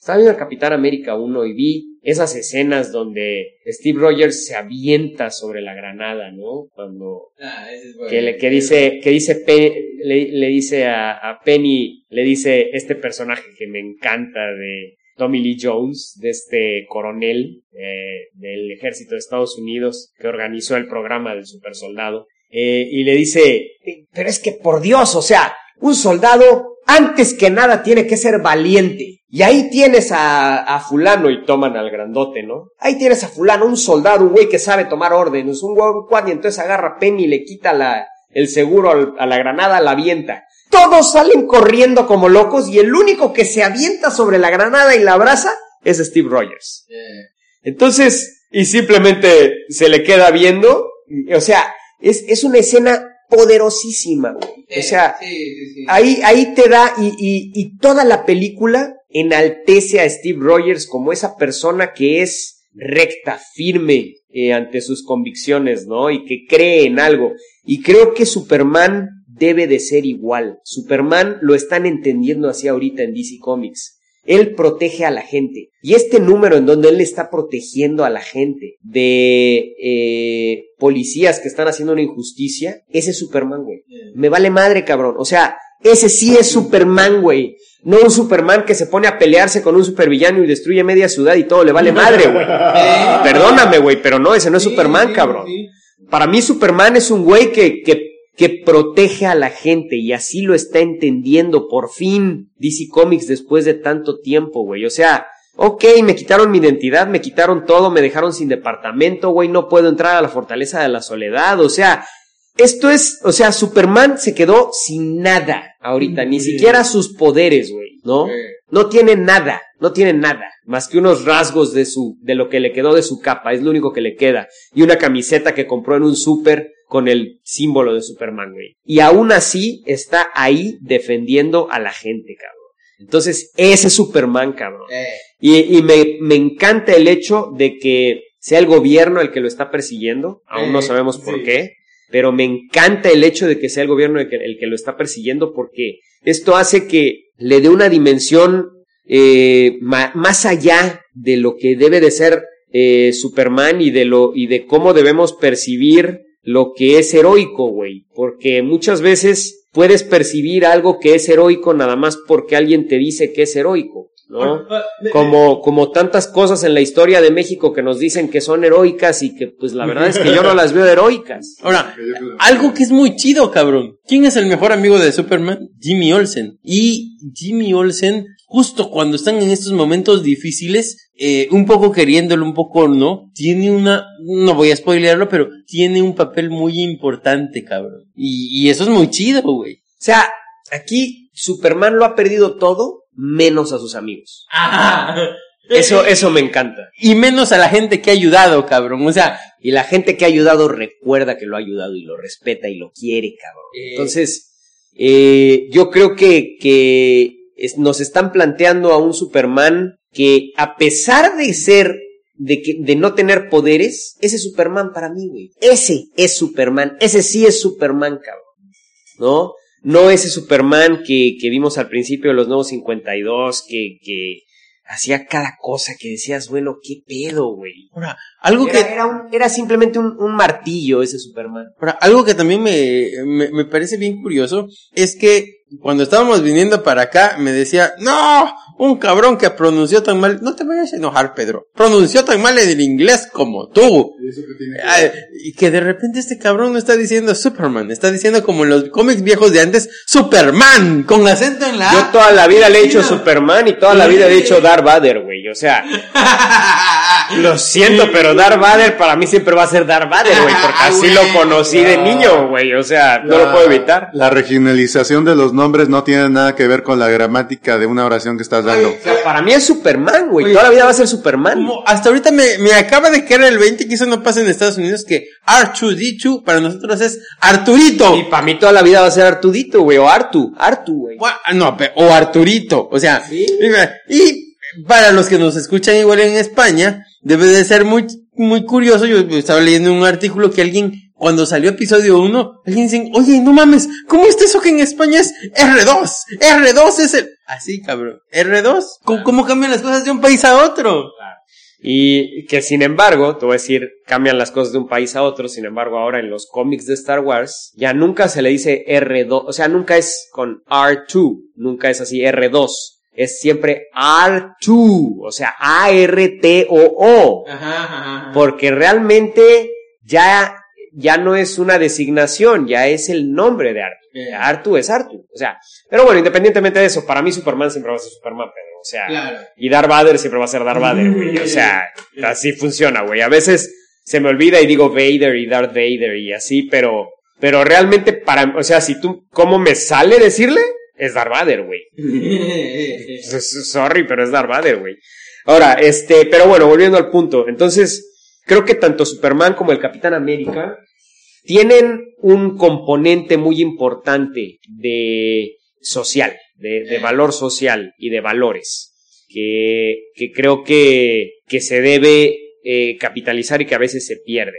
Estaba viendo el Capitán América 1 y vi esas escenas donde Steve Rogers se avienta sobre la granada, ¿no? Cuando que dice le dice a Penny, le dice este personaje que me encanta de Tommy Lee Jones, de este coronel del ejército de Estados Unidos que organizó el programa del super soldado, y le dice, pero es que por Dios, o sea, un soldado antes que nada tiene que ser valiente. Y ahí tienes a fulano, y toman al grandote, ¿no? Ahí tienes a fulano, un soldado, un güey que sabe tomar órdenes, un guay, y entonces agarra a Penny y le quita el seguro a la granada, la avienta. Todos salen corriendo como locos y el único que se avienta sobre la granada y la abraza es Steve Rogers. Entonces, y simplemente se le queda viendo, o sea, es una escena poderosísima, güey. O sea, ahí te da, y toda la película enaltece a Steve Rogers como esa persona que es recta, firme, ante sus convicciones, ¿no? Y que cree en algo. Y creo que Superman debe de ser igual. Superman lo están entendiendo así ahorita en DC Comics. Él protege a la gente. Y este número en donde él está protegiendo a la gente de policías que están haciendo una injusticia, ese es Superman, güey. Me vale madre, cabrón. O sea, ese sí es Superman, güey. No un Superman que se pone a pelearse con un supervillano y destruye media ciudad y todo le vale madre, güey. Perdóname, güey, pero no, ese no es Superman, cabrón. Para mí Superman es un güey que protege a la gente, y así lo está entendiendo por fin DC Comics después de tanto tiempo, güey. O sea, ok, me quitaron mi identidad, me quitaron todo, me dejaron sin departamento, güey, no puedo entrar a la fortaleza de la soledad, o sea, Superman se quedó sin nada ahorita, ni siquiera sus poderes, güey, ¿no? No tiene nada, más que unos rasgos de lo que le quedó de su capa, es lo único que le queda, y una camiseta que compró en un súper con el símbolo de Superman, güey. Y aún así está ahí defendiendo a la gente, cabrón. Entonces, ese es Superman, cabrón. Y me encanta el hecho de que sea el gobierno el que lo está persiguiendo, aún no sabemos por qué, pero me encanta el hecho de que sea el gobierno el que lo está persiguiendo, porque esto hace que le dé una dimensión más allá de lo que debe de ser Superman y de cómo debemos percibir lo que es heroico, güey, porque muchas veces puedes percibir algo que es heroico nada más porque alguien te dice que es heroico, ¿no? Como tantas cosas en la historia de México que nos dicen que son heroicas y que pues la verdad es que yo no las veo heroicas. Ahora, algo que es muy chido, cabrón. ¿Quién es el mejor amigo de Superman? Jimmy Olsen. Y Jimmy Olsen, justo cuando están en estos momentos difíciles, un poco queriéndolo, un poco no, tiene no voy a spoilearlo, pero tiene un papel muy importante, cabrón. Y eso es muy chido, güey. O sea, aquí Superman lo ha perdido todo, menos a sus amigos. Eso me encanta. Y menos a la gente que ha ayudado, cabrón. O sea, y la gente que ha ayudado recuerda que lo ha ayudado y lo respeta y lo quiere, cabrón. Entonces, yo creo que nos están planteando a un Superman que, a pesar de ser, de no tener poderes, ese es Superman para mí, güey. Ese es Superman. Ese sí es Superman, cabrón. ¿No? No ese Superman que vimos al principio de los Nuevos 52, que hacía cada cosa que decías, bueno, qué pedo, güey. Ahora, algo era simplemente un martillo ese Superman. Ahora, algo que también me parece bien curioso es que cuando estábamos viniendo para acá me decía, no, un cabrón que pronunció tan mal, no te vayas a enojar, Pedro, pronunció tan mal el inglés como tú. Y que de repente este cabrón no está diciendo Superman, está diciendo como en los cómics viejos de antes, Superman, con acento en la A. Yo toda la vida le he dicho Superman y toda la vida he dicho Darth Vader, güey, o sea, lo siento, pero Darth Vader para mí siempre va a ser Darth Vader, güey, porque así lo conocí de niño, güey, o sea, no lo puedo evitar. La regionalización de los nombres no tiene nada que ver con la gramática de una oración que estás dando. O sea, para mí es Superman, güey, toda la vida va a ser Superman. Hasta ahorita me acaba de caer el 20, que eso no pasa en Estados Unidos, que R2D2 para nosotros es Arturito. Y para mí toda la vida va a ser Artudito, güey, o Artu, güey. No, o Arturito, o sea, ¿sí? Y para los que nos escuchan igual en España, debe de ser muy, muy curioso. Yo estaba leyendo un artículo que alguien cuando salió episodio 1, alguien dice, oye, no mames, ¿cómo está eso que en España es R2? R2 es el... Así, cabrón. R2. ¿Cómo cambian las cosas de un país a otro? Y que sin embargo, te voy a decir, cambian las cosas de un país a otro, sin embargo ahora en los cómics de Star Wars, ya nunca se le dice R2, o sea, nunca es con R2, nunca es así R2, es siempre R2, o sea, A-R-T-O-O, porque realmente ya no es una designación, ya es el nombre de Artu. Artu es Artu, o sea, pero bueno, independientemente de eso, para mí Superman siempre va a ser Superman, Pedro, o sea, claro. Y Darth Vader siempre va a ser Darth Vader, güey, o sea, así funciona, güey, a veces se me olvida y digo Vader y Darth Vader y así, pero realmente o sea, si tú, ¿cómo me sale decirle? Es Darth Vader, güey. Sorry, pero es Darth Vader, güey. Ahora, pero bueno, volviendo al punto, entonces, creo que tanto Superman como el Capitán América tienen un componente muy importante de social, de valor social y de valores, que creo que se debe capitalizar y que a veces se pierde.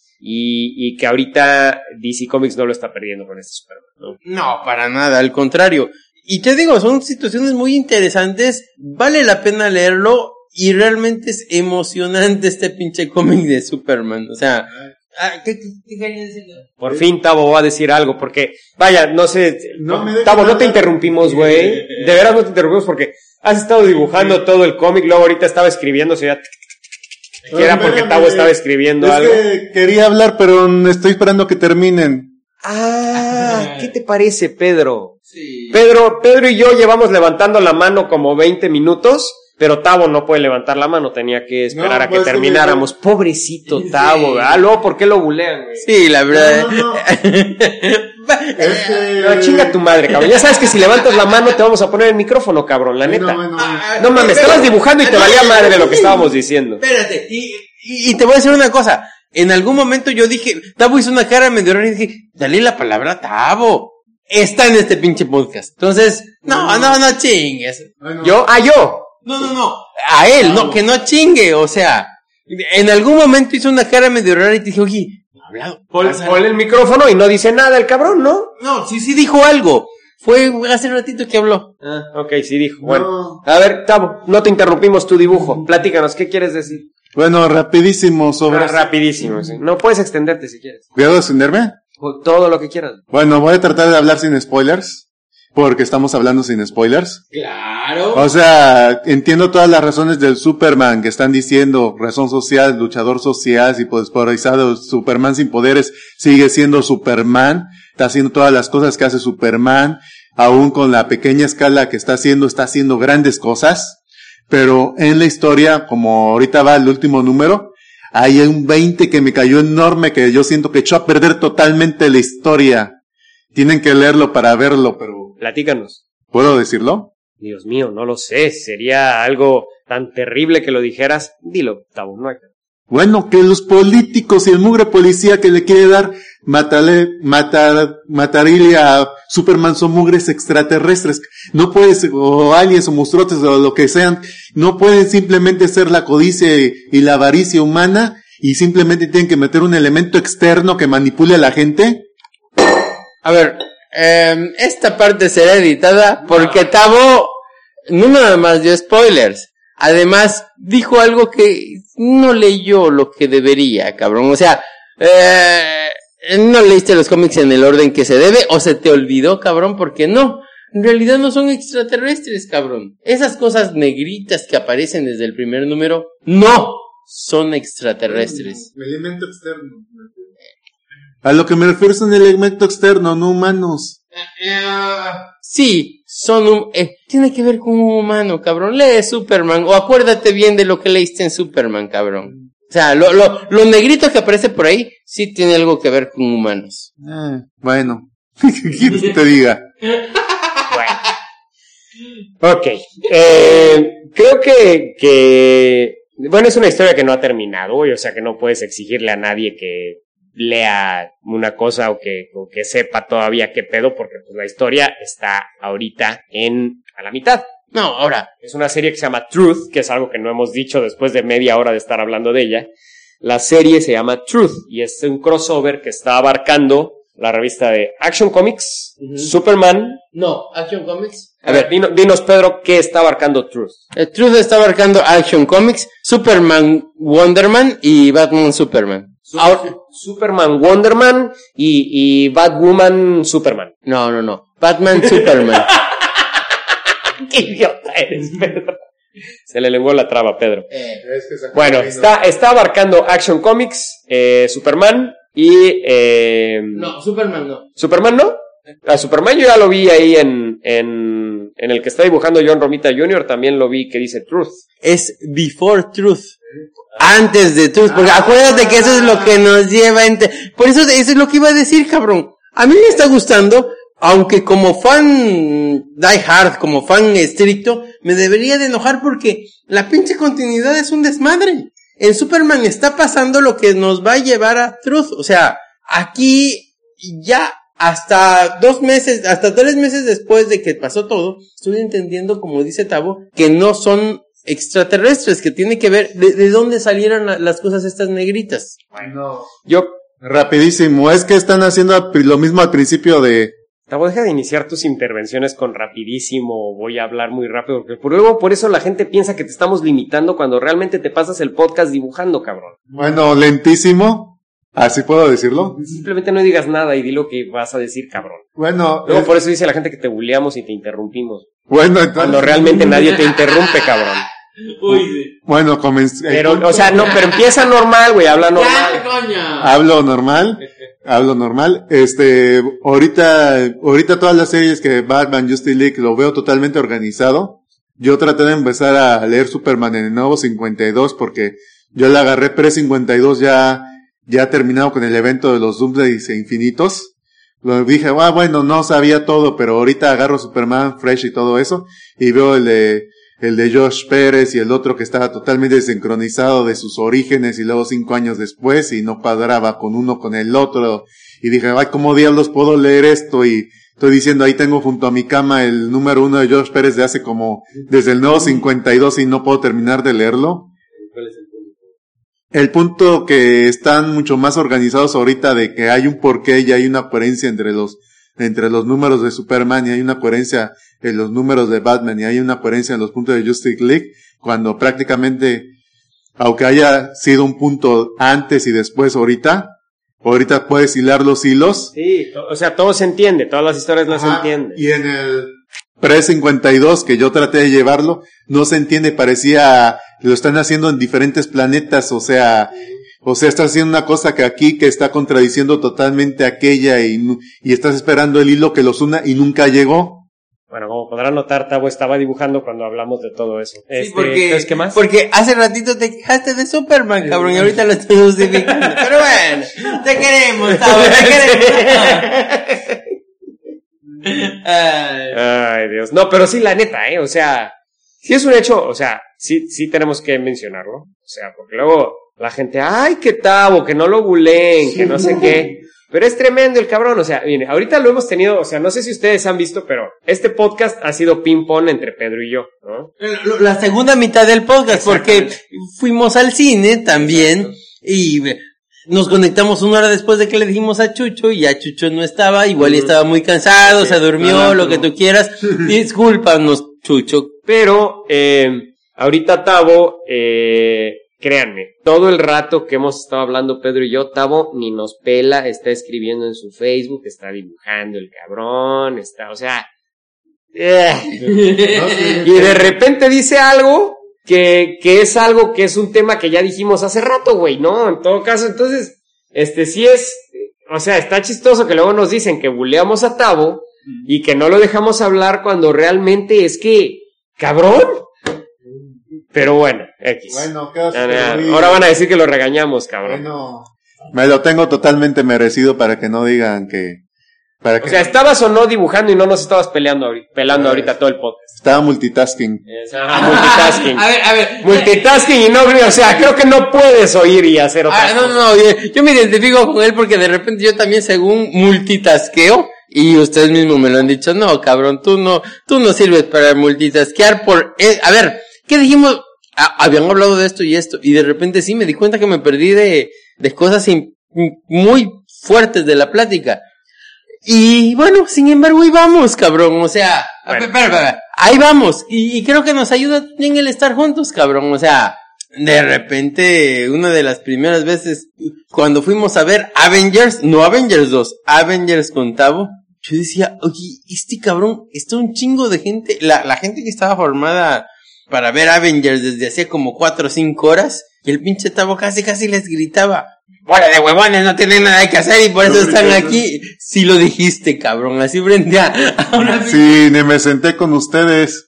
Y que ahorita DC Comics no lo está perdiendo con este Superman, ¿no? No, para nada, al contrario. Y te digo, son situaciones muy interesantes, vale la pena leerlo y realmente es emocionante este pinche cómic de Superman, o sea... ¿Qué querías decir? Por fin Tavo va a decir algo, porque, vaya, no sé, Tavo, no te interrumpimos, güey, de veras no te interrumpimos porque has estado dibujando todo el cómic, luego ahorita estaba escribiendo, o sea, que era porque Tavo estaba escribiendo algo. Que quería hablar, pero estoy esperando que terminen. ¿Qué te parece, Pedro? Sí. Pedro y yo llevamos levantando la mano como 20 minutos, pero Tavo no puede levantar la mano, tenía que esperar a que termináramos. Pobrecito Tavo, ¿verdad? Luego, ¿por qué lo bulean, güey? Sí, la verdad. No, chinga tu madre, cabrón. Ya sabes que si levantas la mano te vamos a poner el micrófono, cabrón, la neta. No mames, estabas dibujando y te valía madre lo que estábamos diciendo. Espérate, y te voy a decir una cosa. En algún momento yo dije, Tavo hizo una cara medio rara y dije, dale la palabra a Tavo. Está en este pinche podcast. Entonces, no chingues. ¿Yo? Yo. No. A él, no, que no chingue, o sea, en algún momento hizo una cara medio rara y te dije, oye, no ha hablado. Ponle el micrófono y no dice nada el cabrón, ¿no? No, sí dijo algo. Fue hace ratito que habló. Ok, sí dijo. Bueno, a ver, Tavo, no te interrumpimos tu dibujo. Platícanos, ¿qué quieres decir? Bueno, rapidísimo sobre... Rapidísimo, sí. No puedes extenderte si quieres. ¿Puedo extenderme? Todo lo que quieras. Bueno, voy a tratar de hablar sin spoilers. Porque estamos hablando sin spoilers. Claro. O sea, entiendo todas las razones del Superman que están diciendo, razón social, luchador social, y polarizado, Superman sin poderes, sigue siendo Superman, está haciendo todas las cosas que hace Superman, aún con la pequeña escala que está haciendo grandes cosas, pero en la historia, como ahorita va el último número, hay un 20 que me cayó enorme, que yo siento que echó a perder totalmente la historia. Tienen que leerlo para verlo, pero... Platícanos. ¿Puedo decirlo? Dios mío, no lo sé. Sería algo tan terrible que lo dijeras. Dilo, Tavo, no hay. Bueno, que los políticos y el mugre policía que le quiere dar matarile a Superman son mugres extraterrestres. No puedes, o aliens o monstruotes o lo que sean, no pueden simplemente ser la codicia y la avaricia humana y simplemente tienen que meter un elemento externo que manipule a la gente. A ver, esta parte será editada porque Tavo no nada más dio spoilers, además dijo algo que no leyó lo que debería, cabrón. O sea, no leíste los cómics en el orden que se debe o se te olvidó, cabrón, porque no, en realidad no son extraterrestres, cabrón. Esas cosas negritas que aparecen desde el primer número no son extraterrestres. Elemento externo. A lo que me refiero es un elemento externo, no humanos. Sí, son tiene que ver con un humano, cabrón. Lee Superman, o acuérdate bien de lo que leíste en Superman, cabrón. O sea, lo negrito que aparece por ahí, sí tiene algo que ver con humanos. Bueno, ¿qué quieres que te diga? Bueno. Ok. Creo que bueno, es una historia que no ha terminado, o sea, que no puedes exigirle a nadie que lea una cosa o que sepa todavía qué pedo, porque pues la historia está ahorita a la mitad. No, ahora. Es una serie que se llama Truth, que es algo que no hemos dicho después de media hora de estar hablando de ella. La serie se llama Truth y es un crossover que está abarcando la revista de Action Comics, Superman. No, Action Comics. A ver, dinos Pedro, ¿qué está abarcando Truth? Truth está abarcando Action Comics, Superman, Wonderman y Batman Superman. Superman, Wonderman y Batwoman, Superman. No. Batman Superman. ¡Qué idiota eres, Pedro! Se le lenguó la traba, Pedro. Bueno, está abarcando Action Comics, Superman y... No, Superman no. ¿Superman no? A Superman yo ya lo vi ahí en el que está dibujando John Romita Jr., también lo vi que dice Truth. Es Before Truth. Antes de Truth, porque acuérdate que eso es lo que nos lleva por eso es lo que iba a decir, cabrón. A mí me está gustando, aunque como fan die hard, como fan estricto, me debería de enojar porque la pinche continuidad es un desmadre. En Superman está pasando lo que nos va a llevar a Truth. O sea, aquí ya hasta 2 meses, hasta 3 meses después de que pasó todo, estoy entendiendo, como dice Tavo, que no son extraterrestres, que tiene que ver de dónde salieron las cosas estas negritas. Bueno, Yo... rapidísimo, es que están haciendo lo mismo al principio de... Tavo, deja de iniciar tus intervenciones con rapidísimo, voy a hablar muy rápido, porque luego por eso la gente piensa que te estamos limitando cuando realmente te pasas el podcast dibujando, cabrón. Bueno, lentísimo, así puedo decirlo. Simplemente no digas nada y di lo que vas a decir, cabrón. Bueno, Luego por eso dice la gente que te buleamos y te interrumpimos. bueno, entonces, Cuando realmente nadie te interrumpe, cabrón. bueno, Pero, o sea, no, pero empieza normal, güey, habla normal. hablo normal. Ahorita todas las series que Batman, Justice League, lo veo totalmente organizado. Yo traté de empezar a leer Superman en el nuevo 52 porque yo la agarré pre-52 ya terminado con el evento de los Doomsdays Infinitos. Lo dije, bueno, no sabía todo, pero ahorita agarro Superman Fresh y todo eso, y veo el de Josh Pérez y el otro que estaba totalmente desincronizado de sus orígenes y luego 5 años después y no cuadraba con uno con el otro, y dije, ¿cómo diablos puedo leer esto? Y estoy diciendo, ahí tengo junto a mi cama el número 1 de Josh Pérez desde el nuevo 52 y no puedo terminar de leerlo. ¿Cuál es el punto? El punto que están mucho más organizados ahorita de que hay un porqué y hay una coherencia entre los números de Superman y hay una coherencia en los números de Batman y hay una coherencia en los puntos de Justice League, cuando prácticamente, aunque haya sido un punto antes y después ahorita puedes hilar los hilos. Sí, o sea, todo se entiende, todas las historias no se entienden. Y en el pre-52, que yo traté de llevarlo, no se entiende, parecía, lo están haciendo en diferentes planetas, o sea, está haciendo una cosa que aquí, que está contradiciendo totalmente aquella, y estás esperando el hilo que los una y nunca llegó. Bueno, como podrán notar, Tavo estaba dibujando cuando hablamos de todo eso. Sí, porque, entonces, ¿qué más? Porque hace ratito te quejaste de Superman, cabrón, y ahorita lo estoy justificando. Pero bueno, te queremos, Tavo, te queremos. Ay, Dios. No, pero sí, la neta, o sea, sí es un hecho, o sea, sí tenemos que mencionarlo. O sea, porque luego la gente, ay, qué Tavo, que no lo buleen, que no sé qué. Pero es tremendo el cabrón, o sea, mire, ahorita lo hemos tenido, o sea, no sé si ustedes han visto, pero este podcast ha sido ping-pong entre Pedro y yo, ¿no? La segunda mitad del podcast, porque fuimos al cine también, y nos conectamos 1 hora después de que le dijimos a Chucho, y ya Chucho no estaba, igual y estaba muy cansado, se durmió, lo que tú quieras. Discúlpanos, Chucho. Pero, ahorita Tavo, créanme, todo el rato que hemos estado hablando Pedro y yo, Tavo ni nos pela, está escribiendo en su Facebook, está dibujando el cabrón, o sea, y de repente dice algo que es algo que es un tema que ya dijimos hace rato, güey, ¿no? En todo caso, entonces, sí es, o sea, está chistoso que luego nos dicen que buleamos a Tavo y que no lo dejamos hablar cuando realmente es que, cabrón. Pero bueno, X. Bueno, ahora van a decir que lo regañamos, cabrón. Bueno, me lo tengo totalmente merecido para que no digan que... O sea, ¿estabas o no dibujando y no nos estabas pelando ahorita todo el podcast? Estaba multitasking. Multitasking. A ver. Multitasking y no, o sea, creo que no puedes oír y hacer otra cosa. No, yo me identifico con él porque de repente yo también según multitaskeo. Y ustedes mismos me lo han dicho, no, cabrón, tú no sirves para multitaskear a ver, ¿qué dijimos? habían hablado de esto, y de repente sí me di cuenta que me perdí de cosas muy fuertes de la plática. Y bueno, sin embargo, ahí vamos, cabrón, o sea, Bueno. espera, ahí vamos, y creo que nos ayuda también el estar juntos, cabrón, o sea, de repente, una de las primeras veces, cuando fuimos a ver Avengers, no Avengers 2, Avengers con Tavo, yo decía, oye, este cabrón, está un chingo de gente, la gente que estaba formada para ver Avengers desde hacía como 4 o 5 horas, y el pinche Tavo casi les gritaba, ¡bola de huevones, no tienen nada que hacer y por eso están aquí! Sí lo dijiste, cabrón, así frente a una... Sí, ni me senté con ustedes.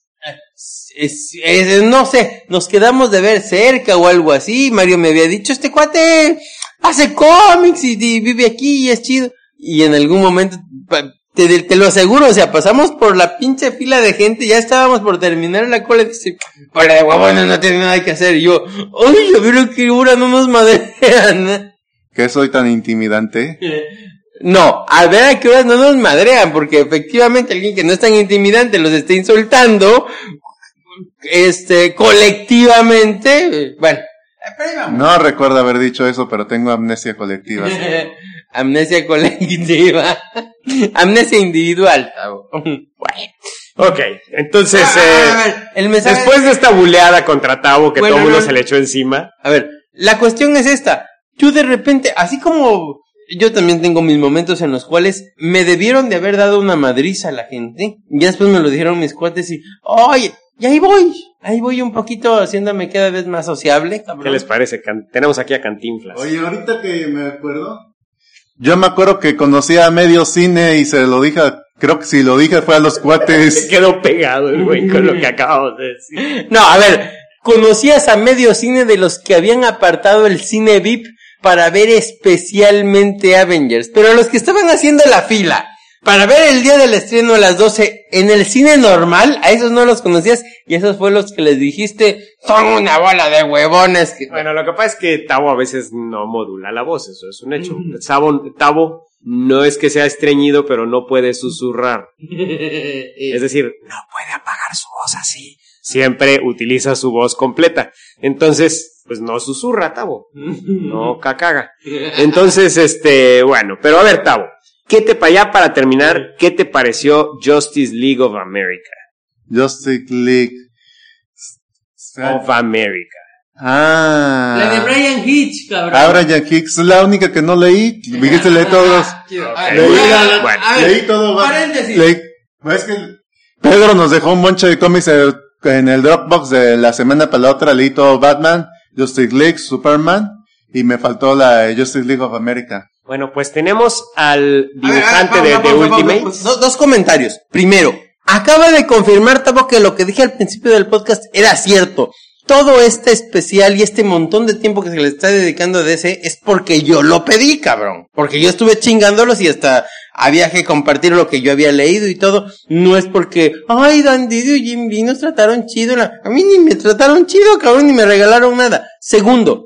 No sé, nos quedamos de ver cerca o algo así. Mario me había dicho, este cuate hace cómics y vive aquí y es chido. Y en algún momento, te lo aseguro, o sea, pasamos por la pinche fila de gente, ya estábamos por terminar la cola y dice, ¡bola de huevones, no tiene nada que hacer! Y yo, ¡ay, yo creo que ahora no nos madrean! ¿Qué soy tan intimidante? No, a ver a qué horas no nos madrean, porque efectivamente alguien que no es tan intimidante los está insultando, colectivamente, bueno, pero ahí vamos. No recuerdo haber dicho eso, pero tengo amnesia colectiva. Sí. Amnesia colectiva, amnesia individual. Bueno. Ok, entonces, A ver, el mensaje después de esta buleada contra Tavo que Bueno, todo el mundo no. se le echó encima, A ver, la cuestión es esta. Yo de repente, así como yo también tengo mis momentos en los cuales me debieron de haber dado una madriza a la gente, y después me lo dijeron mis cuates y, oye, y ahí voy un poquito haciéndome cada vez más sociable, cabrón. ¿qué les parece? Tenemos aquí a Cantinflas. Oye, ahorita que me acuerdo, yo me acuerdo que conocí a medio cine y se lo dije, creo que si lo dije fue a los Se cuates. quedó pegado el güey con lo que acabamos de decir. No, a ver, conocías a medio cine de los que habían apartado el cine VIP para ver especialmente Avengers, pero los que estaban haciendo la fila para ver el día del estreno a las 12 en el cine normal, a esos no los conocías y esos fue los que les dijiste, son una bola de huevones. Bueno, lo que pasa es que Tavo a veces no modula la voz, eso es un hecho. Tavo no es que sea estreñido, pero no puede susurrar. Es decir, no puede apagar su voz así. Siempre utiliza su voz completa. Entonces, pues no susurra, Tavo. No cacaga. Entonces, bueno, pero a ver, Tavo, ya para terminar, ¿qué te pareció Justice League of America? Justice League. Of America. La de Brian Hitch, cabrón. Brian Hicks, la única que no leí. Dijiste leí todos. Bueno, Leí todo. Paréntesis. Es que Pedro nos dejó un monche de cómics en el Dropbox de la semana para la otra. Leí todo Batman, Justice League, Superman y me faltó la Justice League of America. Bueno, pues tenemos al dibujante de Ultimate. Dos comentarios. Primero, acaba de confirmar, Tavo, que lo que dije al principio del podcast era cierto. Todo este especial y este montón de tiempo que se le está dedicando a DC es porque yo lo pedí, cabrón. Porque yo estuve chingándolos y hasta había que compartir lo que yo había leído y todo. No es porque, ay, Dan Didio y Jim B nos trataron chido. A mí ni me trataron chido, cabrón, ni me regalaron nada. Segundo,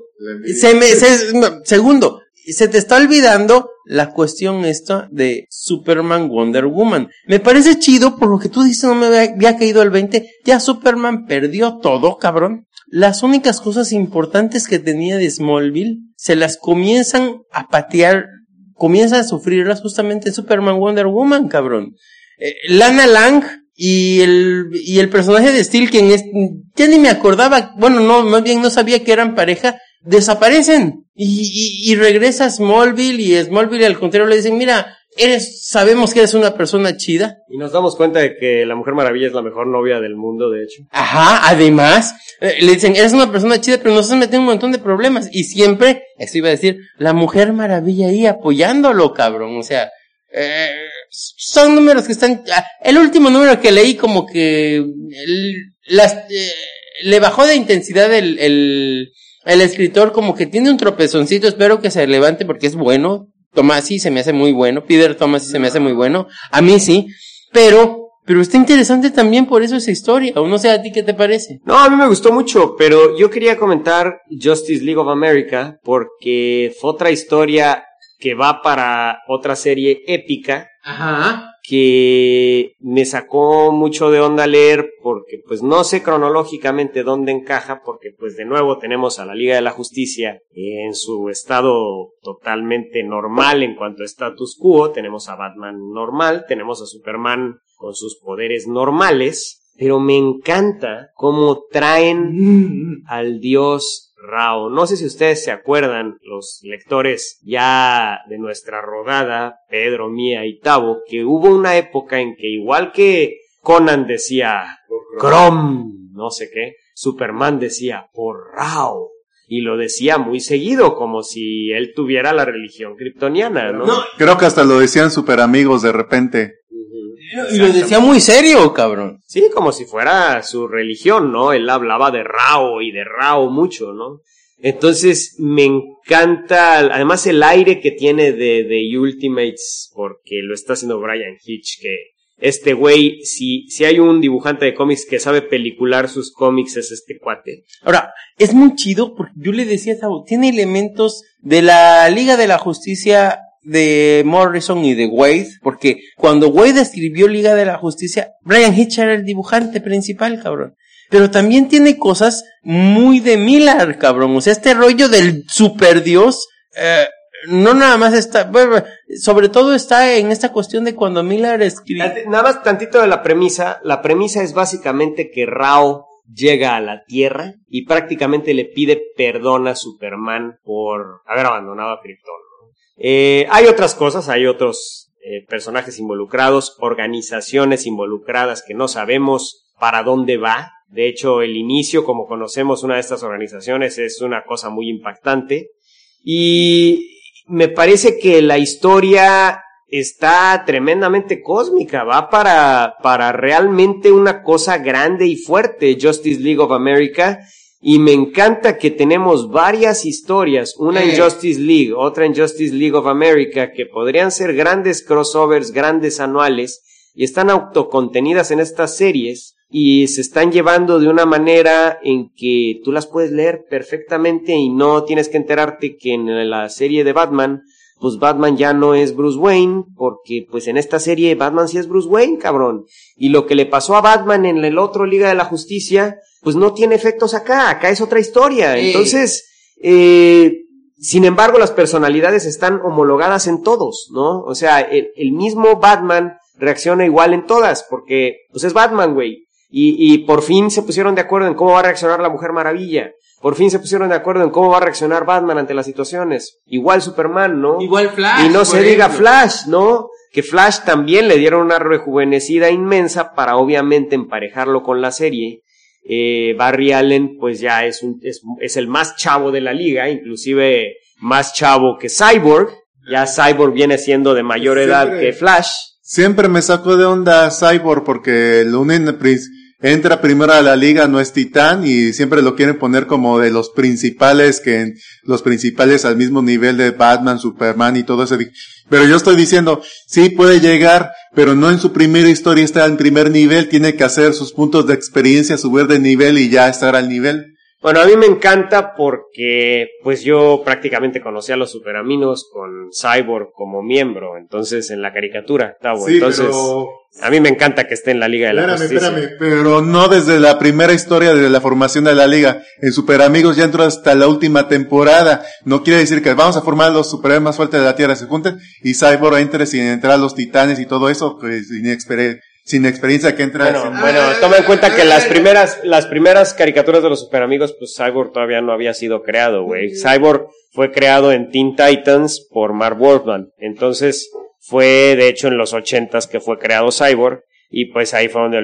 se te está olvidando la cuestión esta de Superman Wonder Woman. Me parece chido por lo que tú dices, no me había caído el 20. Ya Superman perdió todo, cabrón. Las únicas cosas importantes que tenía de Smallville se las comienzan a patear, comienzan a sufrirlas justamente Superman Wonder Woman, cabrón. Lana Lang y el personaje de Steel, quien es, ya ni me acordaba, bueno, no, más bien no sabía que eran pareja, desaparecen. Y regresa a Smallville y Smallville al contrario le dicen, mira, sabemos que eres una persona chida. Y nos damos cuenta de que la Mujer Maravilla es la mejor novia del mundo, de hecho. Ajá, además, le dicen, eres una persona chida, pero nos has metido un montón de problemas. Y siempre, eso iba a decir, la Mujer Maravilla ahí apoyándolo, cabrón. O sea, son números que están, el último número que leí como que, le bajó de intensidad el escritor, como que tiene un tropezoncito, espero que se levante porque es bueno. Tomasi se me hace muy bueno, Peter Tomasi se me hace muy bueno, a mí sí, pero está interesante también por eso esa historia, o no sé a ti qué te parece. No, a mí me gustó mucho, pero yo quería comentar Justice League of America porque fue otra historia que va para otra serie épica. Ajá. que me sacó mucho de onda leer porque pues no sé cronológicamente dónde encaja, porque pues de nuevo tenemos a la Liga de la Justicia en su estado totalmente normal en cuanto a status quo, tenemos a Batman normal, tenemos a Superman con sus poderes normales, pero me encanta cómo traen al dios Rao. No sé si ustedes se acuerdan, los lectores ya de nuestra rodada, Pedro, mía y Tavo, que hubo una época en que igual que Conan decía Crom, no sé qué, Superman decía por Rao. Y lo decía muy seguido, como si él tuviera la religión kryptoniana, ¿no? Creo que hasta lo decían super amigos de repente. Y lo decía muy serio, cabrón. Sí, como si fuera su religión, ¿no? Él hablaba de Rao y de Rao mucho, ¿no? Entonces, me encanta, además el aire que tiene de Ultimates, porque lo está haciendo Brian Hitch, que este güey, si hay un dibujante de cómics que sabe pelicular sus cómics, es este cuate. Ahora, es muy chido porque yo le decía a Tavo, tiene elementos de la Liga de la Justicia de Morrison y de Wade, porque cuando Wade escribió Liga de la Justicia, Brian Hitch era el dibujante principal, cabrón. Pero también tiene cosas muy de Miller, cabrón. O sea, este rollo del superdios, no nada más está, bueno, sobre todo está en esta cuestión de cuando Miller escribe. Nada más tantito de la premisa es básicamente que Rao llega a la Tierra y prácticamente le pide perdón a Superman por haber abandonado a Krypton. Hay otras cosas, hay otros personajes involucrados, organizaciones involucradas que no sabemos para dónde va. De hecho, el inicio, como conocemos una de estas organizaciones, es una cosa muy impactante. Y me parece que la historia está tremendamente cósmica, va para realmente una cosa grande y fuerte, Justice League of America. Y me encanta que tenemos varias historias, una en Justice League, otra en Justice League of America, que podrían ser grandes crossovers, grandes anuales, y están autocontenidas en estas series, y se están llevando de una manera en que tú las puedes leer perfectamente y no tienes que enterarte que en la serie de Batman, pues Batman ya no es Bruce Wayne, porque pues en esta serie Batman sí es Bruce Wayne, cabrón. Y lo que le pasó a Batman en el otro Liga de la Justicia, pues no tiene efectos acá es otra historia. Entonces, sin embargo, las personalidades están homologadas en todos, ¿no? O sea, el mismo Batman reacciona igual en todas, porque pues es Batman, güey. Y por fin se pusieron de acuerdo en cómo va a reaccionar la Mujer Maravilla. Por fin se pusieron de acuerdo en cómo va a reaccionar Batman ante las situaciones. Igual Superman, ¿no? Igual Flash. Y no se diga Flash, ¿no? Que Flash también le dieron una rejuvenecida inmensa para obviamente emparejarlo con la serie. Barry Allen pues ya es el más chavo de la liga, inclusive más chavo que Cyborg. Ya Cyborg viene siendo de mayor edad que Flash. Siempre me sacó de onda Cyborg porque el entra primero a la liga, no es Titán, y siempre lo quieren poner como de los principales, los principales al mismo nivel de Batman, Superman y todo ese. Pero yo estoy diciendo, sí puede llegar, pero no en su primera historia está al primer nivel, tiene que hacer sus puntos de experiencia, subir de nivel y ya estar al nivel. Bueno, a mí me encanta porque pues yo prácticamente conocí a los Superamigos con Cyborg como miembro, entonces en la caricatura, Tavo. Sí, entonces pero a mí me encanta que esté en la Liga de la Justicia. Espérame, pero no desde la primera historia de la formación de la liga. En Superamigos ya entró hasta la última temporada. No quiere decir que vamos a formar los superhéroes más fuertes de la Tierra, se junten y Cyborg entre sin entrar los titanes y todo eso, pues sin experiencia que entra. Bueno, toma en cuenta que las primeras caricaturas de los Superamigos, pues Cyborg todavía no había sido creado, güey. Cyborg fue creado en Teen Titans por Mark Wolfman. Entonces, fue de hecho en los 80s que fue creado Cyborg, y pues ahí fue donde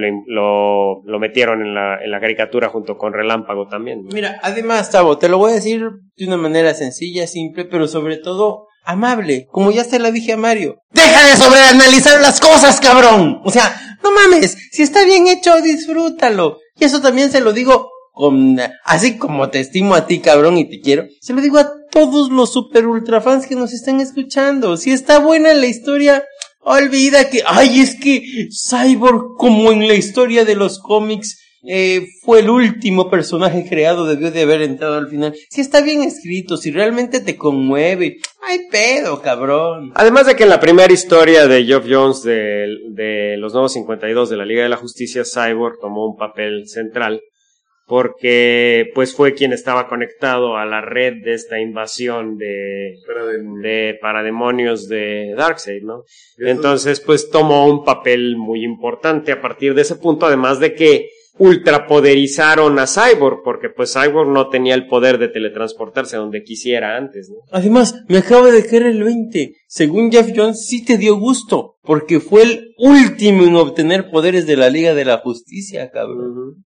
lo metieron en la caricatura junto con Relámpago también, ¿no? Mira, además, Tavo, te lo voy a decir de una manera sencilla, simple, pero sobre todo amable, como ya se la dije a Mario. ¡Deja de sobreanalizar las cosas, cabrón! O sea, no mames, si está bien hecho, disfrútalo. Y eso también se lo digo así como te estimo a ti, cabrón, y te quiero, se lo digo a todos los super ultra fans que nos están escuchando. Si está buena la historia, olvida que, es que Cyborg, como en la historia de los cómics, fue el último personaje creado, debió de haber entrado al final. Si está bien escrito, si realmente te conmueve, ay pedo, cabrón. Además de que en la primera historia de Geoff Johns de los Nuevos 52 de la Liga de la Justicia, Cyborg tomó un papel central porque pues fue quien estaba conectado a la red de esta invasión de parademonios de Darkseid, ¿no? Entonces pues tomó un papel muy importante a partir de ese punto, además de que ultrapoderizaron a Cyborg, porque pues Cyborg no tenía el poder de teletransportarse a donde quisiera antes, ¿no? Además, me acaba de caer el 20. Según Geoff Johns, sí te dio gusto, porque fue el último en obtener poderes de la Liga de la Justicia, cabrón.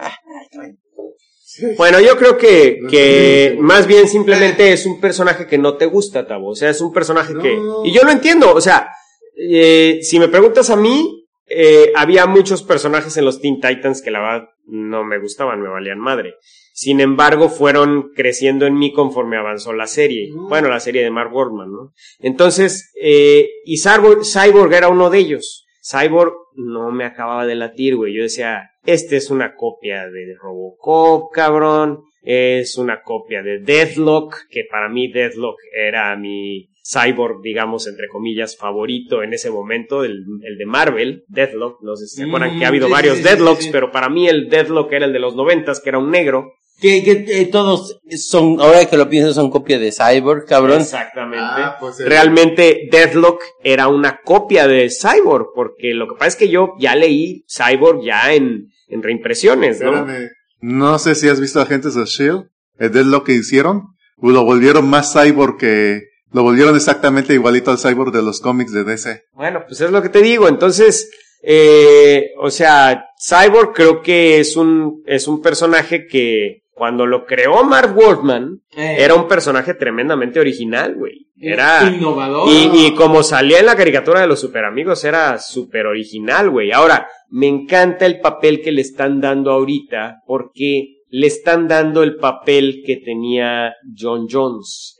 Bueno, yo creo que más bien simplemente es un personaje que no te gusta, Tabo. O sea, es un personaje que... Y yo lo entiendo, o sea, si me preguntas a mí, había muchos personajes en los Teen Titans que la verdad no me gustaban, me valían madre. Sin embargo, fueron creciendo en mí conforme avanzó la serie. Bueno, la serie de Mark Wahlberg, ¿no? Entonces, y Cyborg era uno de ellos. Cyborg no me acababa de latir, güey. Yo decía, este es una copia de Robocop, cabrón. Es una copia de Deathlock, que para mí Deathlock era mi Cyborg, digamos, entre comillas, favorito en ese momento, el de Marvel, Deathlock. No sé si se acuerdan que ha habido varios Deathlocks, pero para mí el Deathlock era el de los 90s, que era un negro. Que todos son, ahora que lo pienso, son copia de Cyborg, cabrón. Exactamente. Pues realmente Deathlock era una copia de Cyborg, porque lo que pasa es que yo ya leí Cyborg ya en reimpresiones, ¿no? Espérame. No sé si has visto Agentes of S.H.I.E.L.D., el Deathlock que hicieron, lo volvieron más Cyborg que... Lo volvieron exactamente igualito al Cyborg de los cómics de DC. Bueno, pues es lo que te digo. Entonces, o sea, Cyborg creo que es un personaje que cuando lo creó Mark Wahlberg, era un personaje tremendamente original, güey. Era innovador. Y como salía en la caricatura de los Superamigos, era súper original, güey. Ahora, me encanta el papel que le están dando ahorita, porque le están dando el papel que tenía John Jones,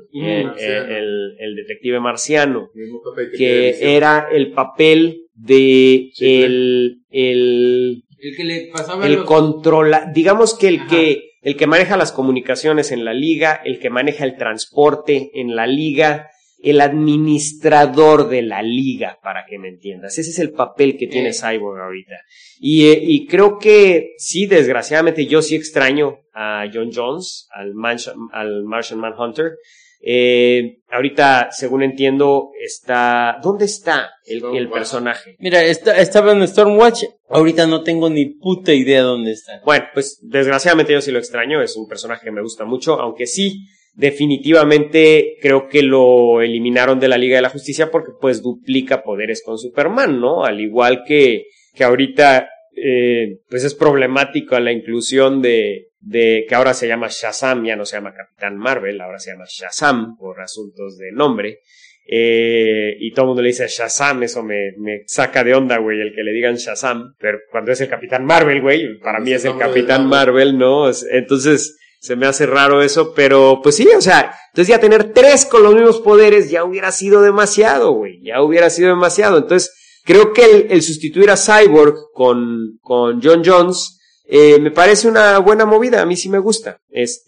el detective marciano, que era el papel de el que le pasaba el controla, digamos que el que maneja las comunicaciones en la liga, el que maneja el transporte en la liga, el administrador de la liga, para que me entiendas. Ese es el papel que tiene Cyborg ahorita. Y creo que sí, desgraciadamente yo sí extraño a John Jones, al Martian Manhunter. Ahorita, según entiendo, ¿dónde está el personaje? Mira, estaba en Stormwatch, ahorita no tengo ni puta idea dónde está. Bueno, pues desgraciadamente yo sí lo extraño, es un personaje que me gusta mucho, aunque sí, definitivamente creo que lo eliminaron de la Liga de la Justicia porque pues duplica poderes con Superman, ¿no? Al igual que ahorita pues es problemático la inclusión de que ahora se llama Shazam, ya no se llama Capitán Marvel, ahora se llama Shazam por asuntos de nombre. Y todo el mundo le dice Shazam, eso me saca de onda, güey, el que le digan Shazam, pero cuando es el Capitán Marvel, güey, para mí es el Capitán Marvel, ¿no? Entonces se me hace raro eso, pero pues sí, o sea, entonces ya tener 3 con los mismos poderes ya hubiera sido demasiado, güey, entonces creo que el sustituir a Cyborg con John Jones me parece una buena movida, a mí sí me gusta,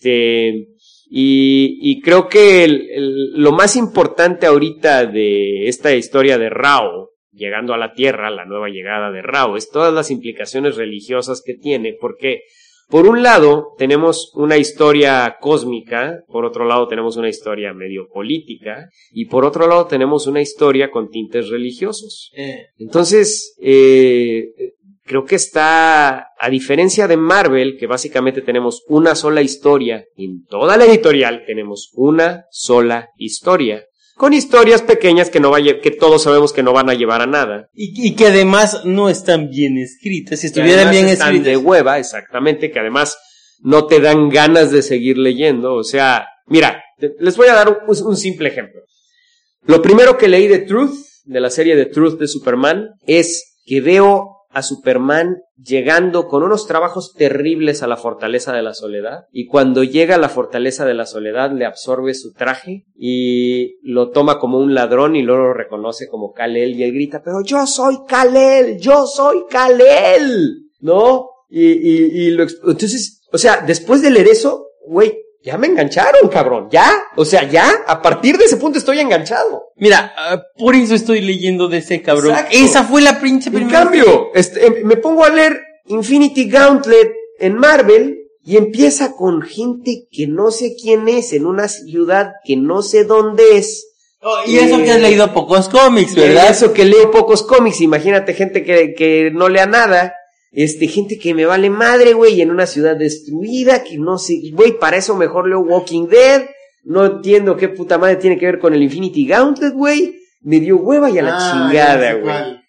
y creo que lo más importante ahorita de esta historia de Rao llegando a la Tierra, la nueva llegada de Rao, es todas las implicaciones religiosas que tiene, porque por un lado tenemos una historia cósmica, por otro lado tenemos una historia medio política, y por otro lado tenemos una historia con tintes religiosos. Entonces, creo que está, a diferencia de Marvel, que básicamente tenemos una sola historia, en toda la editorial tenemos una sola historia, con historias pequeñas que todos sabemos que no van a llevar a nada. Y que además no están bien escritas. Si estuvieran bien escritas. Están de hueva, exactamente, que además no te dan ganas de seguir leyendo. O sea, mira, les voy a dar un simple ejemplo. Lo primero que leí de Truth, de la serie de Truth de Superman, es que veo a Superman llegando con unos trabajos terribles a la Fortaleza de la Soledad, y cuando llega a la Fortaleza de la Soledad le absorbe su traje y lo toma como un ladrón y luego lo reconoce como Kal-El y él grita, pero yo soy Kal-El, ¿no? Entonces, o sea, después de leer eso, güey, ya me engancharon, cabrón, ya, o sea, ya, a partir de ese punto estoy enganchado. Mira, por eso estoy leyendo de ese cabrón. Exacto. Esa fue la pinche En primera. cambio, me pongo a leer Infinity Gauntlet en Marvel y empieza con gente que no sé quién es, en una ciudad que no sé dónde es. Oh, y eso que has leído pocos cómics, Y ¿verdad? eso que leo pocos cómics, imagínate gente que no lea nada, gente que me vale madre, güey, en una ciudad destruida, que no sé, güey, para eso mejor leo Walking Dead, no entiendo qué puta madre tiene que ver con el Infinity Gauntlet, güey, me dio hueva y a la chingada, güey.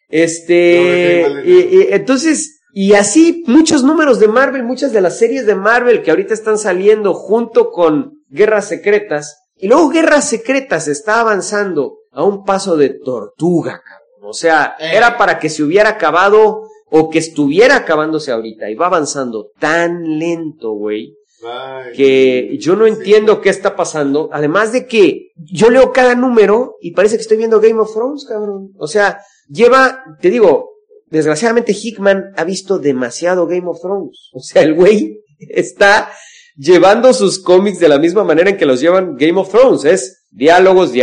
Entonces, y así muchos números de Marvel, muchas de las series de Marvel que ahorita están saliendo junto con Guerras Secretas, y luego Guerras Secretas está avanzando a un paso de tortuga, cabrón. O sea, era para que se hubiera acabado o que estuviera acabándose ahorita y va avanzando tan lento, güey, que yo no entiendo qué está pasando. Además de que yo leo cada número y parece que estoy viendo Game of Thrones, cabrón. O sea, te digo, desgraciadamente Hickman ha visto demasiado Game of Thrones. O sea, el güey está llevando sus cómics de la misma manera en que los llevan Game of Thrones. Es diálogos,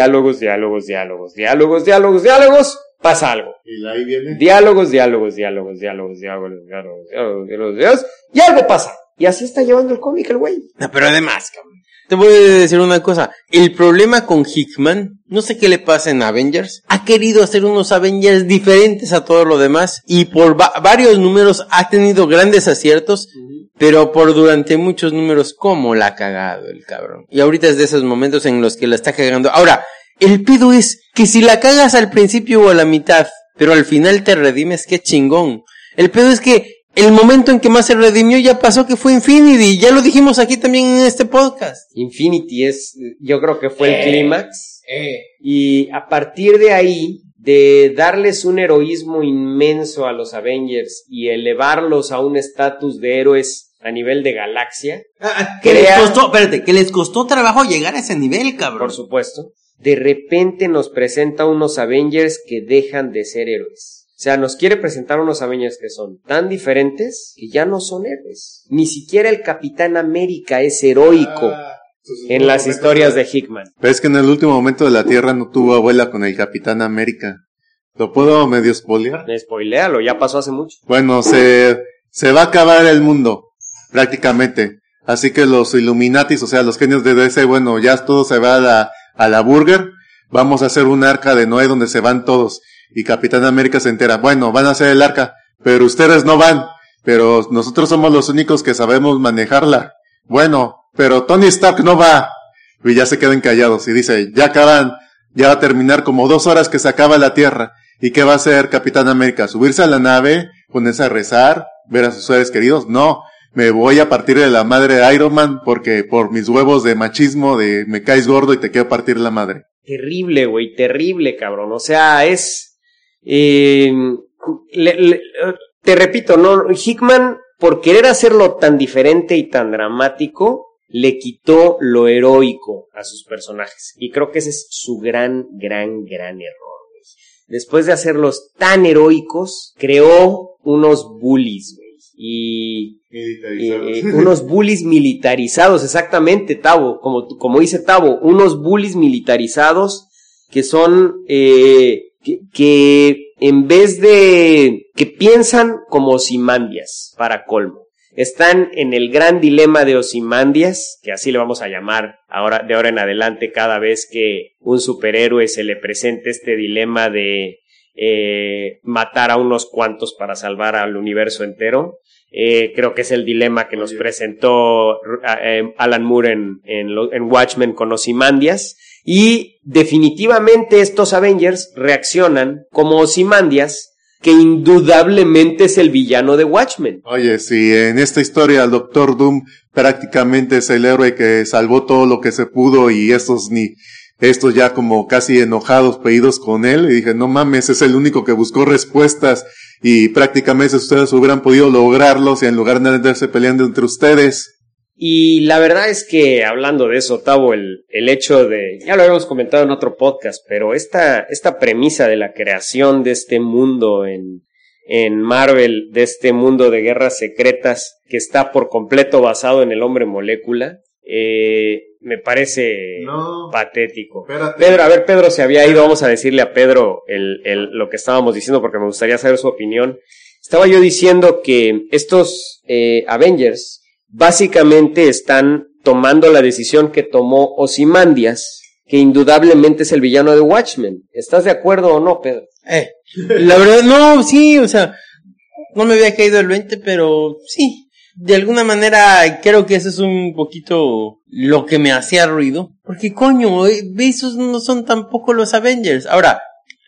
pasa algo. Y ahí viene. Diálogos, y algo pasa. Y así está llevando el cómic el güey. No, pero además, cabrón, te voy a decir una cosa. El problema con Hickman, no sé qué le pasa en Avengers, ha querido hacer unos Avengers diferentes a todo lo demás y por varios números ha tenido grandes aciertos, pero durante muchos números, ¿cómo la ha cagado el cabrón? Y ahorita es de esos momentos en los que la está cagando. Ahora, el pedo es que si la cagas al principio o a la mitad, pero al final te redimes, qué chingón. El pedo es que el momento en que más se redimió ya pasó, que fue Infinity. Ya lo dijimos aquí también en este podcast. Infinity yo creo que fue el clímax. Y a partir de ahí, de darles un heroísmo inmenso a los Avengers y elevarlos a un estatus de héroes a nivel de galaxia. Que les costó trabajo llegar a ese nivel, cabrón. Por supuesto. De repente nos presenta unos Avengers que dejan de ser héroes. O sea, nos quiere presentar unos Avengers que son tan diferentes que ya no son héroes. Ni siquiera el Capitán América es heroico en las historias de Hickman. Pero es que en el último momento de la Tierra no tuvo abuela con el Capitán América. ¿Lo puedo medio spoilear? Spoiléalo, ya pasó hace mucho. Bueno, se va a acabar el mundo, prácticamente. Así que los Illuminatis, o sea, los genios de DC, bueno, ya todo se va a la burger. Vamos a hacer un arca de Noé donde se van todos. Y Capitán América se entera, bueno, van a hacer el arca, pero ustedes no van, pero nosotros somos los únicos que sabemos manejarla. Bueno, pero Tony Stark no va. Y ya se quedan callados y dice, ya va a terminar como 2 horas que se acaba la Tierra. ¿Y qué va a hacer Capitán América? ¿Subirse a la nave? ¿Ponerse a rezar? ¿Ver a sus seres queridos? No, me voy a partir de la madre de Iron Man porque por mis huevos de machismo, de me caes gordo y te quiero partir la madre. Terrible, güey, terrible, cabrón. O sea, te repito, no, Hickman, por querer hacerlo tan diferente y tan dramático, le quitó lo heroico a sus personajes. Y creo que ese es su gran error, güey. Después de hacerlos tan heroicos, creó unos bullies, güey. Y unos bullies militarizados, exactamente, Tavo, como dice Tavo, unos bullies militarizados que son, que en vez de, que piensan como Ozymandias, para colmo. Están en el gran dilema de Ozymandias, que así le vamos a llamar de ahora en adelante cada vez que un superhéroe se le presente este dilema de matar a unos cuantos para salvar al universo entero. Creo que es el dilema que nos presentó Alan Moore en Watchmen con Ozymandias. Y definitivamente estos Avengers reaccionan como Ozymandias, que indudablemente es el villano de Watchmen. Oye, si en esta historia el Doctor Doom prácticamente es el héroe que salvó todo lo que se pudo y estos ya como casi enojados, pedidos con él, y dije, no mames, es el único que buscó respuestas y prácticamente ustedes hubieran podido lograrlos y en lugar de andarse peleando entre ustedes. Y la verdad es que, hablando de eso, Tavo, el hecho de, ya lo habíamos comentado en otro podcast, pero esta premisa de la creación de este mundo en en Marvel de este mundo de guerras secretas que está por completo basado en el hombre molécula, me parece patético. Espérate. Pedro, a ver, Pedro se había ido, vamos a decirle a Pedro lo que estábamos diciendo porque me gustaría saber su opinión. Estaba yo diciendo que estos Avengers básicamente están tomando la decisión que tomó Ozymandias, que indudablemente es el villano de Watchmen. ¿Estás de acuerdo o no, Pedro? La verdad, no, sí, o sea, no me había caído el 20, pero sí. De alguna manera creo que eso es un poquito lo que me hacía ruido. Porque coño, esos no son tampoco los Avengers. Ahora,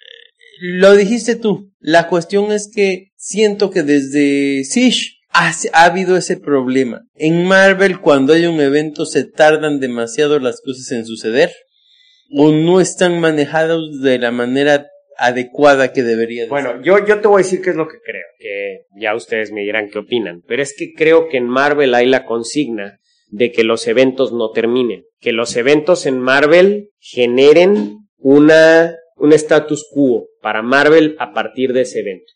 lo dijiste tú, la cuestión es que siento que desde Siege ha habido ese problema. En Marvel, cuando hay un evento, se tardan demasiado las cosas en suceder. O no están manejados de la manera adecuada que debería de ser. Bueno, yo te voy a decir qué es lo que creo, que ya ustedes me dirán qué opinan, pero es que creo que en Marvel hay la consigna de que los eventos no terminen, que los eventos en Marvel generen un status quo para Marvel a partir de ese evento.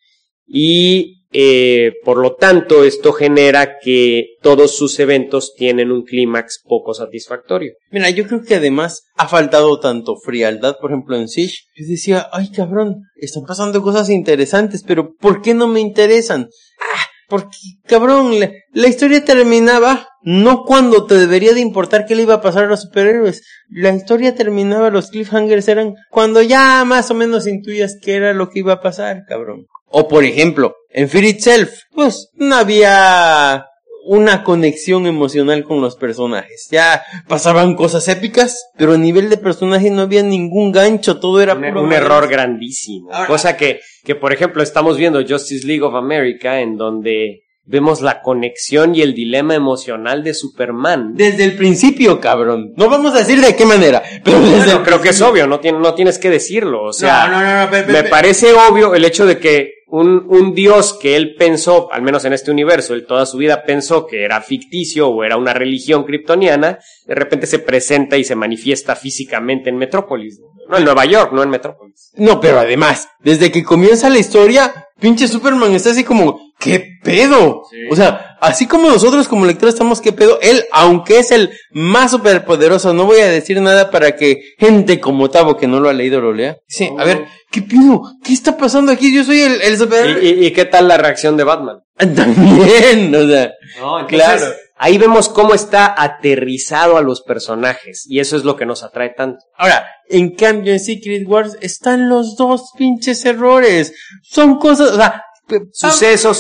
Y por lo tanto esto genera que todos sus eventos tienen un clímax poco satisfactorio. Mira, yo creo que además ha faltado tanto frialdad, por ejemplo en Siege. Yo decía, ay cabrón, están pasando cosas interesantes, pero ¿por qué no me interesan? Porque cabrón, la historia terminaba no cuando te debería de importar qué le iba a pasar a los superhéroes. La historia terminaba, los cliffhangers eran cuando ya más o menos intuías qué era lo que iba a pasar, cabrón. O por ejemplo, en Fear Itself, pues no había una conexión emocional con los personajes. Ya pasaban cosas épicas, pero a nivel de personaje no había ningún gancho, todo era un error grandísimo. Ahora, cosa que por ejemplo estamos viendo Justice League of America, en donde vemos la conexión y el dilema emocional de Superman. Desde el principio, cabrón. No vamos a decir de qué manera, pero desde creo que es obvio, no tienes que decirlo. O sea, no, me parece obvio el hecho de que un dios que él pensó, al menos en este universo, él toda su vida pensó que era ficticio o era una religión kryptoniana, de repente se presenta y se manifiesta físicamente en Metrópolis. No en Nueva York, no en Metrópolis. No, pero además, desde que comienza la historia, pinche Superman está así como, ¿qué pedo? Sí. O sea, así como nosotros como lectores estamos, ¿qué pedo? Él, aunque es el más superpoderoso, no voy a decir nada para que gente como Tavo, que no lo ha leído, lo lea. Sí, a ver, ¿qué pedo? ¿Qué está pasando aquí? Yo soy el superhéroe. ¿Y qué tal la reacción de Batman? También, o sea, no, entonces, claro. Ahí vemos cómo está aterrizado a los personajes, y eso es lo que nos atrae tanto. Ahora, en cambio en Secret Wars están los dos pinches errores. Son cosas, o sea, sucesos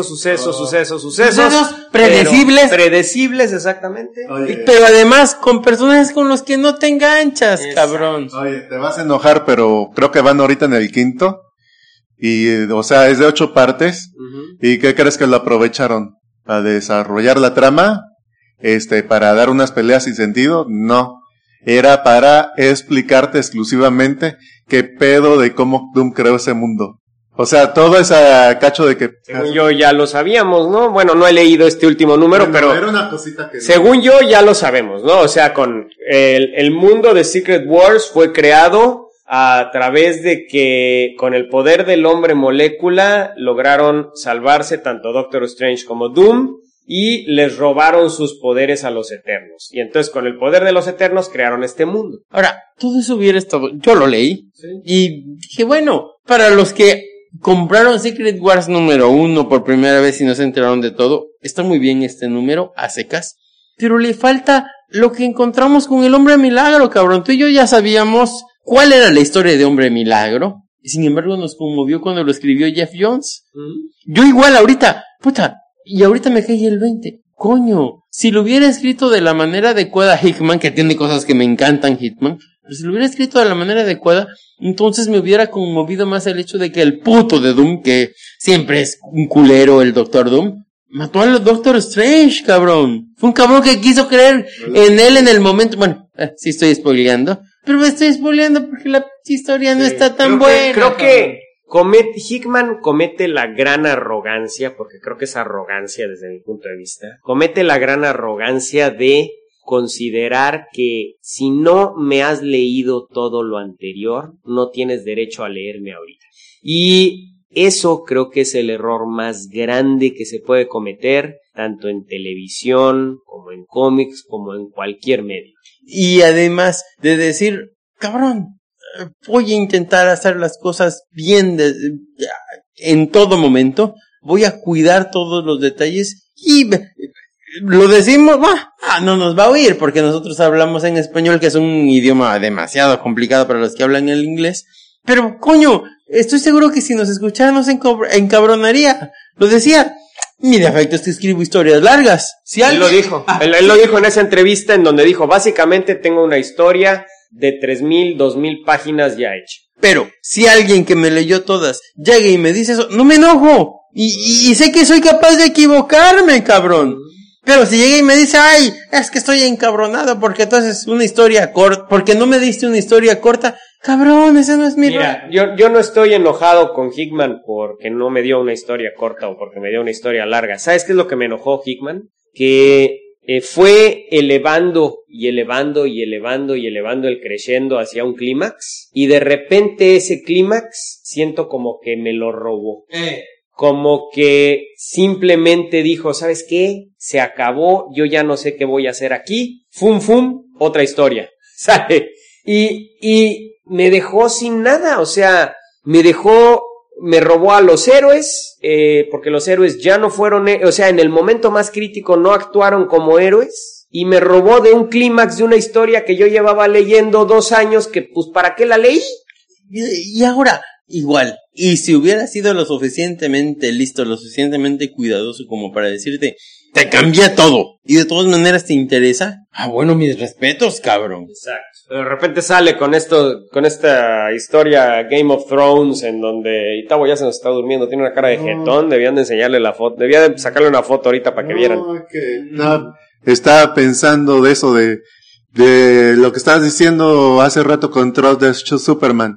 predecibles. Predecibles, exactamente. Oye, pero además con personajes con los que no te enganchas, cabrón. Oye, te vas a enojar, pero creo que van ahorita en el 5. Y, o sea, es de 8 partes. Uh-huh. ¿Y qué crees que lo aprovecharon? ¿Para desarrollar la trama? ¿Para dar unas peleas sin sentido? No. Era para explicarte exclusivamente qué pedo de cómo Doom creó ese mundo. O sea, todo ese cacho de que... Según yo ya lo sabíamos, ¿no? Bueno, no he leído este último número, pero... Era una cosita que... Según yo ya lo sabemos, ¿no? O sea, con el mundo de Secret Wars fue creado a través de que con el poder del hombre molécula lograron salvarse tanto Doctor Strange como Doom y les robaron sus poderes a los Eternos. Y entonces con el poder de los Eternos crearon este mundo. Ahora, todo eso hubiera estado... Yo lo leí, ¿sí? Y dije, bueno, para los que compraron Secret Wars número 1 por primera vez y no se enteraron de todo, está muy bien este número, a secas, pero le falta lo que encontramos con el Hombre Milagro, cabrón. Tú y yo ya sabíamos cuál era la historia de Hombre Milagro, y sin embargo nos conmovió cuando lo escribió Jeff Jones. Yo igual ahorita, puta, y ahorita me cae el 20. Coño, si lo hubiera escrito de la manera adecuada Hickman, que tiene cosas que me encantan Hickman, pero si lo hubiera escrito de la manera adecuada, entonces me hubiera conmovido más el hecho de que el puto de Doom, que siempre es un culero el Doctor Doom, mató al Doctor Strange, cabrón. Fue un cabrón que quiso creer en él en el momento. Bueno, sí estoy spoileando, pero me estoy spoileando porque la historia no está tan buena. Creo que Hickman comete la gran arrogancia, porque creo que es arrogancia desde mi punto de vista, comete la gran arrogancia de considerar que si no me has leído todo lo anterior, no tienes derecho a leerme ahorita. Y Eso creo que es el error más grande que se puede cometer, tanto en televisión, como en cómics, como en cualquier medio. Y además de decir, cabrón, voy a intentar hacer las cosas bien en todo momento, voy a cuidar todos los detalles y lo decimos, no nos va a oír porque nosotros hablamos en español, que es un idioma demasiado complicado para los que hablan el inglés, pero coño, estoy seguro que si nos escucharan nos encabronaría. Lo decía, mi defecto es que escribo historias largas. Si Él lo dijo, él lo dijo en esa entrevista en donde dijo, básicamente tengo una historia de 3,000, 2,000 páginas ya hecha. Pero si alguien que me leyó todas llega y me dice eso, no me enojo. Y sé que soy capaz de equivocarme, cabrón. Pero si llega y me dice, ay, es que estoy encabronado porque entonces una historia corta, porque no me diste una historia corta, cabrón, ese no es mi rol. Mira, yo no estoy enojado con Hickman porque no me dio una historia corta o porque me dio una historia larga. ¿Sabes qué es lo que me enojó Hickman? Que fue elevando y elevando y elevando y elevando el crescendo hacia un clímax, y de repente ese clímax siento como que me lo robó. Como que simplemente dijo, ¿sabes qué? Se acabó, yo ya no sé qué voy a hacer aquí. Fum, otra historia. ¿Sabe? Y me dejó sin nada, o sea, me robó a los héroes, porque los héroes ya no fueron, o sea, en el momento más crítico no actuaron como héroes, y me robó de un clímax de una historia que yo llevaba leyendo 2 años, que pues, ¿para qué la leí? Y ahora, igual, y si hubiera sido lo suficientemente listo, lo suficientemente cuidadoso como para decirte, te cambia todo, y de todas maneras te interesa, bueno, mis respetos, cabrón. Exacto. De repente sale con esta historia Game of Thrones, en donde Itabo ya se nos está durmiendo, tiene una cara de jetón, debían de enseñarle la foto, debía de sacarle una foto ahorita para que vieran. No, estaba pensando de eso, de lo que estabas diciendo hace rato con Trust the Superman,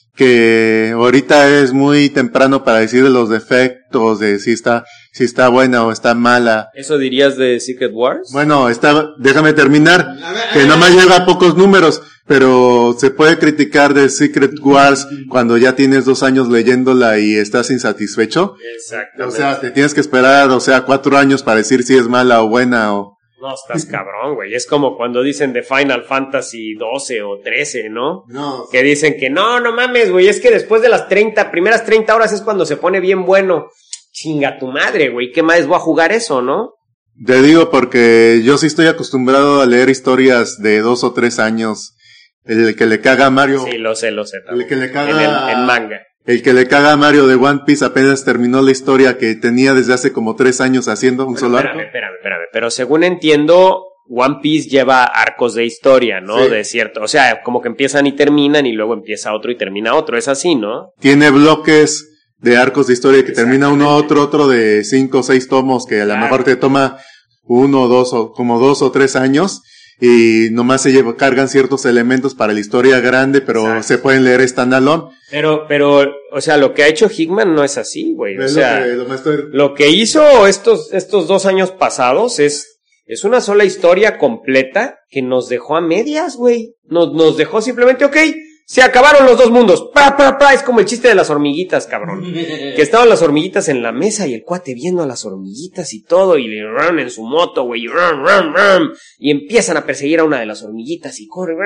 que ahorita es muy temprano para decir los defectos, de si está buena o está mala. ¿Eso dirías de Secret Wars? Bueno, déjame terminar, que nomás lleva pocos números, pero se puede criticar de Secret Wars cuando ya tienes 2 años leyéndola y estás insatisfecho. Exactamente. O sea, te tienes que esperar, 4 años para decir si es mala o buena o... No, estás cabrón, güey. Es como cuando dicen de Final Fantasy 12 o 13, ¿no? No. Que dicen que no mames, güey, es que después de las primeras 30 horas es cuando se pone bien bueno. Chinga tu madre, güey, ¿qué más voy a jugar eso, no? Te digo porque yo sí estoy acostumbrado a leer historias de 2 o 3 años. El que le caga a Mario. Sí, lo sé. El que le caga en manga. El que le caga a Mario de One Piece apenas terminó la historia que tenía desde hace como 3 años haciendo un solo arco. Espérame. Pero según entiendo, One Piece lleva arcos de historia, ¿no? Sí. De cierto, o sea, como que empiezan y terminan y luego empieza otro y termina otro. Es así, ¿no? Tiene bloques de arcos de historia que termina uno, Exactamente. otro de 5 o 6 tomos que a lo mejor te toma 1 o 2 o como 2 o 3 años. Y nomás cargan ciertos elementos para la historia grande, pero Exacto. se pueden leer standalone. Pero, o sea, lo que ha hecho Hickman no es así, güey. O Es sea, lo que hizo estos 2 años pasados es una sola historia completa que nos dejó a medias, güey. Nos dejó simplemente, ok, se acabaron los 2 mundos. Es como el chiste de las hormiguitas, cabrón. Que estaban las hormiguitas en la mesa y el cuate viendo a las hormiguitas y todo, y le run en su moto, güey, y empiezan a perseguir a una de las hormiguitas y corre,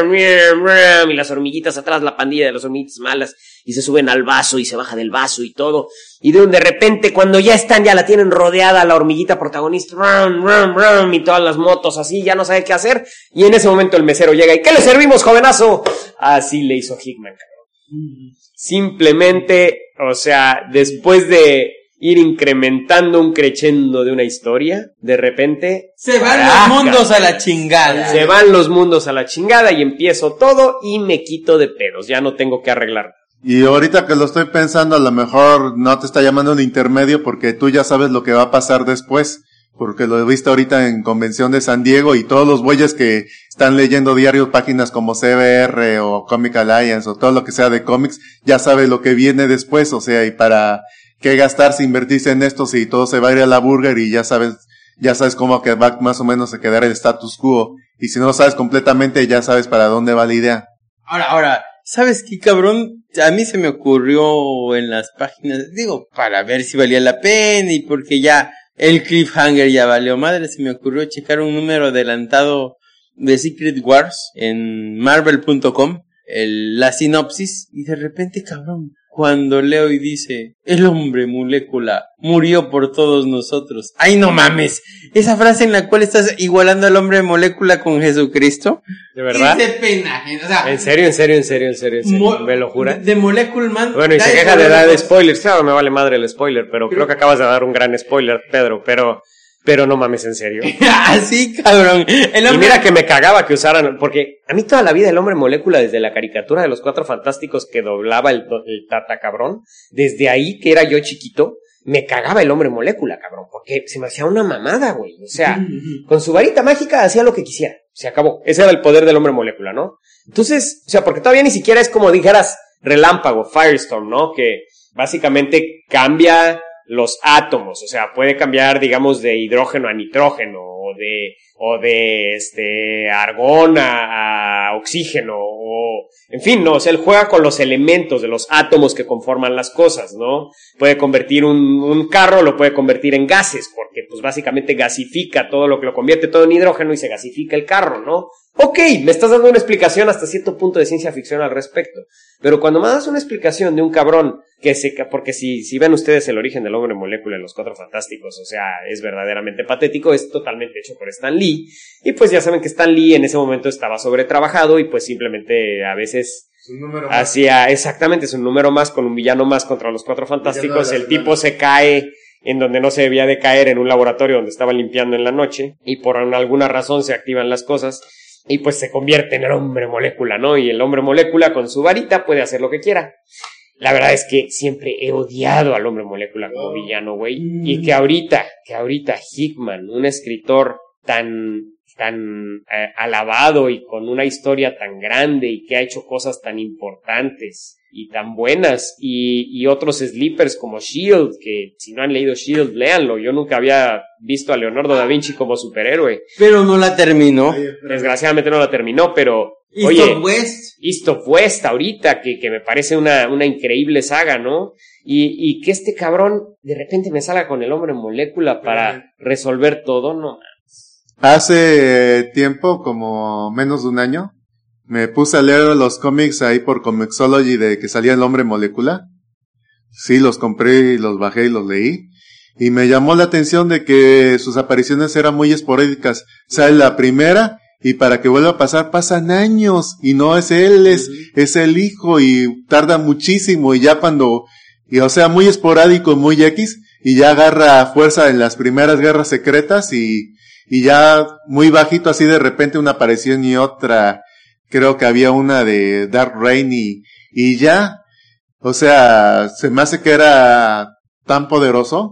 y las hormiguitas atrás, la pandilla de las hormiguitas malas, y se suben al vaso y se baja del vaso y todo, y de repente cuando ya la tienen rodeada la hormiguita protagonista, y todas las motos así, ya no sabe qué hacer, y en ese momento el mesero llega y ¿qué le servimos, jovenazo? Así le hizo Hickman, cabrón. Simplemente, o sea, después de ir incrementando un crescendo de una historia, de repente Se van los mundos a la chingada. se van los mundos a la chingada y empiezo todo y me quito de pedos, ya no tengo que arreglar. Y ahorita que lo estoy pensando, a lo mejor no te está llamando el intermedio porque tú ya sabes lo que va a pasar después. Porque lo he visto ahorita en Convención de San Diego y todos los güeyes que están leyendo diario páginas como CBR o Comic Alliance o todo lo que sea de cómics, ya sabe lo que viene después, o sea, y para qué gastarse, invertirse en esto si todo se va a ir a la burger y ya sabes cómo que va más o menos a quedar el status quo. Y si no lo sabes completamente, ya sabes para dónde va la idea. Ahora, ¿Sabes qué, cabrón? A mí se me ocurrió en las páginas, digo, para ver si valía la pena y porque ya el cliffhanger ya valió madre, se me ocurrió checar un número adelantado de Secret Wars en marvel.com, la sinopsis, y de repente, cabrón, cuando leo y dice, el hombre molécula murió por todos nosotros. ¡Ay, no mames! Esa frase en la cual estás igualando al hombre molécula con Jesucristo. ¿De verdad? Es de pena, gente. O sea, ¿En serio? ¿Me lo jura? De Molecule Man. Bueno, y se queja de dar spoilers. Claro, me vale madre el spoiler, pero creo que acabas de dar un gran spoiler, Pedro, pero no mames, en serio. Así, cabrón. Y mira que me cagaba que usaran, porque a mí toda la vida el hombre molécula, desde la caricatura de los Cuatro Fantásticos que doblaba el Tata cabrón, desde ahí que era yo chiquito, me cagaba el hombre molécula, cabrón, porque se me hacía una mamada, güey. O sea, con su varita mágica hacía lo que quisiera. Se acabó. Ese era el poder del hombre molécula, ¿no? Entonces, o sea, porque todavía ni siquiera es como dijeras relámpago, Firestorm, ¿no? Que básicamente cambia los átomos, o sea, puede cambiar, digamos, de hidrógeno a nitrógeno, o de argón a oxígeno, o, en fin, no, o sea, él juega con los elementos de los átomos que conforman las cosas, ¿no? Puede convertir un carro, lo puede convertir en gases, porque, pues, básicamente gasifica todo lo que lo convierte todo en hidrógeno y se gasifica el carro, ¿no? Ok, me estás dando una explicación hasta cierto punto de ciencia ficción al respecto, pero cuando me das una explicación de un cabrón porque si ven ustedes el origen del hombre molécula en los Cuatro Fantásticos, o sea, es verdaderamente patético, es totalmente hecho por Stan Lee, y pues ya saben que Stan Lee en ese momento estaba sobretrabajado y pues simplemente a veces hacía, exactamente, es un número más con un villano más contra los Cuatro Fantásticos, el tipo se cae en donde no se debía de caer en un laboratorio donde estaba limpiando en la noche, y por alguna razón se activan las cosas, y pues se convierte en el hombre molécula, ¿no? Y el hombre molécula con su varita puede hacer lo que quiera. La verdad es que siempre he odiado al hombre molécula como villano, güey. Y que ahorita Hickman, un escritor tan alabado y con una historia tan grande y que ha hecho cosas tan importantes y tan buenas, y otros sleepers como S.H.I.E.L.D., que si no han leído S.H.I.E.L.D., léanlo. Yo nunca había visto a Leonardo da Vinci como superhéroe. Pero no la terminó. Desgraciadamente no la terminó, pero East of West ahorita, que me parece una increíble saga, ¿no? Y que este cabrón de repente me salga con el hombre molécula para resolver todo, no. Hace tiempo, como menos de un año, me puse a leer los cómics ahí por Comixology de que salía el hombre molécula. Sí, los compré y los bajé y los leí. Y me llamó la atención de que sus apariciones eran muy esporádicas. Sale la primera y para que vuelva a pasar pasan años y no es él, es el hijo y tarda muchísimo y ya o sea, muy esporádico, muy X, y ya agarra fuerza en las primeras guerras secretas y ya muy bajito así de repente una aparición y otra, creo que había una de Dark Reign y ya, o sea, se me hace que era tan poderoso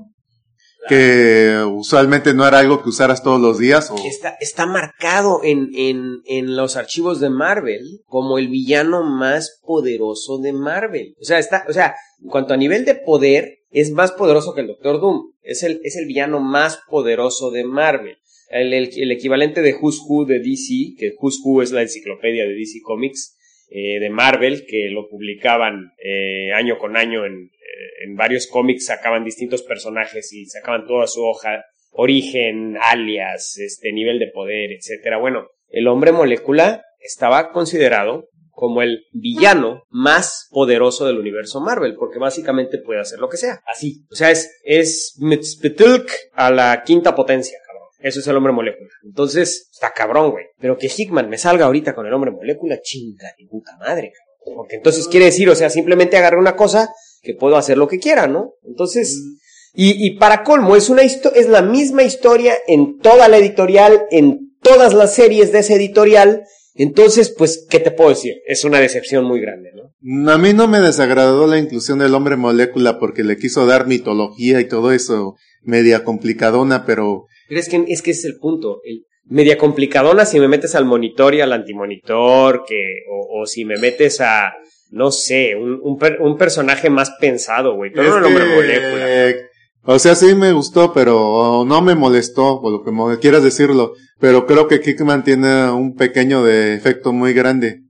que usualmente no era algo que usaras todos los días. Está marcado en los archivos de Marvel como el villano más poderoso de Marvel. O sea, en cuanto a nivel de poder, es más poderoso que el Doctor Doom. Es el villano más poderoso de Marvel. El equivalente de Who's Who de DC, que Who's Who es la enciclopedia de DC Comics, de Marvel, que lo publicaban año con año en varios cómics, sacaban distintos personajes y sacaban toda su hoja, origen, alias, nivel de poder, etcétera. Bueno, el hombre molécula estaba considerado como el villano más poderoso del universo Marvel, porque básicamente puede hacer lo que sea, así. O sea, es Mxptlk a la quinta potencia, cabrón. Eso es el hombre molécula. Entonces, está cabrón, güey. Pero que Hickman me salga ahorita con el hombre molécula, chinga de puta madre, cabrón. Porque entonces quiere decir, o sea, simplemente agarré una cosa que puedo hacer lo que quiera, ¿no? Entonces, y para colmo, es la misma historia en toda la editorial, en todas las series de esa editorial. Entonces, pues, ¿qué te puedo decir? Es una decepción muy grande, ¿no? A mí no me desagradó la inclusión del hombre molécula porque le quiso dar mitología y todo eso, media complicadona, pero es que ese es el punto. Media complicadona si me metes al monitor y al antimonitor, o si me metes a, no sé, un personaje más pensado, güey. Pero no el hombre molécula. O sea, sí me gustó, pero no me molestó, por lo que quieras decirlo. Pero creo que Hickman tiene un pequeño defecto muy grande.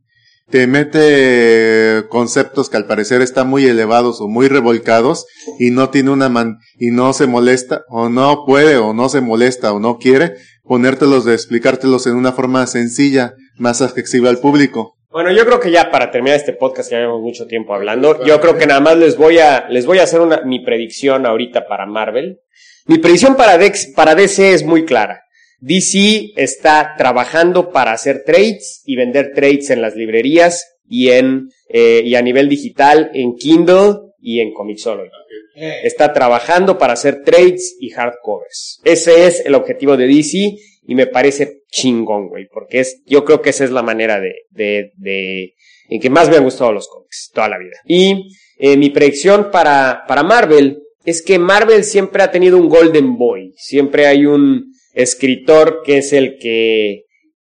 te mete conceptos que al parecer están muy elevados o muy revolcados y no tiene y no se molesta o no puede o no se molesta o no quiere ponértelos explicártelos en una forma sencilla, más accesible al público. Bueno, yo creo que ya para terminar este podcast, ya llevamos mucho tiempo hablando, yo creo que nada más les voy a hacer mi predicción ahorita para Marvel. Mi predicción para DC es muy clara. DC está trabajando para hacer trades y vender trades en las librerías y a nivel digital en Kindle y en Comixology. Está trabajando para hacer trades y hardcovers. Ese es el objetivo de DC y me parece chingón, güey, porque yo creo que esa es la manera en que más me han gustado los cómics toda la vida. Y mi predicción para Marvel es que Marvel siempre ha tenido un Golden Boy. Siempre hay un escritor que es el que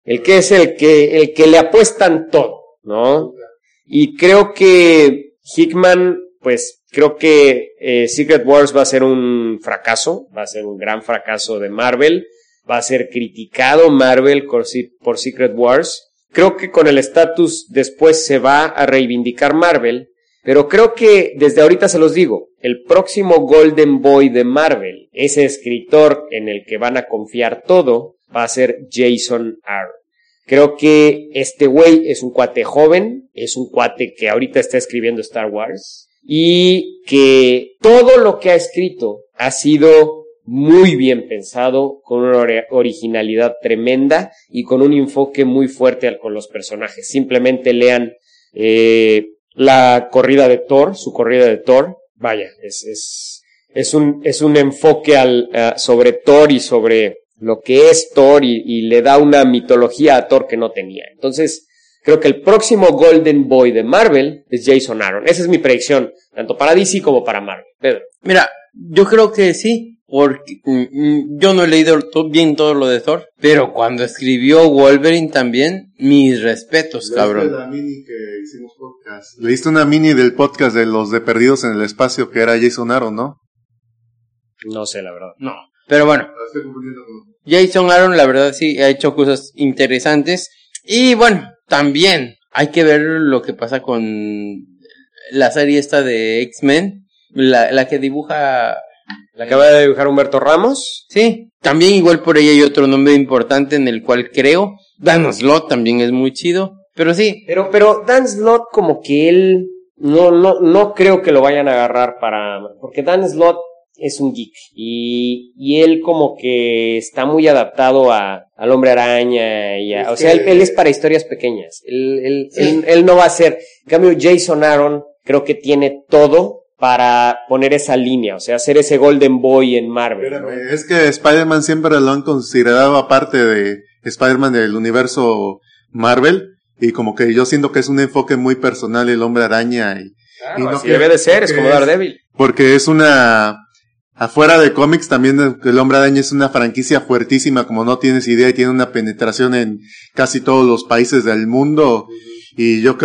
le apuestan todo, ¿no? Y creo que Hickman, pues, creo que Secret Wars va a ser un fracaso, va a ser un gran fracaso de Marvel, va a ser criticado Marvel por Secret Wars. Creo que con el estatus después se va a reivindicar Marvel, pero creo que desde ahorita se los digo, el próximo Golden Boy de Marvel, ese escritor en el que van a confiar todo, va a ser Jason Aaron. Creo que este güey es un cuate joven, es un cuate que ahorita está escribiendo Star Wars, y que todo lo que ha escrito ha sido muy bien pensado, con una originalidad tremenda y con un enfoque muy fuerte con los personajes. Simplemente lean la corrida de Thor, su corrida de Thor. Vaya, es un enfoque sobre Thor y sobre lo que es Thor y le da una mitología a Thor que no tenía. Entonces, creo que el próximo Golden Boy de Marvel es Jason Aaron. Esa es mi predicción, tanto para DC como para Marvel. Pedro. Mira, yo creo que sí, porque yo no he leído bien todo lo de Thor, pero cuando escribió Wolverine también, mis respetos, cabrón. La mini que hicimos podcast. Leíste una mini del podcast de los de Perdidos en el Espacio que era Jason Aaron, ¿no? No sé, la verdad. No, pero bueno. Jason Aaron, la verdad sí, ha hecho cosas interesantes. Y bueno, también hay que ver lo que pasa con la serie esta de X-Men, la que dibuja... ¿La acaba de dibujar Humberto Ramos? Sí, también igual por ahí hay otro nombre importante en el cual creo. Dan Slott también es muy chido, pero sí. Pero Dan Slott como que él no creo que lo vayan a agarrar porque Dan Slott es un geek y él como que está muy adaptado al Hombre Araña él es para historias pequeñas. Él no va a ser. En cambio Jason Aaron creo que tiene todo para poner esa línea, o sea, hacer ese Golden Boy en Marvel. Espérame, ¿no? Es que Spider-Man siempre lo han considerado aparte de Spider-Man del universo Marvel, y como que yo siento que es un enfoque muy personal el Hombre Araña y no así debe de ser, es como Daredevil. Porque es afuera de cómics también el Hombre Araña es una franquicia fuertísima, como no tienes idea, y tiene una penetración en casi todos los países del mundo, y yo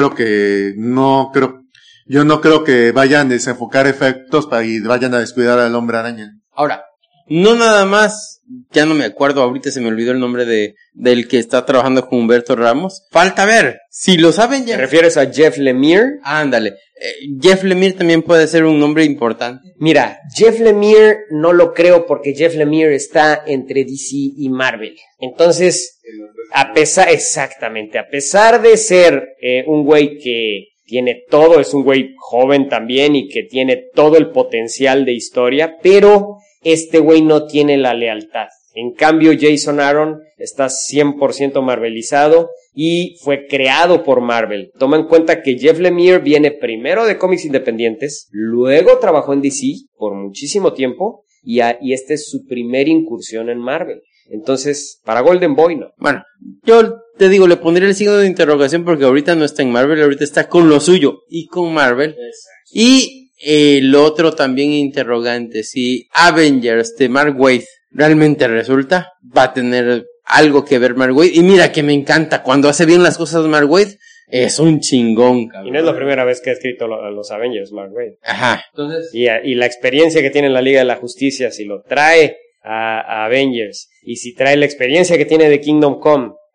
no creo que vayan a desenfocar efectos y vayan a descuidar al Hombre Araña. Ahora, no nada más, ya no me acuerdo, ahorita se me olvidó el nombre del que está trabajando con Humberto Ramos. Falta ver, si lo saben ya. ¿Te refieres a Jeff Lemire? Ándale, Jeff Lemire también puede ser un nombre importante. Mira, Jeff Lemire no lo creo porque Jeff Lemire está entre DC y Marvel. Entonces, a pesar de ser un güey que tiene todo, es un güey joven también y que tiene todo el potencial de historia, pero este güey no tiene la lealtad. En cambio, Jason Aaron está 100% marvelizado y fue creado por Marvel. Toma en cuenta que Jeff Lemire viene primero de cómics independientes, luego trabajó en DC por muchísimo tiempo y esta es su primera incursión en Marvel. Entonces, para Golden Boy no. Bueno, yo te digo, le pondré el signo de interrogación porque ahorita no está en Marvel, ahorita está con lo suyo y con Marvel. Exacto. Y el otro también interrogante, si Avengers de Mark Waid realmente resulta, va a tener algo que ver Mark Waid. Y mira que me encanta, cuando hace bien las cosas Mark Waid, es un chingón, cabrón. Y no es la primera vez que ha escrito los Avengers, Mark Waid. Ajá. Entonces, y la experiencia que tiene en la Liga de la Justicia, si lo trae a Avengers, y si trae la experiencia que tiene de Kingdom Come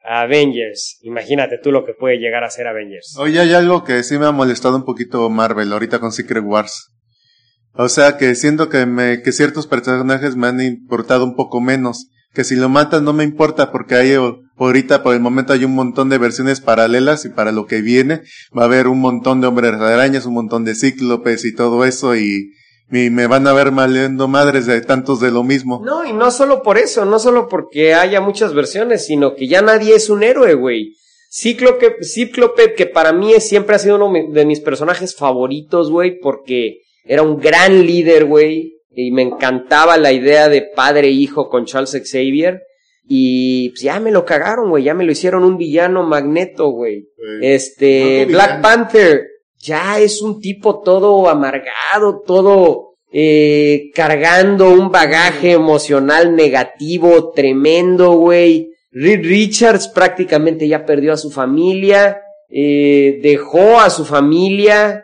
Avengers. Imagínate tú lo que puede llegar a ser Avengers. Oye, hay algo que sí me ha molestado un poquito Marvel ahorita con Secret Wars. O sea, que siento que ciertos personajes me han importado un poco menos. Que si lo matan no me importa porque hay ahorita por el momento hay un montón de versiones paralelas y para lo que viene va a haber un montón de hombres arañas, un montón de cíclopes y todo eso y me van a ver maliendo madres de tantos de lo mismo. No, y no solo por eso, no solo porque haya muchas versiones, sino que ya nadie es un héroe, güey. Cíclope, que para mí siempre ha sido uno de mis personajes favoritos, güey, porque era un gran líder, güey, y me encantaba la idea de padre e hijo con Charles Xavier, y pues ya me lo cagaron, güey, ya me lo hicieron un villano Magneto, güey. Black Panther, ya es un tipo todo amargado, todo cargando un bagaje emocional negativo tremendo, güey. Reed Richards prácticamente ya perdió a su familia, dejó a su familia.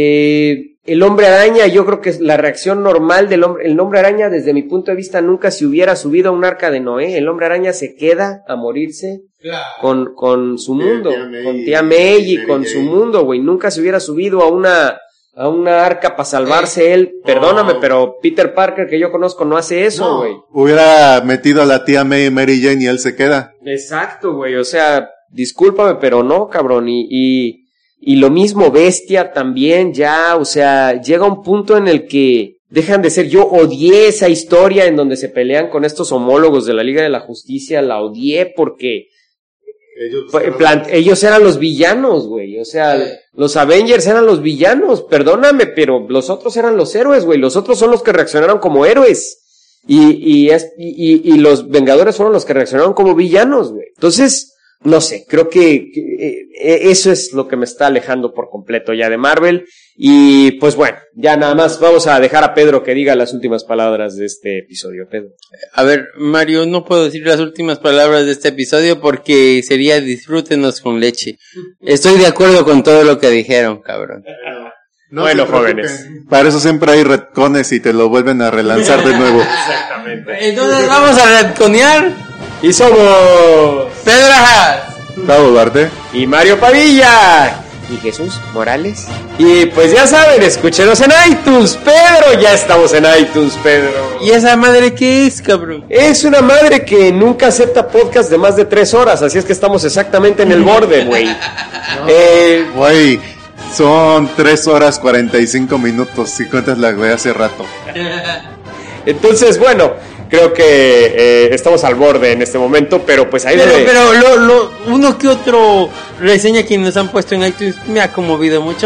El Hombre Araña, yo creo que es la reacción normal del hombre. El Hombre Araña, desde mi punto de vista, nunca se hubiera subido a un arca de Noé. El Hombre Araña se queda a morirse con su mundo, con Tía May y con su mundo, güey. Nunca se hubiera subido a una arca para salvarse él. Perdóname, pero Peter Parker, que yo conozco, no hace eso, güey. Hubiera metido a la Tía May y Mary Jane y él se queda. Exacto, güey. O sea, discúlpame, pero no, cabrón. Y lo mismo Bestia también, ya, o sea, llega un punto en el que dejan de ser. Yo odié esa historia en donde se pelean con estos homólogos de la Liga de la Justicia, la odié porque ellos eran los villanos, güey, o sea, los Avengers eran los villanos, perdóname, pero los otros eran los héroes, güey, los otros son los que reaccionaron como héroes, y los Vengadores fueron los que reaccionaron como villanos, güey. Entonces, no sé, creo que eso es lo que me está alejando por completo ya de Marvel. Y pues bueno, ya nada más vamos a dejar a Pedro que diga las últimas palabras de este episodio. Pedro. A ver, Mario, no puedo decir las últimas palabras de este episodio porque sería disfrútenos con leche. Estoy de acuerdo con todo lo que dijeron, cabrón. No bueno, jóvenes. Para eso siempre hay retcones y te lo vuelven a relanzar de nuevo. Exactamente. Entonces vamos a retconear. Y somos Pedro Haas, Gustavo Duarte y Mario Padilla y Jesús Morales. Y pues ya saben, escúchenos en iTunes, Pedro. Ya estamos en iTunes, Pedro. ¿Y esa madre qué es, cabrón? Es una madre que nunca acepta podcast de más de 3 horas, así es que estamos exactamente en el borde, güey. Güey, son 3 horas 45 minutos si cuentas la de hace rato. Entonces, bueno, creo que estamos al borde en este momento, pero pues ahí Pero uno que otro reseña que nos han puesto en iTunes me ha conmovido mucho.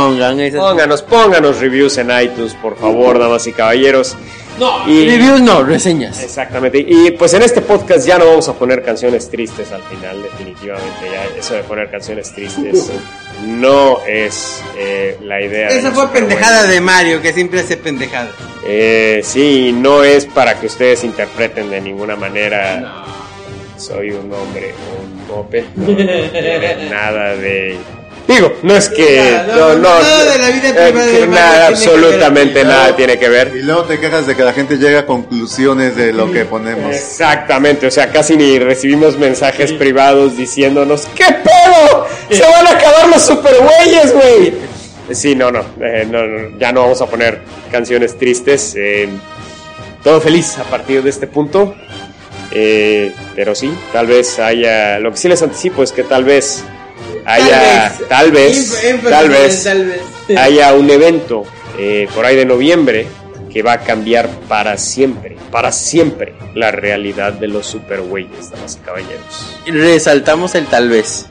Pónganos reviews en iTunes, por favor, damas y caballeros. No, reviews no, reseñas. Exactamente. Y pues en este podcast ya no vamos a poner canciones tristes al final, definitivamente. Ya eso de poner canciones tristes no es la idea. Esa fue pendejada de Mario, que siempre hace pendejadas. Sí, no es para que ustedes interpreten de ninguna manera. No. Soy un hombre, un mope. No tiene nada de... Digo, no es que... No, de la vida privada de nada, absolutamente nada tiene que ver. Y luego te quejas de que la gente llega a conclusiones de lo que ponemos. Exactamente, o sea, casi ni recibimos mensajes privados diciéndonos ¿qué pedo? ¡Se van a acabar los supergüeyes, güey! Sí, no, ya no vamos a poner canciones tristes. Todo feliz a partir de este punto. Pero sí, tal vez haya... Lo que sí les anticipo es que tal vez haya un evento por ahí de noviembre que va a cambiar para siempre la realidad de los supergüeyes, damas y caballeros. Resaltamos el tal vez.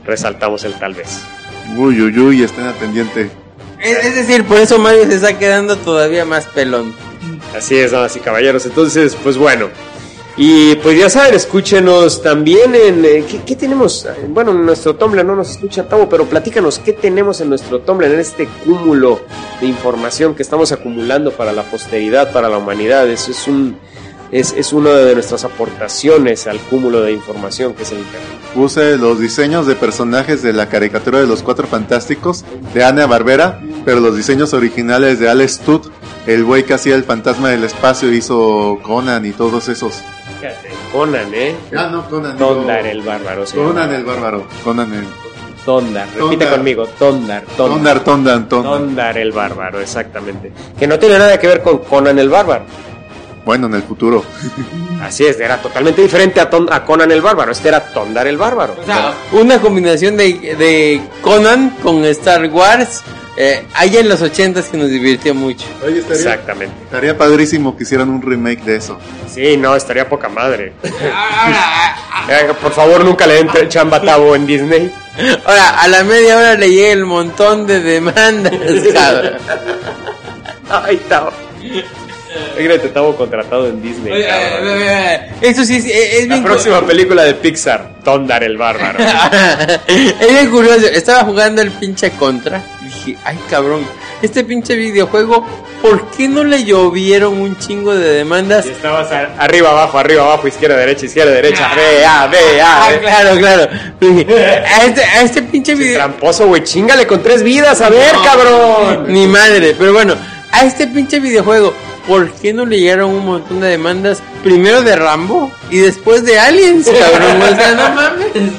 Uy, estén al pendiente. Es decir, por eso Mario se está quedando todavía más pelón. Así es, damas y caballeros. Entonces, pues bueno. Y pues ya saben, escúchenos también en... ¿qué tenemos? Bueno, en nuestro Tumblr no nos escucha Tavo, pero platícanos, ¿qué tenemos en nuestro Tumblr? En este cúmulo de información que estamos acumulando para la posteridad, para la humanidad. Eso es una de nuestras aportaciones al cúmulo de información que es el Internet. Puse los diseños de personajes de la caricatura de los Cuatro Fantásticos de Hanna-Barbera, pero los diseños originales de Alex Todd el güey que hacía el fantasma del espacio hizo Conan y todos esos. Fíjate, Conan, No, Conan. Tondar el bárbaro. Sí. Conan el bárbaro. Tondar, repite Tondar. conmigo, Tondar. Tondar. El bárbaro, exactamente. Que no tiene nada que ver con Conan el bárbaro. Bueno, en el futuro. Así es, era totalmente diferente a Conan el bárbaro. Este era Tondar el bárbaro. O sea, una combinación de Conan con Star Wars. Allá en los 80s que nos divirtió mucho. Oye, Exactamente. estaría padrísimo que hicieran un remake de eso. Sí, no, estaría poca madre. Por favor, nunca le den chamba a Tabo en Disney. Ahora, a la media hora le llega el montón de demandas, cabrón. Ay, Tabo. Fíjate, Tabo contratado en Disney. Eso sí es bien. La próxima película de Pixar, Tondar el bárbaro. Es bien curioso. Estaba jugando el pinche Contra y dije, ay cabrón, este pinche videojuego, ¿por qué no le llovieron un chingo de demandas? Y estabas arriba, abajo, izquierda, derecha, vea. Claro. A este pinche video. Tramposo, güey, chingale con 3 vidas, a ver, cabrón. Ni madre, pero bueno, a este pinche videojuego, ¿por qué no le llegaron un montón de demandas? Primero de Rambo y después de Aliens, cabrón. O sea, no mames.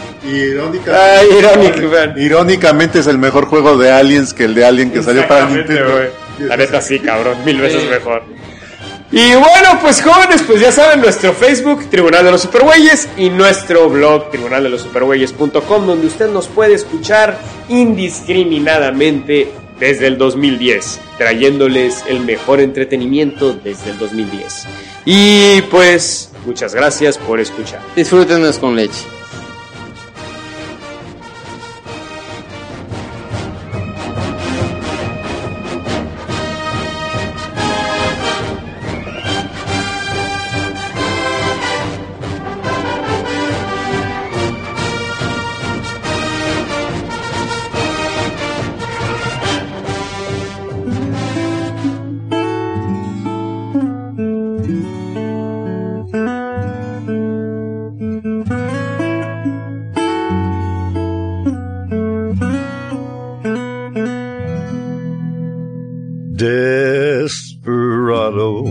Irónicamente es el mejor juego de Aliens que el de Alien que salió para Nintendo. Wey. La neta sí, cabrón, 1000 veces mejor. Y bueno, pues jóvenes, pues ya saben, nuestro Facebook, Tribunal de los Supergüeyes, y nuestro blog, tribunaldelosupergüeyes.com, donde usted nos puede escuchar indiscriminadamente desde el 2010, trayéndoles el mejor entretenimiento desde el 2010. Y pues, muchas gracias por escuchar. Disfrútenos con leche. Desperado,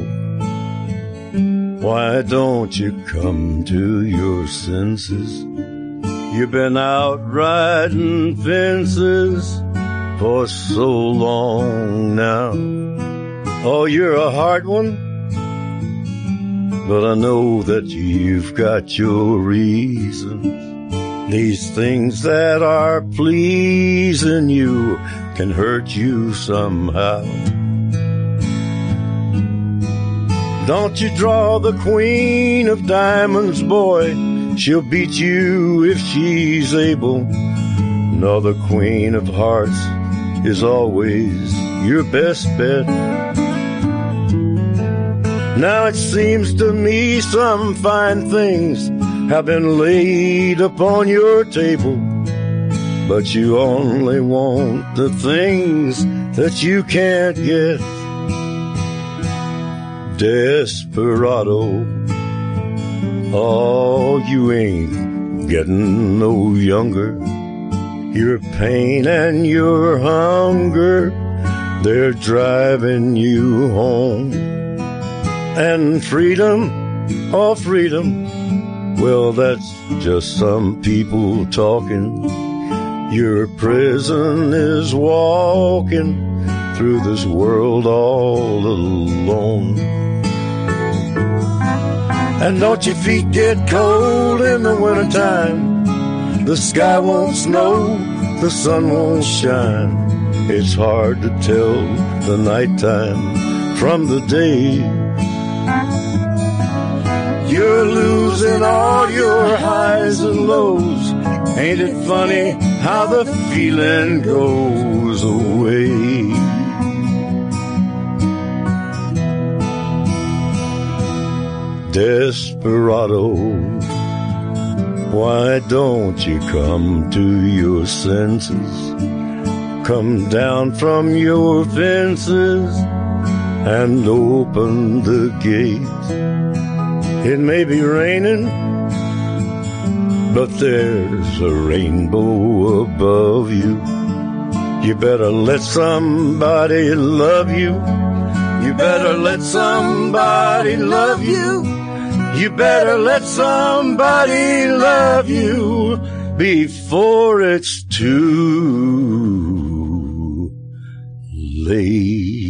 why don't you come to your senses? You've been out riding fences for so long now. Oh, you're a hard one, but I know that you've got your reasons. These things that are pleasing you can hurt you somehow. Don't you draw the queen of diamonds, boy. She'll beat you if she's able. No, the queen of hearts is always your best bet. Now it seems to me some fine things have been laid upon your table, but you only want the things that you can't get. Desperado, oh, you ain't getting no younger. Your pain and your hunger, they're driving you home. And freedom, oh freedom, well that's just some people talking. Your prison is walking through this world all alone. And don't your feet get cold in the wintertime? The sky won't snow, the sun won't shine. It's hard to tell the nighttime from the day. You're losing all your highs and lows. Ain't it funny how the feeling goes away? Desperado, why don't you come to your senses? Come down from your fences and open the gates. It may be raining, but there's a rainbow above you. You better let somebody love you. You better let somebody love you. You better let somebody love you before it's too late.